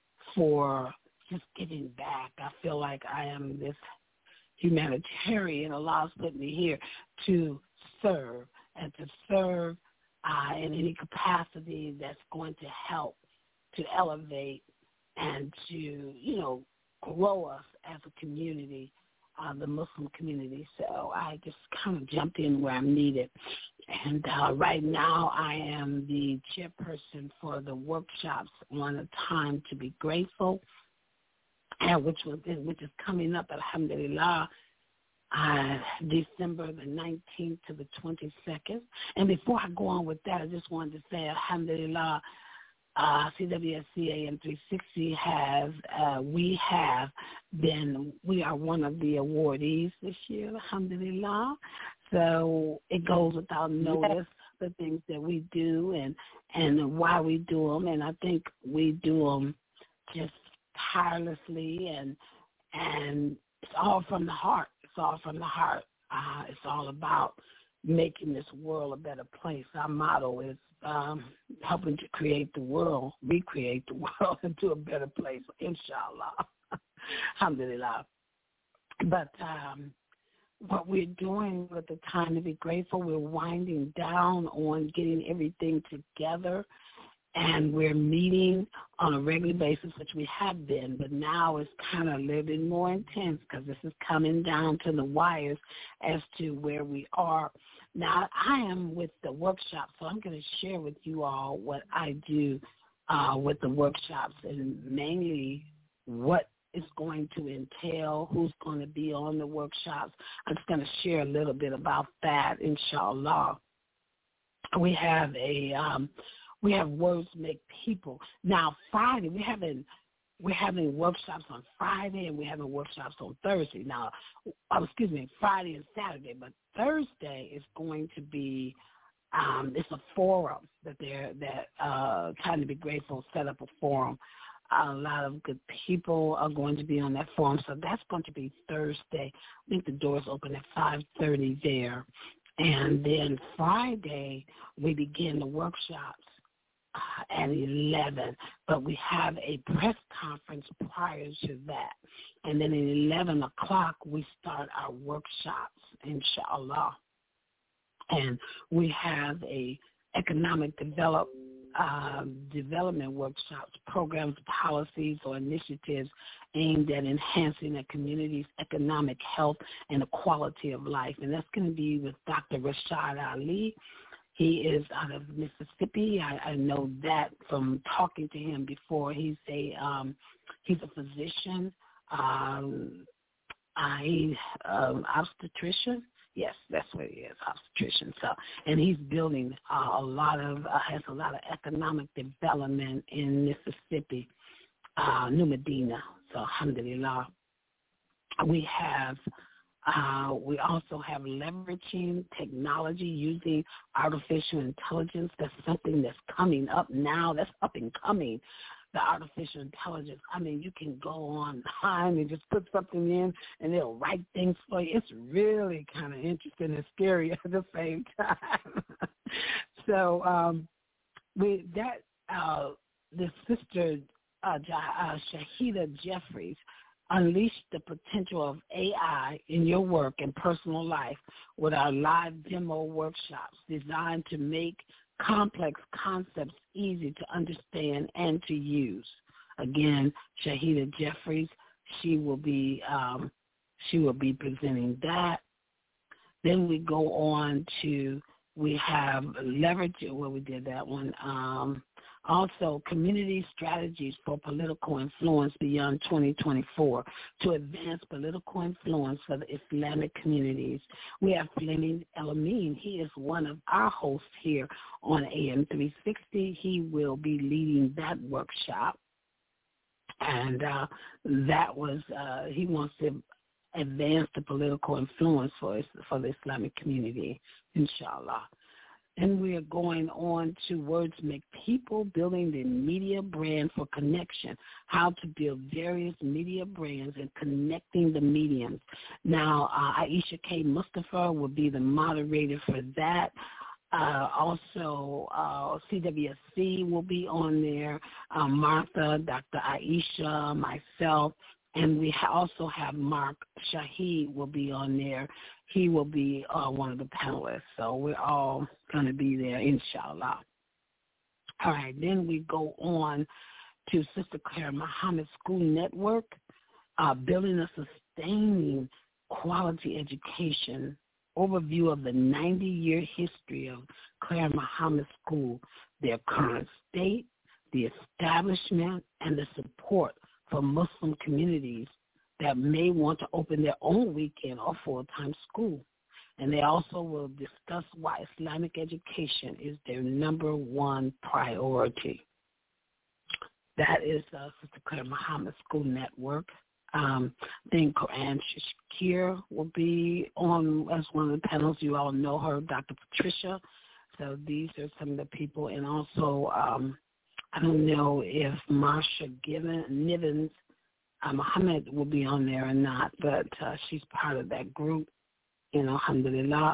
for just giving back. I feel like I am this humanitarian. Allah has put me here to serve and to serve uh, in any capacity that's going to help to elevate and to, you know, grow us as a community, uh, the Muslim community. So I just kind of jumped in where I'm needed. And uh, right now I am the chairperson for the workshops on A Time to Be Grateful, and which was which is coming up, alhamdulillah, uh, December the nineteenth to the twenty-second. And before I go on with that, I just wanted to say, alhamdulillah, Uh, C W S C A M three sixty has, uh, we have been, we are one of the awardees this year, alhamdulillah. So it goes without notice, the things that we do and, and why we do them. And I think we do them just tirelessly, and, and it's all from the heart. It's all from the heart. Uh, it's all about making this world a better place. Our motto is um, helping to create the world, recreate the world into a better place, inshallah. Alhamdulillah. But um, what we're doing with the Time to Be Grateful, we're winding down on getting everything together, and we're meeting on a regular basis, which we have been, but now it's kind of a little bit more intense because this is coming down to the wires as to where we are. Now, I am with the workshop, so I'm going to share with you all what I do uh, with the workshops, and mainly what it's going to entail, who's going to be on the workshops. I'm just going to share a little bit about that, inshallah. We have a um, we have Words Make People. Now, Friday, we're having, we're having workshops on Friday, and we're having workshops on Thursday. Now, oh, excuse me, Friday and Saturday, but Thursday is going to be, um, it's a forum that they're, that uh, Time to Be Grateful set up a forum. A lot of good people are going to be on that forum, so that's going to be Thursday. I think the doors open at five thirty there. And then Friday, we begin the workshops uh, at eleven, but we have a press conference prior to that. And then at eleven o'clock, we start our workshops, inshallah. And we have a economic develop, uh, development workshops, programs, policies, or initiatives aimed at enhancing a community's economic health and the quality of life. And that's going to be with Doctor Rashad Ali. He is out of Mississippi. I, I know that from talking to him before. He's a um, he's a physician, um, uh, he's um, obstetrician. Yes, that's what he is, obstetrician. So, and he's building uh, a lot of uh, has a lot of economic development in Mississippi, uh, New Medina. So, alhamdulillah, we have Uh, we also have leveraging technology using artificial intelligence. That's something that's coming up now. That's up and coming, the artificial intelligence. I mean, you can go online and just put something in, and it'll write things for you. It's really kind of interesting and scary at the same time. so um, we that uh, the sister uh, uh, Shahida Jeffries unleash the potential of A I in your work and personal life with our live demo workshops designed to make complex concepts easy to understand and to use. Again, Shahida Jeffries, she will be um, she will be presenting that. Then we go on to we have leverage. Well, we did that one. Um, Also, community strategies for political influence beyond twenty twenty-four to advance political influence for the Islamic communities. We have Fleming El-Amin. He is one of our hosts here on A M three sixty. He will be leading that workshop. And uh, that was, uh, he wants to advance the political influence for, for the Islamic community, inshallah. And we are going on to Words Make People, building the media brand for connection, how to build various media brands and connecting the mediums. Now, uh, Aisha K. Mustafa will be the moderator for that. Uh, also, uh, C W S C will be on there, uh, Martha, Doctor Aisha, myself. And we ha- also have Mark Shahid will be on there. He will be uh, one of the panelists. So we're all going to be there, inshallah. All right, then we go on to Sister Claire Muhammad School Network, uh, building a sustaining quality education, overview of the ninety-year history of Claire Muhammad School, their current state, the establishment, and the support for Muslim communities that may want to open their own weekend or full-time school. And they also will discuss why Islamic education is their number one priority. That is uh, Sister Claire Muhammad School Network. Um, then Quran Shakir will be on as one of the panels. You all know her, Doctor Patricia. So these are some of the people. And also, um, I don't know if Marsha Given, Nivens uh, Muhammad will be on there or not, but uh, she's part of that group, you know, alhamdulillah.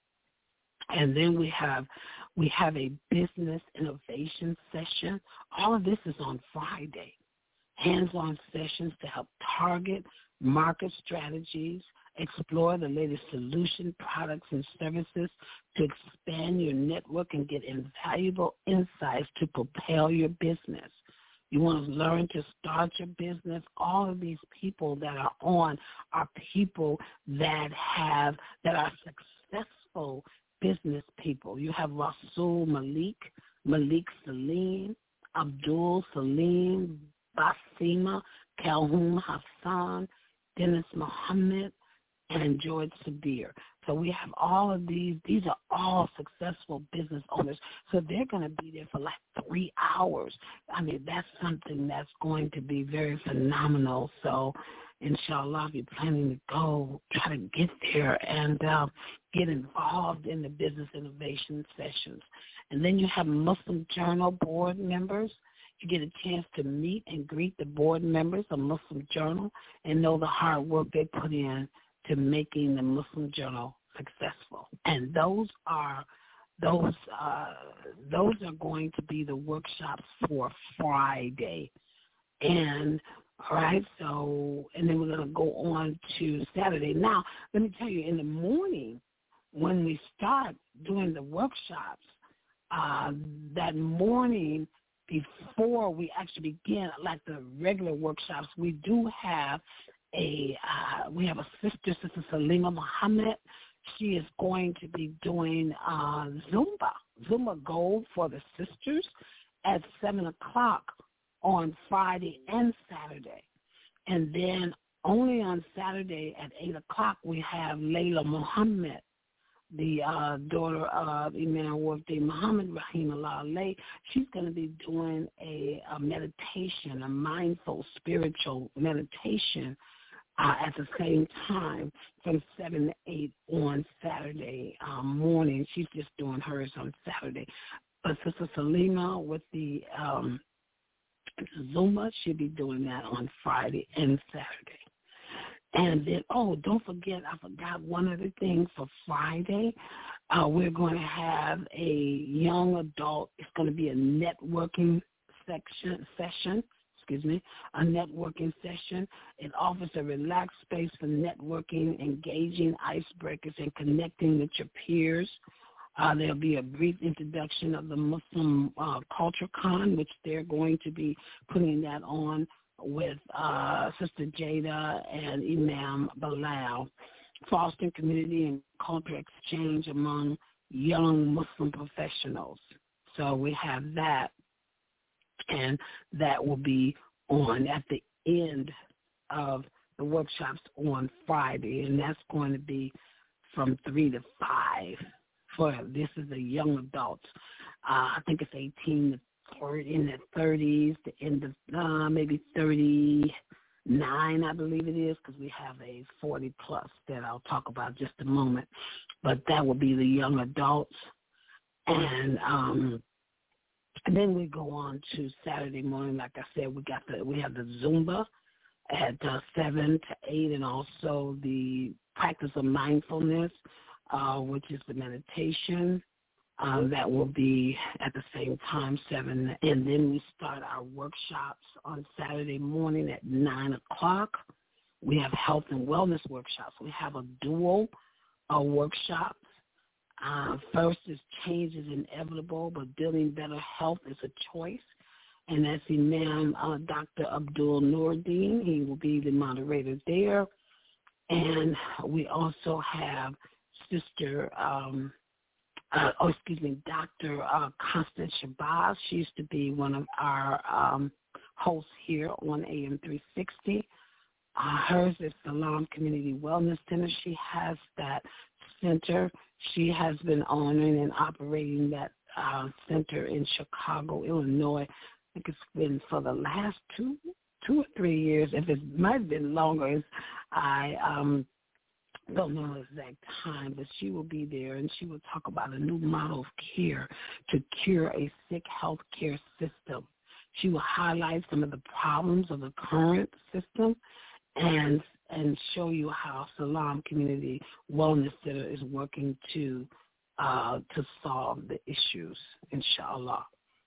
And then we have we have a business innovation session. All of this is on Friday. Hands-on sessions to help target market strategies, explore the latest solution, products, and services to expand your network and get invaluable insights to propel your business. You want to learn to start your business. All of these people that are on are people that have that are successful business people. You have Rasul Malik, Malik Salim, Abdul Salim, Basima, Calhoun Hassan, Dennis Muhammad, and George Sabir. So we have all of these. These are all successful business owners. So they're going to be there for like three hours. I mean, that's something that's going to be very phenomenal. So inshallah, if you're planning to go, try to get there and uh, get involved in the business innovation sessions. And then you have Muslim Journal board members. You get a chance to meet and greet the board members of Muslim Journal and know the hard work they put in to making the Muslim Journal successful. And those are those uh, those are going to be the workshops for Friday. And all right, so and then we're going to go on to Saturday. Now, let me tell you, in the morning when we start doing the workshops, uh, that morning before we actually begin, like the regular workshops, we do have a uh, we have a sister, Sister Salima Muhammad. She is going to be doing uh, Zumba, Zumba Gold for the sisters at seven o'clock on Friday and Saturday. And then only on Saturday at eight o'clock we have Layla Muhammad, the uh, daughter of Imam Wafdi Muhammad Rahimahullah Alayh. She's going to be doing a, a meditation, a mindful spiritual meditation Uh, at the same time, from seven to eight on Saturday um, morning. She's just doing hers on Saturday. But Sister Salima with the um, Zumba, she'll be doing that on Friday and Saturday. And then, oh, don't forget, I forgot one other thing for Friday. Uh, we're going to have a young adult. It's going to be a networking section session. Excuse me, a networking session. It offers a relaxed space for networking, engaging icebreakers, and connecting with your peers. Uh, there'll be a brief introduction of the Muslim uh, Culture Con, which they're going to be putting that on with uh, Sister Jada and Imam Bilal, fostering community and cultural exchange among young Muslim professionals. So we have that. And that will be on at the end of the workshops on Friday, and that's going to be from three to five. For this is a young adult. Uh, I think it's eighteen to thirty, in the thirties, the end of uh, maybe thirty-nine, I believe it is, because we have a forty plus that I'll talk about just a moment. But that will be the young adults, and um, And then we go on to Saturday morning. Like I said, we got the we have the Zumba at uh, seven to eight, and also the practice of mindfulness, uh, which is the meditation. Um, that will be at the same time, seven. And then we start our workshops on Saturday morning at nine o'clock. We have health and wellness workshops. We have a dual uh, workshop. Uh, first is change is inevitable, but building better health is a choice. And that's Imam uh, Doctor Abdul Noordin. He will be the moderator there. And we also have Sister, um, uh, oh, excuse me, Doctor Uh, Constance Shabazz. She used to be one of our um, hosts here on A M three sixty. Uh, hers is Salam Community Wellness Center. She has that center. She has been owning and operating that uh, center in Chicago, Illinois. I think it's been for the last two, two or three years. If it might have been longer, I um, don't know the exact time. But she will be there, and she will talk about a new model of care to cure a sick health care system. She will highlight some of the problems of the current system, and and show you how Salam Community Wellness Center is working to uh, to solve the issues, inshallah.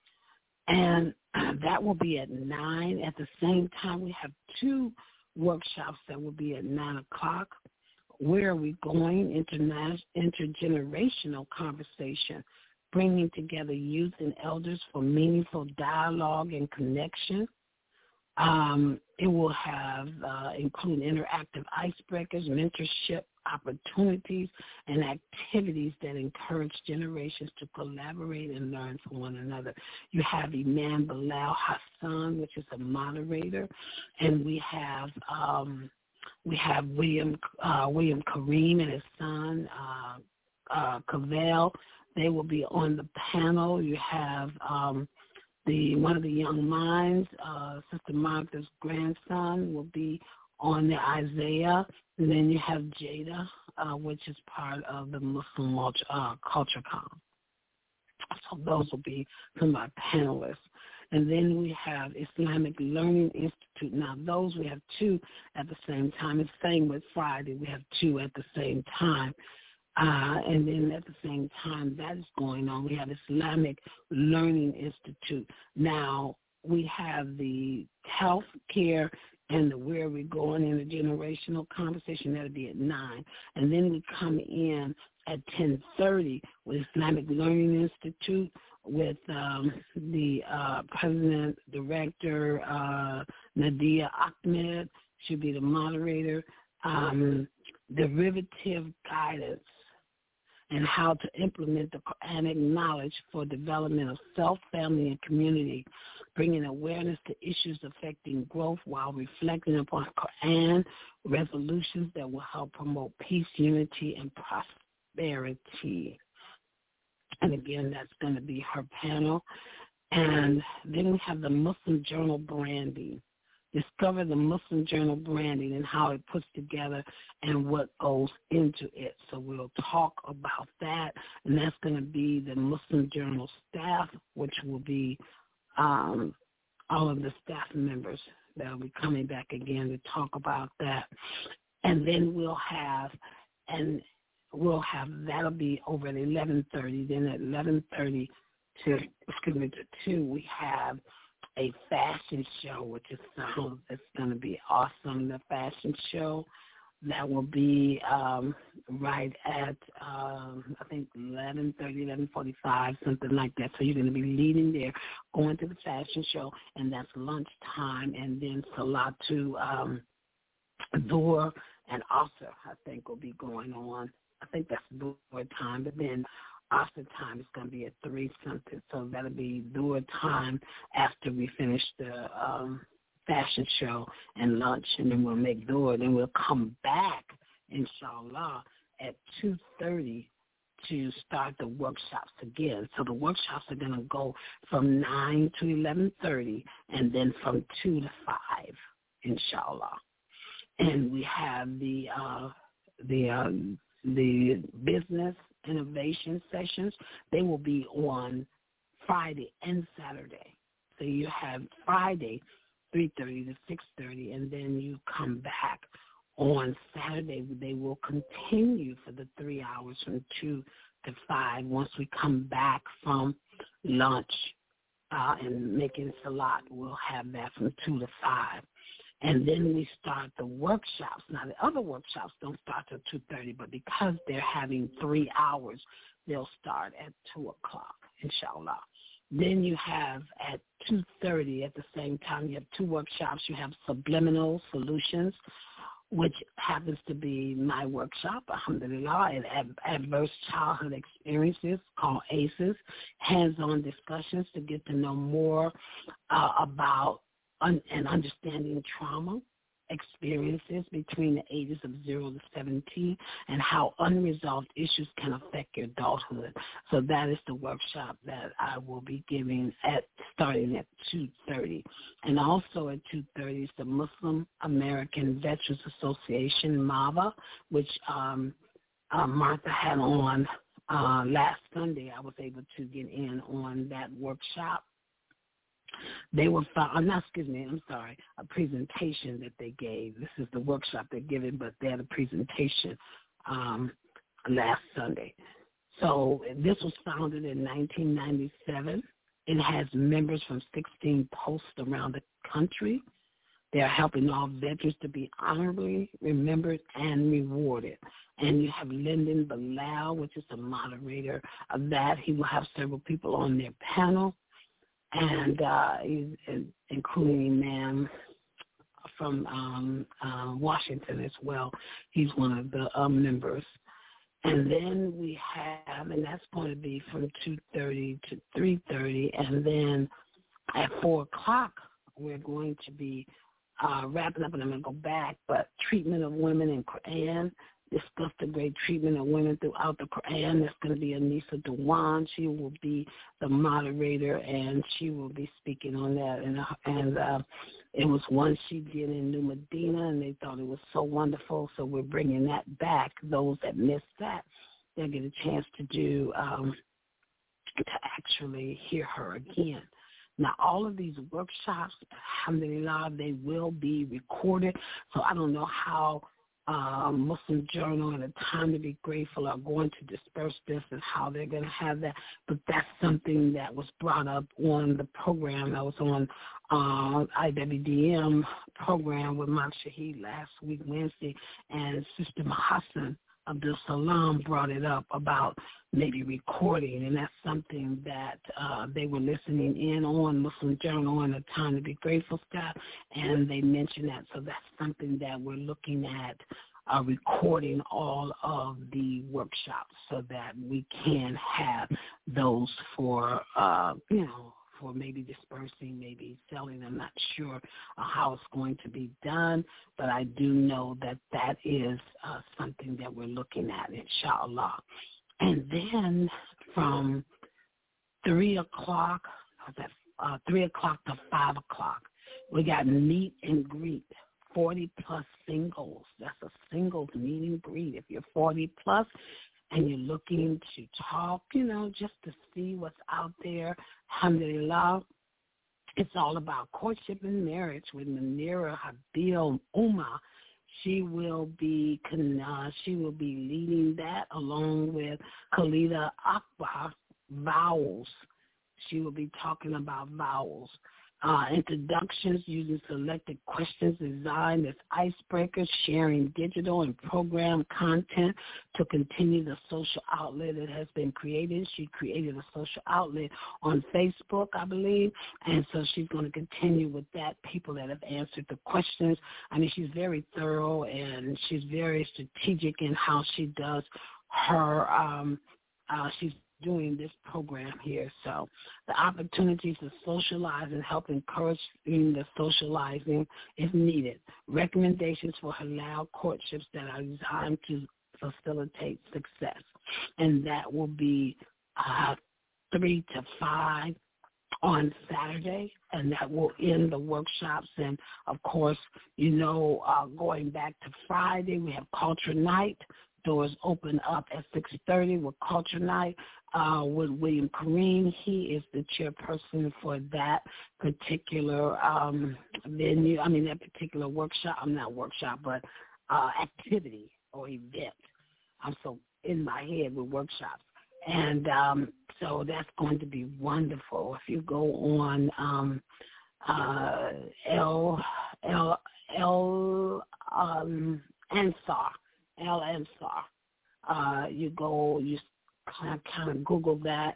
And that will be at nine. At the same time, we have two workshops that will be at nine o'clock. Where are we going? Interna- intergenerational conversation, bringing together youth and elders for meaningful dialogue and connection. Um, it will have uh, include interactive icebreakers, mentorship opportunities, and activities that encourage generations to collaborate and learn from one another. You have Imam Bilal Hassan, which is a moderator, and we have um, we have William uh, William Kareem and his son uh, uh, Cavell. They will be on the panel. You have um, The one of the young minds, uh, Sister Martha's grandson, will be on the Isaiah. And then you have Jada, uh, which is part of the Muslim uh, Culture Con. So those will be some of our panelists. And then we have Islamic Learning Institute. Now, those we have two at the same time. It's the same with Friday. We have two at the same time. Uh, and then at the same time that is going on, we have Islamic Learning Institute. Now, we have the health care and the where we're going in the generational conversation. That'll be at nine. And then we come in at ten thirty with Islamic Learning Institute with um, the uh, President, Director, uh, Nadia Ahmed. She'll be the moderator. Um, derivative guidance and how to implement the Quranic knowledge for development of self, family, and community, bringing awareness to issues affecting growth while reflecting upon Quran resolutions that will help promote peace, unity, and prosperity. And again, that's going to be her panel. And then we have the Muslim Journal branding. Discover the Muslim Journal branding and how it puts together and what goes into it. So we'll talk about that, and that's going to be the Muslim Journal staff, which will be um, all of the staff members that will be coming back again to talk about that. And then we'll have, and we'll have, that'll be over at eleven thirty. Then at eleven thirty to, excuse me, to two, we have a fashion show, which is sounds it's going to be awesome. The fashion show that will be um, right at um, I think eleven thirty, eleven forty-five, something like that. So you're going to be leading there, going to the fashion show, and that's lunchtime. And then Salatu, um, Dhur, and Asr, I think, will be going on. I think that's Dhur time, but then Asr time is going to be at three something, so that'll be Dhur time after we finish the um, fashion show and lunch, and then we'll make Dhur. Then we'll come back, inshallah, at two thirty to start the workshops again. So the workshops are going to go from nine to eleven thirty, and then from two to five, inshallah. And we have the uh, the uh, the business innovation sessions. They will be on Friday and Saturday. So you have Friday, three thirty to six thirty, and then you come back on Saturday. They will continue for the three hours from two to five. Once we come back from lunch uh, and making salat, we'll have that from two to five. And then we start the workshops. Now, the other workshops don't start till two thirty, but because they're having three hours, they'll start at two o'clock, inshallah. Then you have at two thirty, at the same time, you have two workshops. You have Subliminal Solutions, which happens to be my workshop, alhamdulillah, and ad- Adverse Childhood Experiences, called ACEs, hands-on discussions to get to know more uh, about un- and understanding trauma experiences between the ages of zero to seventeen and how unresolved issues can affect your adulthood. So that is the workshop that I will be giving at starting at two thirty. And also at two thirty is the Muslim American Veterans Association, MAVA, which um, uh, Martha had on uh, last Sunday. I was able to get in on that workshop. They were, I'm not, excuse me, I'm sorry, a presentation that they gave. This is the workshop they're giving, but they had a presentation um, last Sunday. So this was founded in nineteen ninety-seven. It has members from sixteen posts around the country. They're helping all veterans to be honorably remembered and rewarded. And you have Lyndon Bilal, which is the moderator of that. He will have several people on their panel. And uh, including a man from um, uh, Washington as well. He's one of the uh, members. And then we have, and that's going to be from two thirty to three thirty. And then at four o'clock, we're going to be uh, wrapping up, and I'm going to go back, but treatment of women in Quran. Discuss the great treatment of women throughout the Quran. That's going to be Anissa Dewan. She will be the moderator, and she will be speaking on that. And, and uh, it was one she did in New Medina, and they thought it was so wonderful. So we're bringing that back. Those that missed that, they'll get a chance to do um, to actually hear her again. Now, all of these workshops, alhamdulillah, they will be recorded. So I don't know how Uh, Muslim Journal and A Time to Be Grateful are going to disperse this and how they're going to have that. But that's something that was brought up on the program that was on uh, I W D M program with Mount Shaheed last week, Wednesday, and Sister Mahassan Abdul Salam brought it up about maybe recording, and that's something that uh, they were listening in on Muslim Journal and A Time to Be Grateful staff, and they mentioned that. So that's something that we're looking at, uh, recording all of the workshops so that we can have those for, uh, you know, for maybe dispersing, maybe selling. I'm not sure uh, how it's going to be done, but I do know that that is uh, something that we're looking at, inshallah. And then from three o'clock, uh, three o'clock to five o'clock, We got meet and greet, forty-plus singles. That's a singles meet and greet. If you're forty-plus and you're looking to talk, you know, just to see what's out there, alhamdulillah, it's all about courtship and marriage with Munira Habil Umar. She will be uh, she will be leading that along with Khalida Akbar, vowels. She will be talking about vowels. Uh, introductions using selected questions designed as icebreakers, sharing digital and program content to continue the social outlet that has been created. She created a social outlet on Facebook, I believe, and so she's going to continue with that. People that have answered the questions. I mean, she's very thorough and she's very strategic in how she does her, um, uh, she's doing this program here. So the opportunities to socialize and help encourage the socializing is needed. Recommendations for halal courtships that are designed to facilitate success. And that will be uh, three to five on Saturday, and that will end the workshops. And, of course, you know, uh, going back to Friday, we have Culture Night. Doors open up at six thirty with Culture Night uh, with William Kareem. He is the chairperson for that particular um, venue, I mean that particular workshop, I'm not workshop, but uh, activity or event. I'm so in my head with workshops. And um, so that's going to be wonderful. If you go on um, uh, L, L, L um, Ansar, Al Ansar. Uh, you go, you kind of, kind of Google that,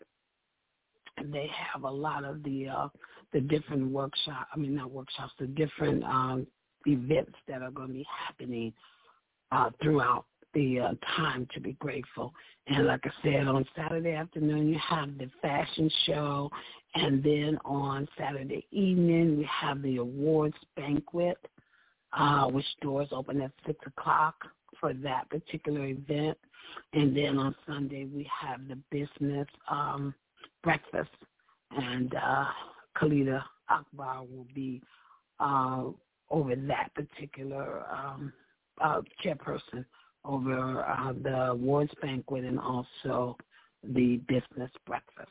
and they have a lot of the uh, the different workshops. I mean, not workshops, the different um, events that are going to be happening uh, throughout the uh, time to be grateful. And like I said, on Saturday afternoon, you have the fashion show, and then on Saturday evening, we have the awards banquet, uh, which doors open at six o'clock. For that particular event. And then on Sunday we have the business um, breakfast, and uh, Khalida Akbar will be uh, over that particular um, uh, chairperson over uh, the awards banquet and also the business breakfast.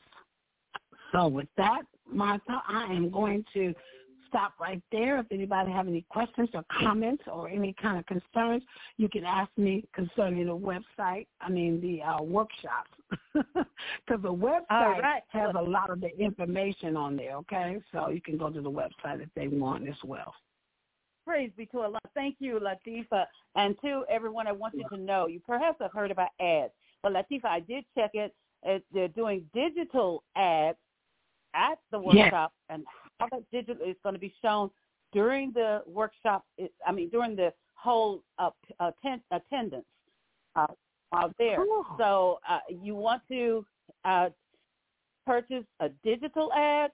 So with that, Martha, I am going to stop right there. If anybody have any questions or comments or any kind of concerns, you can ask me concerning the website, I mean the uh, workshops, because the website right. has a lot of the information on there, okay? So you can go to the website if they want as well. Praise be to Allah. Thank you, Latifa. And to everyone, I want you to know, you perhaps have heard about ads, but Latifa, I did check it. They're doing digital ads at the workshop, yes. And how that digital is going to be shown during the workshop. It, I mean, during the whole uh, attend, attendance uh, while there. Cool. So uh, you want to uh, purchase a digital ad?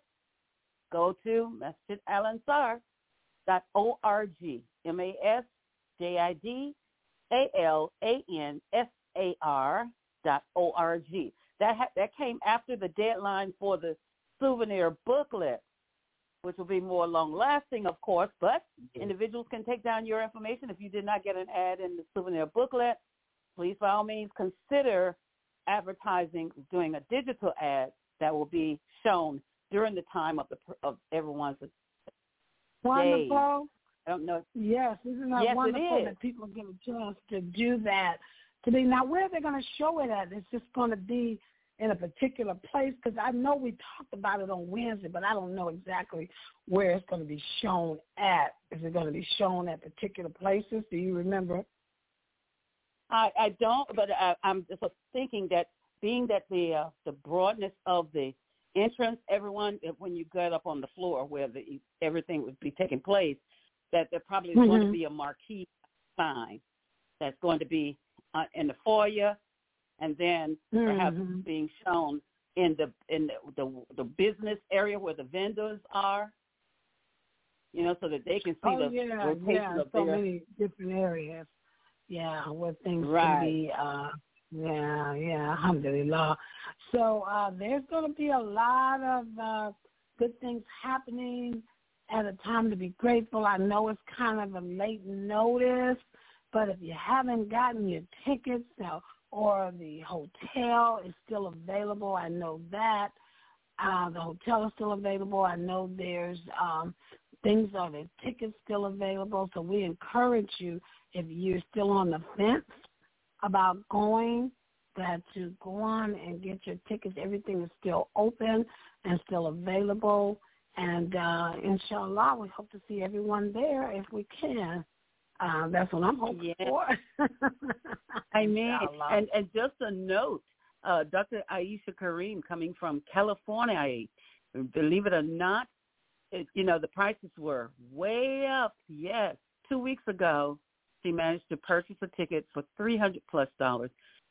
Go to masjid al ansar dot org, M A S J I D A L A N S A R dot O R G. That ha- that came after the deadline for the souvenir booklet, which will be more long-lasting, of course, but individuals can take down your information. If you did not get an ad in the souvenir booklet, please, by all means, consider advertising, doing a digital ad that will be shown during the time of the of everyone's Wonderful. day. I don't know. Yes, isn't that yes, wonderful it is. that people get a chance to do that? To be now, where are they going to show it at? It's just going to be in a particular place, because I know we talked about it on Wednesday, but I don't know exactly where it's going to be shown at. Is it going to be shown at particular places? Do you remember? I, I don't, but I, I'm just thinking that being that the uh, the broadness of the entrance, everyone, when you get up on the floor where the everything would be taking place, that there probably is mm-hmm. going to be a marquee sign that's going to be uh, in the foyer, and then perhaps mm-hmm. being shown in the in the, the the business area where the vendors are, you know, so that they can see oh, the yeah, rotation yeah, of so their many different areas. Yeah, where things right. can be. Uh, yeah, yeah, alhamdulillah. So uh, there's going to be a lot of uh, good things happening, at a time to be grateful. I know it's kind of a late notice, but if you haven't gotten your tickets now, or the hotel is still available, I know that. Uh, the hotel is still available. I know there's um, things are the tickets still available. So we encourage you, if you're still on the fence about going, that to go on and get your tickets. Everything is still open and still available. And uh, inshallah, we hope to see everyone there if we can. Uh, that's what I'm hoping yeah. for. Amen. And, and just a note, uh, Doctor Aisha Kareem coming from California, believe it or not, it, you know, the prices were way up. Yes. Two weeks ago, she managed to purchase a ticket for three hundred plus dollars.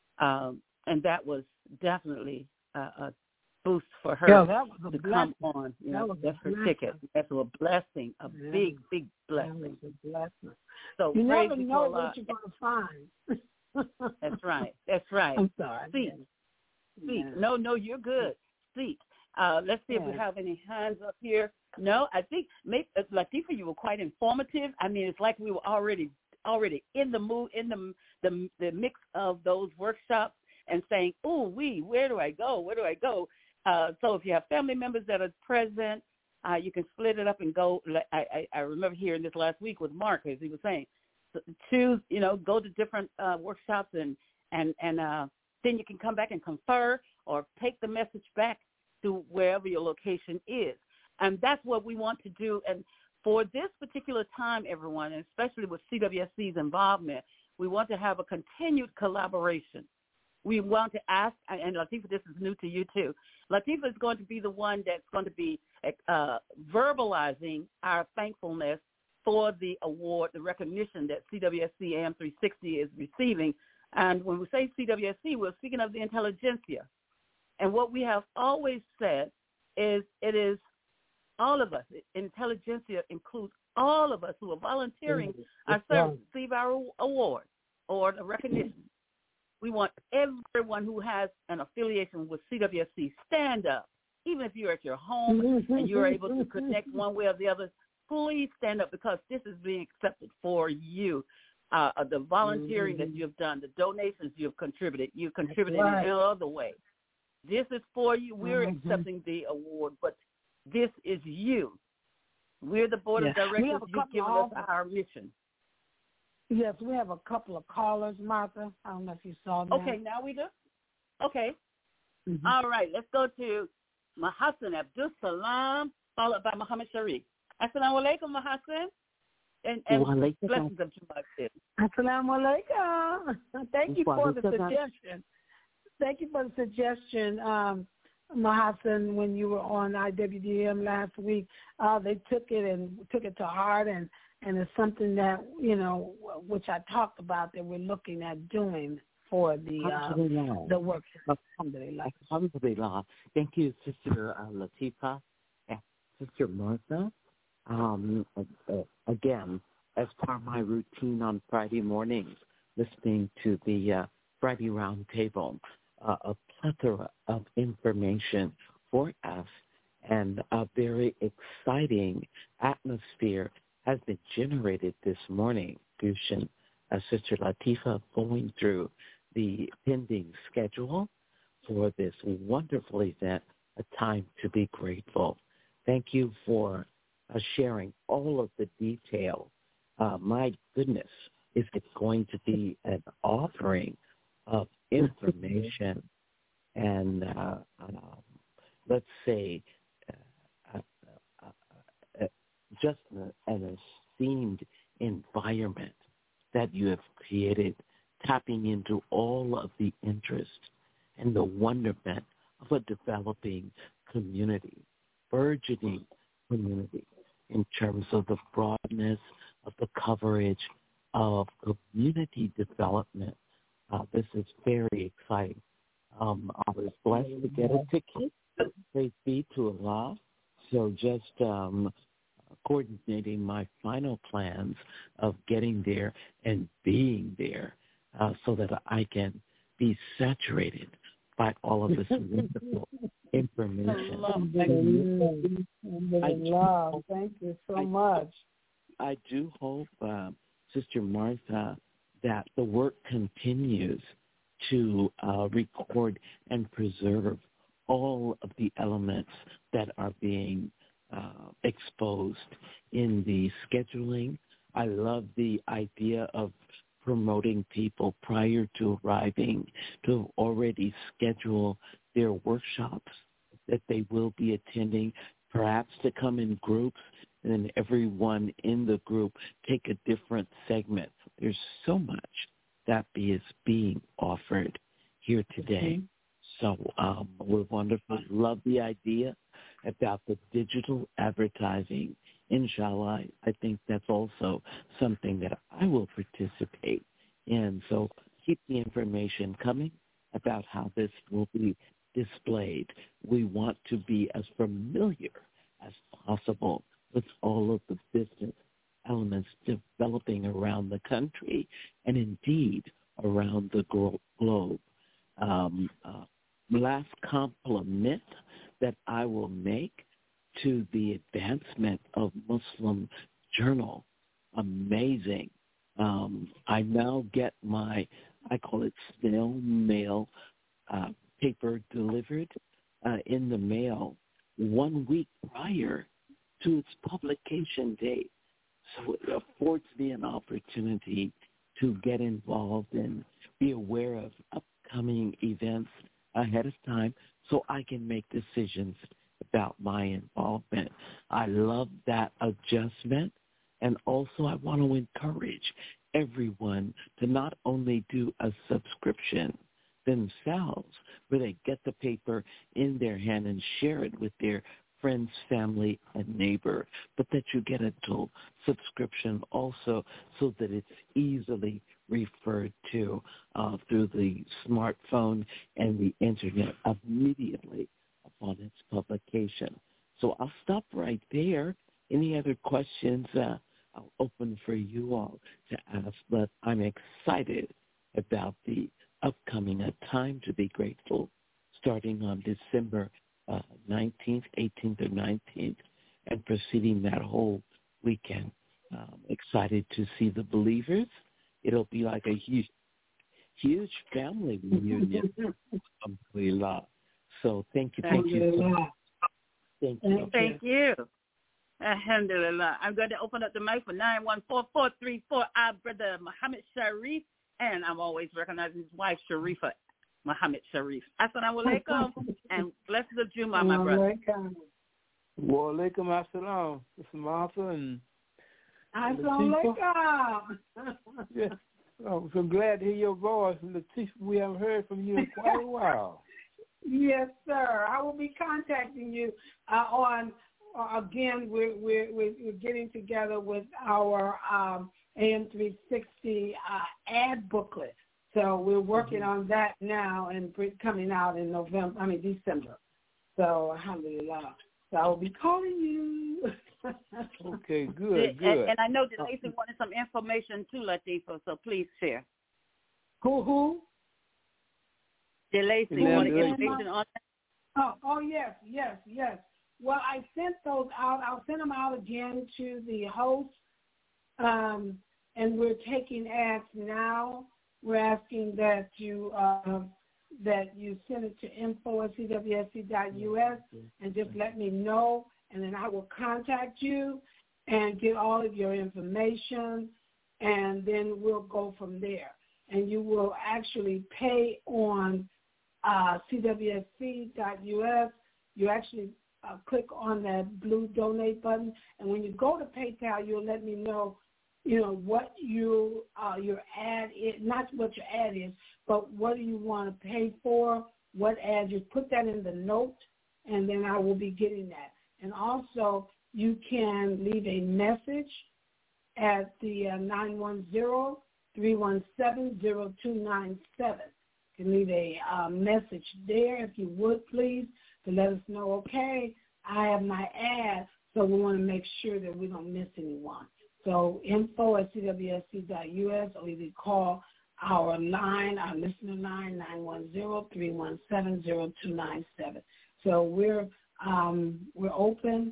Um, and that was definitely a, a boost for her yeah, that was a to blessing. come on. You that know, was that's her blessing. ticket. That's a blessing, a yeah. big, big blessing. That was a blessing. So you praise never you know for what you're going to find. That's right. That's right. I'm sorry. See, yeah. see. Yeah. No, no, you're good. See, uh, let's see yeah. if we have any hands up here. No, I think maybe, uh, Latifah, you were quite informative. I mean, it's like we were already already in the mood, in the the, the mix of those workshops and saying, "Ooh, we, where do I go? Where do I go?" Uh, so if you have family members that are present, uh, you can split it up and go. I, I, I remember hearing this last week with Mark, as he was saying, choose, you know, go to different uh, workshops and and and uh, then you can come back and confer or take the message back to wherever your location is. And that's what we want to do. And for this particular time, everyone, and especially with C W S C's involvement, we want to have a continued collaboration. We want to ask, and Latifah, this is new to you too. Latifah is going to be the one that's going to be uh, verbalizing our thankfulness for the award, the recognition that C W S C A M three sixty is receiving. And when we say C W S C, we're speaking of the intelligentsia. And what we have always said is it is all of us. Intelligentsia includes all of us who are volunteering mm-hmm. our service to receive our award or the recognition. We want everyone who has an affiliation with C W S C stand up. Even if you're at your home mm-hmm. and you're able to connect one way or the other, please stand up because this is being accepted for you. Uh, the volunteering mm-hmm. that you've done, the donations you've contributed, you've contributed right. in another way. This is for you. We're mm-hmm. accepting the award, but this is you. We're the board yeah. of directors. You've given us our mission. Yes, we have a couple of callers, Martha. I don't know if you saw that. Okay, now we do. Okay. Mm-hmm. All right, let's go to Mahassan Abdul Salam, followed by Muhammad Sharif. Assalamu alaikum, Mahassan. And, and blessings of Jummah. Assalamu alaikum. Thank you for the suggestion. Thank you for the suggestion, um, Mahassan, when you were on I W D M last week. Uh, they took it and took it to heart, and, and it's something that, you know, which I talked about that we're looking at doing for the uh, the work. Alhamdulillah. Alhamdulillah. Thank you, Sister uh, Latifah and Sister Martha. Um, uh, again, as part of my routine on Friday mornings, listening to the uh, Friday Roundtable, uh, a plethora of information for us, and a very exciting atmosphere has been generated this morning. Gushin, uh, Sister Latifah going through the pending schedule for this wonderful event, A Time to Be Grateful. Thank you for uh, sharing all of the detail. Uh, my goodness, is it going to be an offering of information and, uh, uh, let's say, uh, uh, uh, just an esteemed environment that you have created, tapping into all of the interest and the wonderment of a developing community, burgeoning community in terms of the broadness of the coverage of community development. Uh, this is very exciting. Um, I was blessed to get a ticket. Praise be to Allah. So just um, coordinating my final plans of getting there and being there uh, so that I can be saturated by all of this wonderful information. Alhamdulillah. Thank you so I, much. I do hope, uh, Sister Martha, that the work continues to uh, record and preserve all of the elements that are being uh, exposed in the scheduling. I love the idea of promoting people prior to arriving to already schedule their workshops that they will be attending, perhaps to come in groups, and then everyone in the group take a different segment. There's so much that is being offered here today. Mm-hmm. So um, we're wonderful. Love the idea about the digital advertising. Inshallah, I think that's also something that I will participate in. So keep the information coming about how this will be displayed. We want to be as familiar as possible with all of the business elements developing around the country and indeed around the globe. Um, uh, last compliment that I will make to the advancement of Muslim Journal. Amazing. Um, I now get my, I call it snail mail uh, paper delivered uh, in the mail one week prior to its publication date. So it affords me an opportunity to get involved and be aware of upcoming events ahead of time so I can make decisions about my involvement. I love that adjustment. And also I want to encourage everyone to not only do a subscription themselves where they get the paper in their hand and share it with their friends, family, and neighbor, but that you get a dual subscription also so that it's easily referred to uh, through the smartphone and the internet immediately upon its publication. So I'll stop right there. Any other questions uh, I'll open for you all to ask, but I'm excited about the upcoming A Time to Be Grateful starting on December uh, nineteenth, eighteenth, or nineteenth, and proceeding that whole weekend. Um, excited to see the believers. It'll be like a huge, huge family reunion. Alhamdulillah. So thank you, thank you. So much. Thank you. Thank you. Alhamdulillah. I'm going to open up the mic for nine one four, four three four, our brother Muhammad Sharif, and I'm always recognizing his wife, Sharifa Muhammad Sharif. Assalamu alaikum, and blessings of Juma, my brother. Wa alaikum assalam. This is Martha and Assalamu alaikum. Yes. I'm so glad to hear your voice, and Latif, we haven't heard from you in quite a while. Yes, sir. I will be contacting you uh, on, uh, again, we're, we're, we're getting together with our um, A M three sixty uh, ad booklet. So we're working mm-hmm. on that now and coming out in November, I mean December. So, alhamdulillah. So I will be calling you. Okay, good, good. And, and I know that Lacey wanted some information too, Latifah, so please share. Who, who? DeLacy wanted information on that. Oh, oh, yes, yes, yes. Well, I sent those out. I'll send them out again to the host, um, and we're taking ads now. We're asking that you uh, that you send it to info at c w s c dot u s and just let me know, and then I will contact you and get all of your information, and then we'll go from there. And you will actually pay on uh, c w s c dot u s. You actually uh, click on that blue donate button, and when you go to PayPal, you'll let me know, you know, what you, uh, your ad is, not what your ad is, but what do you want to pay for, what ad. You put that in the note, and then I will be getting that. And also, you can leave a message at the uh, nine one zero, three one seven, zero two nine seven. You can leave a uh, message there, if you would, please, to let us know, okay, I have my ad, so we want to make sure that we don't miss anyone. So info at c w s c dot u s, or you can call our line, our listener line, nine one zero, three one seven, zero two nine seven. So we're um, we're open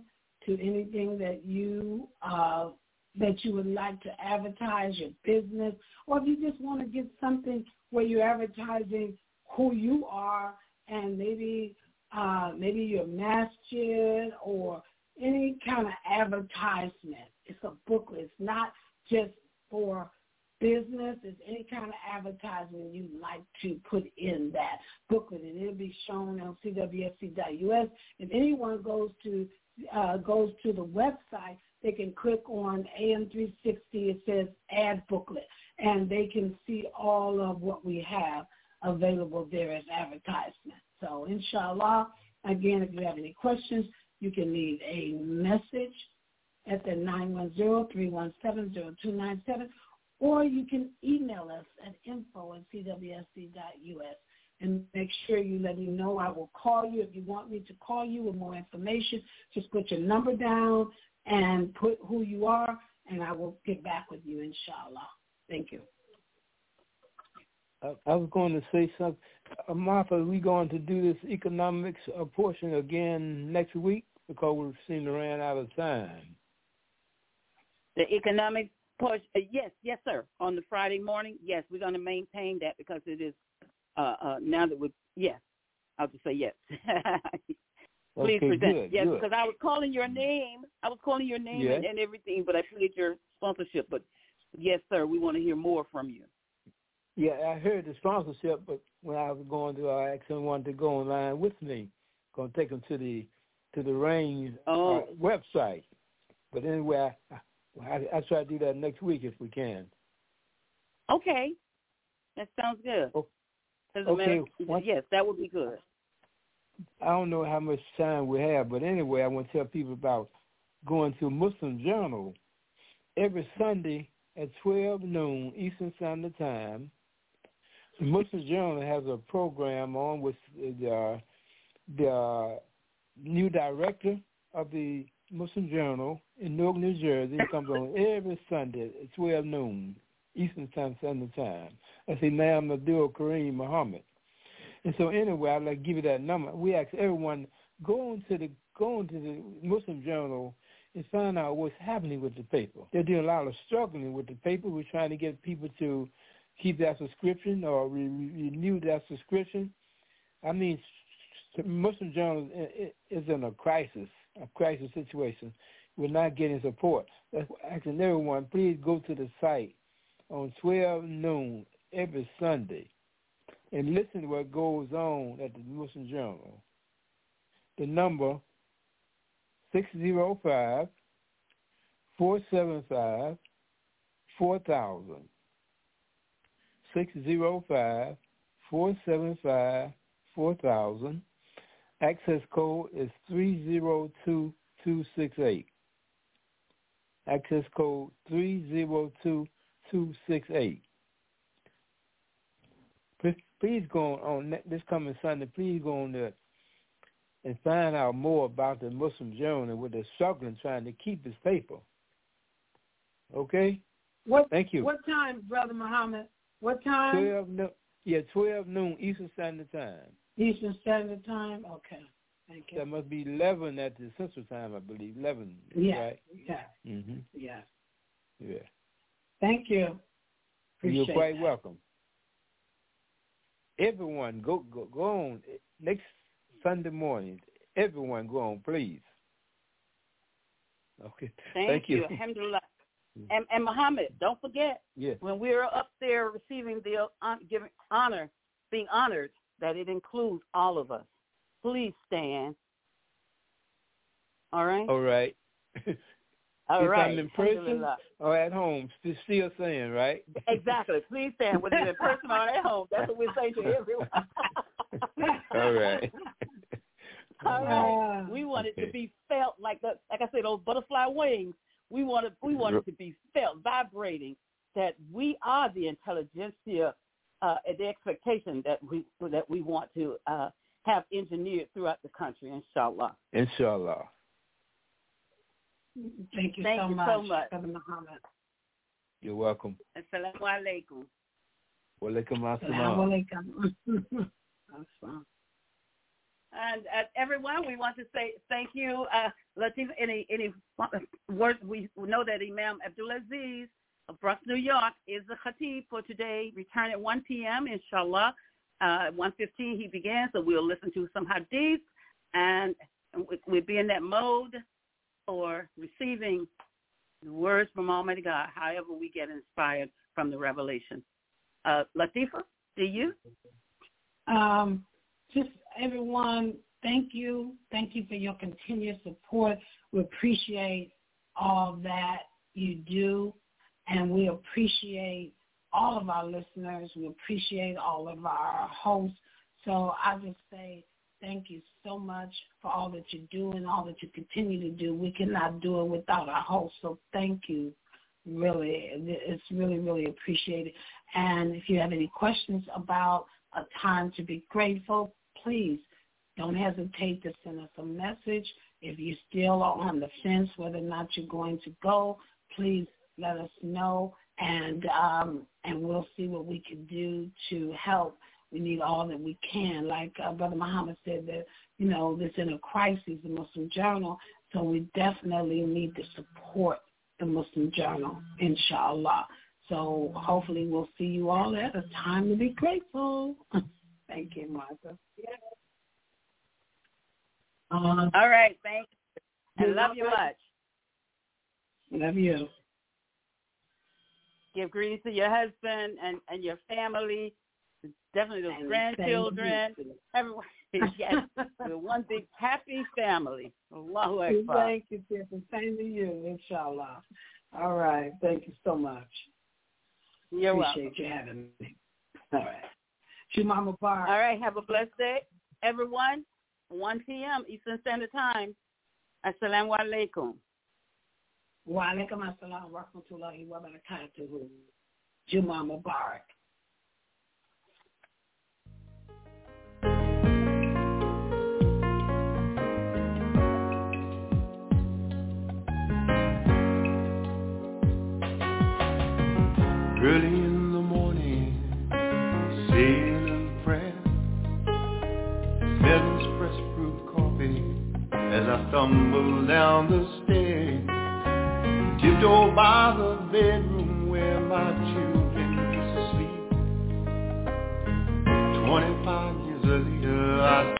to anything that you uh, that you would like to advertise your business, or if you just want to get something where you're advertising who you are and maybe uh, maybe your masjid or any kind of advertisement. It's a booklet. It's not just for business. It's any kind of advertisement you'd like to put in that booklet, and it'll be shown on C W S C dot U S. If anyone goes to uh, goes to the website, they can click on A M three sixty. It says Add Booklet, and they can see all of what we have available there as advertisement. So, inshallah, again, if you have any questions, you can leave a message at the nine one zero, three one seven, zero two nine seven, or you can email us at info at C W S C dot U S. And make sure you let me know. I will call you. If you want me to call you with more information, just put your number down and put who you are, and I will get back with you, inshallah. Thank you. I, I was going to say something. Uh, Martha, are we going to do this economics uh, portion again next week? Because we've seen to ran out of time. The economic portion, uh, yes, yes, sir. On the Friday morning, yes, we're going to maintain that because it is, uh, uh, now that we're, yes, I'll just say yes. Please okay, present. Good, yes, good. because I was calling your name. I was calling your name yes. and, and everything, but I played your sponsorship. But yes, sir, we want to hear more from you. Yeah, I heard the sponsorship, but when I was going to, I asked someone to go online with me. Going to take them to the to the Rain oh. uh, website. But anyway, I, I, I try to do that next week if we can. Okay, that sounds good. Oh, Doesn't okay. matter. Yes, that would be good. I don't know how much time we have, but anyway, I want to tell people about going to Muslim Journal every Sunday at twelve noon Eastern Standard Time. The Muslim Journal has a program on with the, the new director of the Muslim Journal in Newark, New Jersey. It comes on every Sunday at twelve noon Eastern Standard Time. That's Imam Abdul Kareem Muhammad. And so anyway, I'd like to give you that number. We ask everyone, go into the go into the Muslim Journal and find out what's happening with the paper. They're doing a lot of struggling with the paper. We're trying to get people to keep their subscription or re- renew their subscription. I mean, the Muslim Journal is in a crisis, a crisis situation. We're not getting support. That's why I'm asking everyone, please go to the site on twelve noon every Sunday and listen to what goes on at the Muslim Journal. The number six zero five, four seven five, four thousand. six zero five, four seven five, four thousand. Access code is three zero two two six eight. Access code three zero two two six eight. Please go on this coming Sunday. Please go on there and find out more about the Muslim Journal and what they're struggling trying to keep this paper. Okay? What, Thank you. What time, Brother Muhammad? What time? Twelve no, yeah, twelve noon Eastern Standard Time. Eastern Standard Time. Okay, thank you. That must be eleven at the Central Time, I believe. Eleven. Yeah. Right? Yeah. Mhm. Yeah. Yeah. Thank you. Appreciate You're quite that. welcome. Everyone, go go go on next Sunday morning. Everyone, go on, please. Okay. Thank, Thank you. you. Alhamdulillah. And, and Muhammad, don't forget, yes. when we're up there receiving the uh, giving honor, being honored, that it includes all of us. Please stand. All right? All right. All if right. I'm in person or at home, still, still saying, right? Exactly. Please stand, whether you're in person or at home. That's what we say to everyone. All right. All right. We want it okay. to be felt like the, like I said, those butterfly wings. We want it, we want it to be felt, vibrating, that we are the intelligentsia, uh, and the expectation that we that we want to uh, have engineered throughout the country, inshallah. Inshallah. Thank you, Thank so, you much, so much, Brother Muhammad. You're welcome. Assalamu alaikum. Wa alaikum assalam. Assalamu alaikum. And uh, everyone, we want to say thank you. Uh, Latif, any any words? We know that Imam Abdulaziz of Bronx, New York, is the Khatib for today. Return at one p.m., inshallah. Uh, at one fifteen he begins, so we'll listen to some hadith, and we'll be in that mode for receiving the words from Almighty God, however we get inspired from the revelation. Uh, Latifa, do you? Um, just everyone, thank you. Thank you for your continued support. We appreciate all that you do, and we appreciate all of our listeners. We appreciate all of our hosts. So I just say thank you so much for all that you do and all that you continue to do. We cannot do it without our hosts, so thank you. Really, it's really, really appreciated. And if you have any questions about a time to be grateful, please don't hesitate to send us a message. If you still are on the fence whether or not you're going to go, please let us know, and um, and we'll see what we can do to help. We need all that we can. Like uh, Brother Muhammad said, that, you know, this in a crisis, the Muslim Journal, so we definitely need to support the Muslim Journal, inshallah. So hopefully we'll see you all at a time to be grateful. Thank you, Martha. Uh, all right, thank you. I love you much. Love you. Give greetings to your husband and, and your family, definitely those and grandchildren, everyone. Yes, we're one big happy family. Allahu Akbar. Thank you, sister. Same to you, inshallah. All right. Thank you so much. You're Appreciate welcome. you having me. All right. Shema Mubarak. All right. Have a blessed day, everyone. one p.m. Eastern Standard Time. Assalamu alaikum. Wa alaikum assalam wa rahmatullahi wa barakatuhu. Juma Mubarak. Early in the morning, saying a prayer, Milton's fresh brewed coffee as I stumble down the stairs, tiptoe by the bedroom where my children used to sleep. Twenty-five years later, I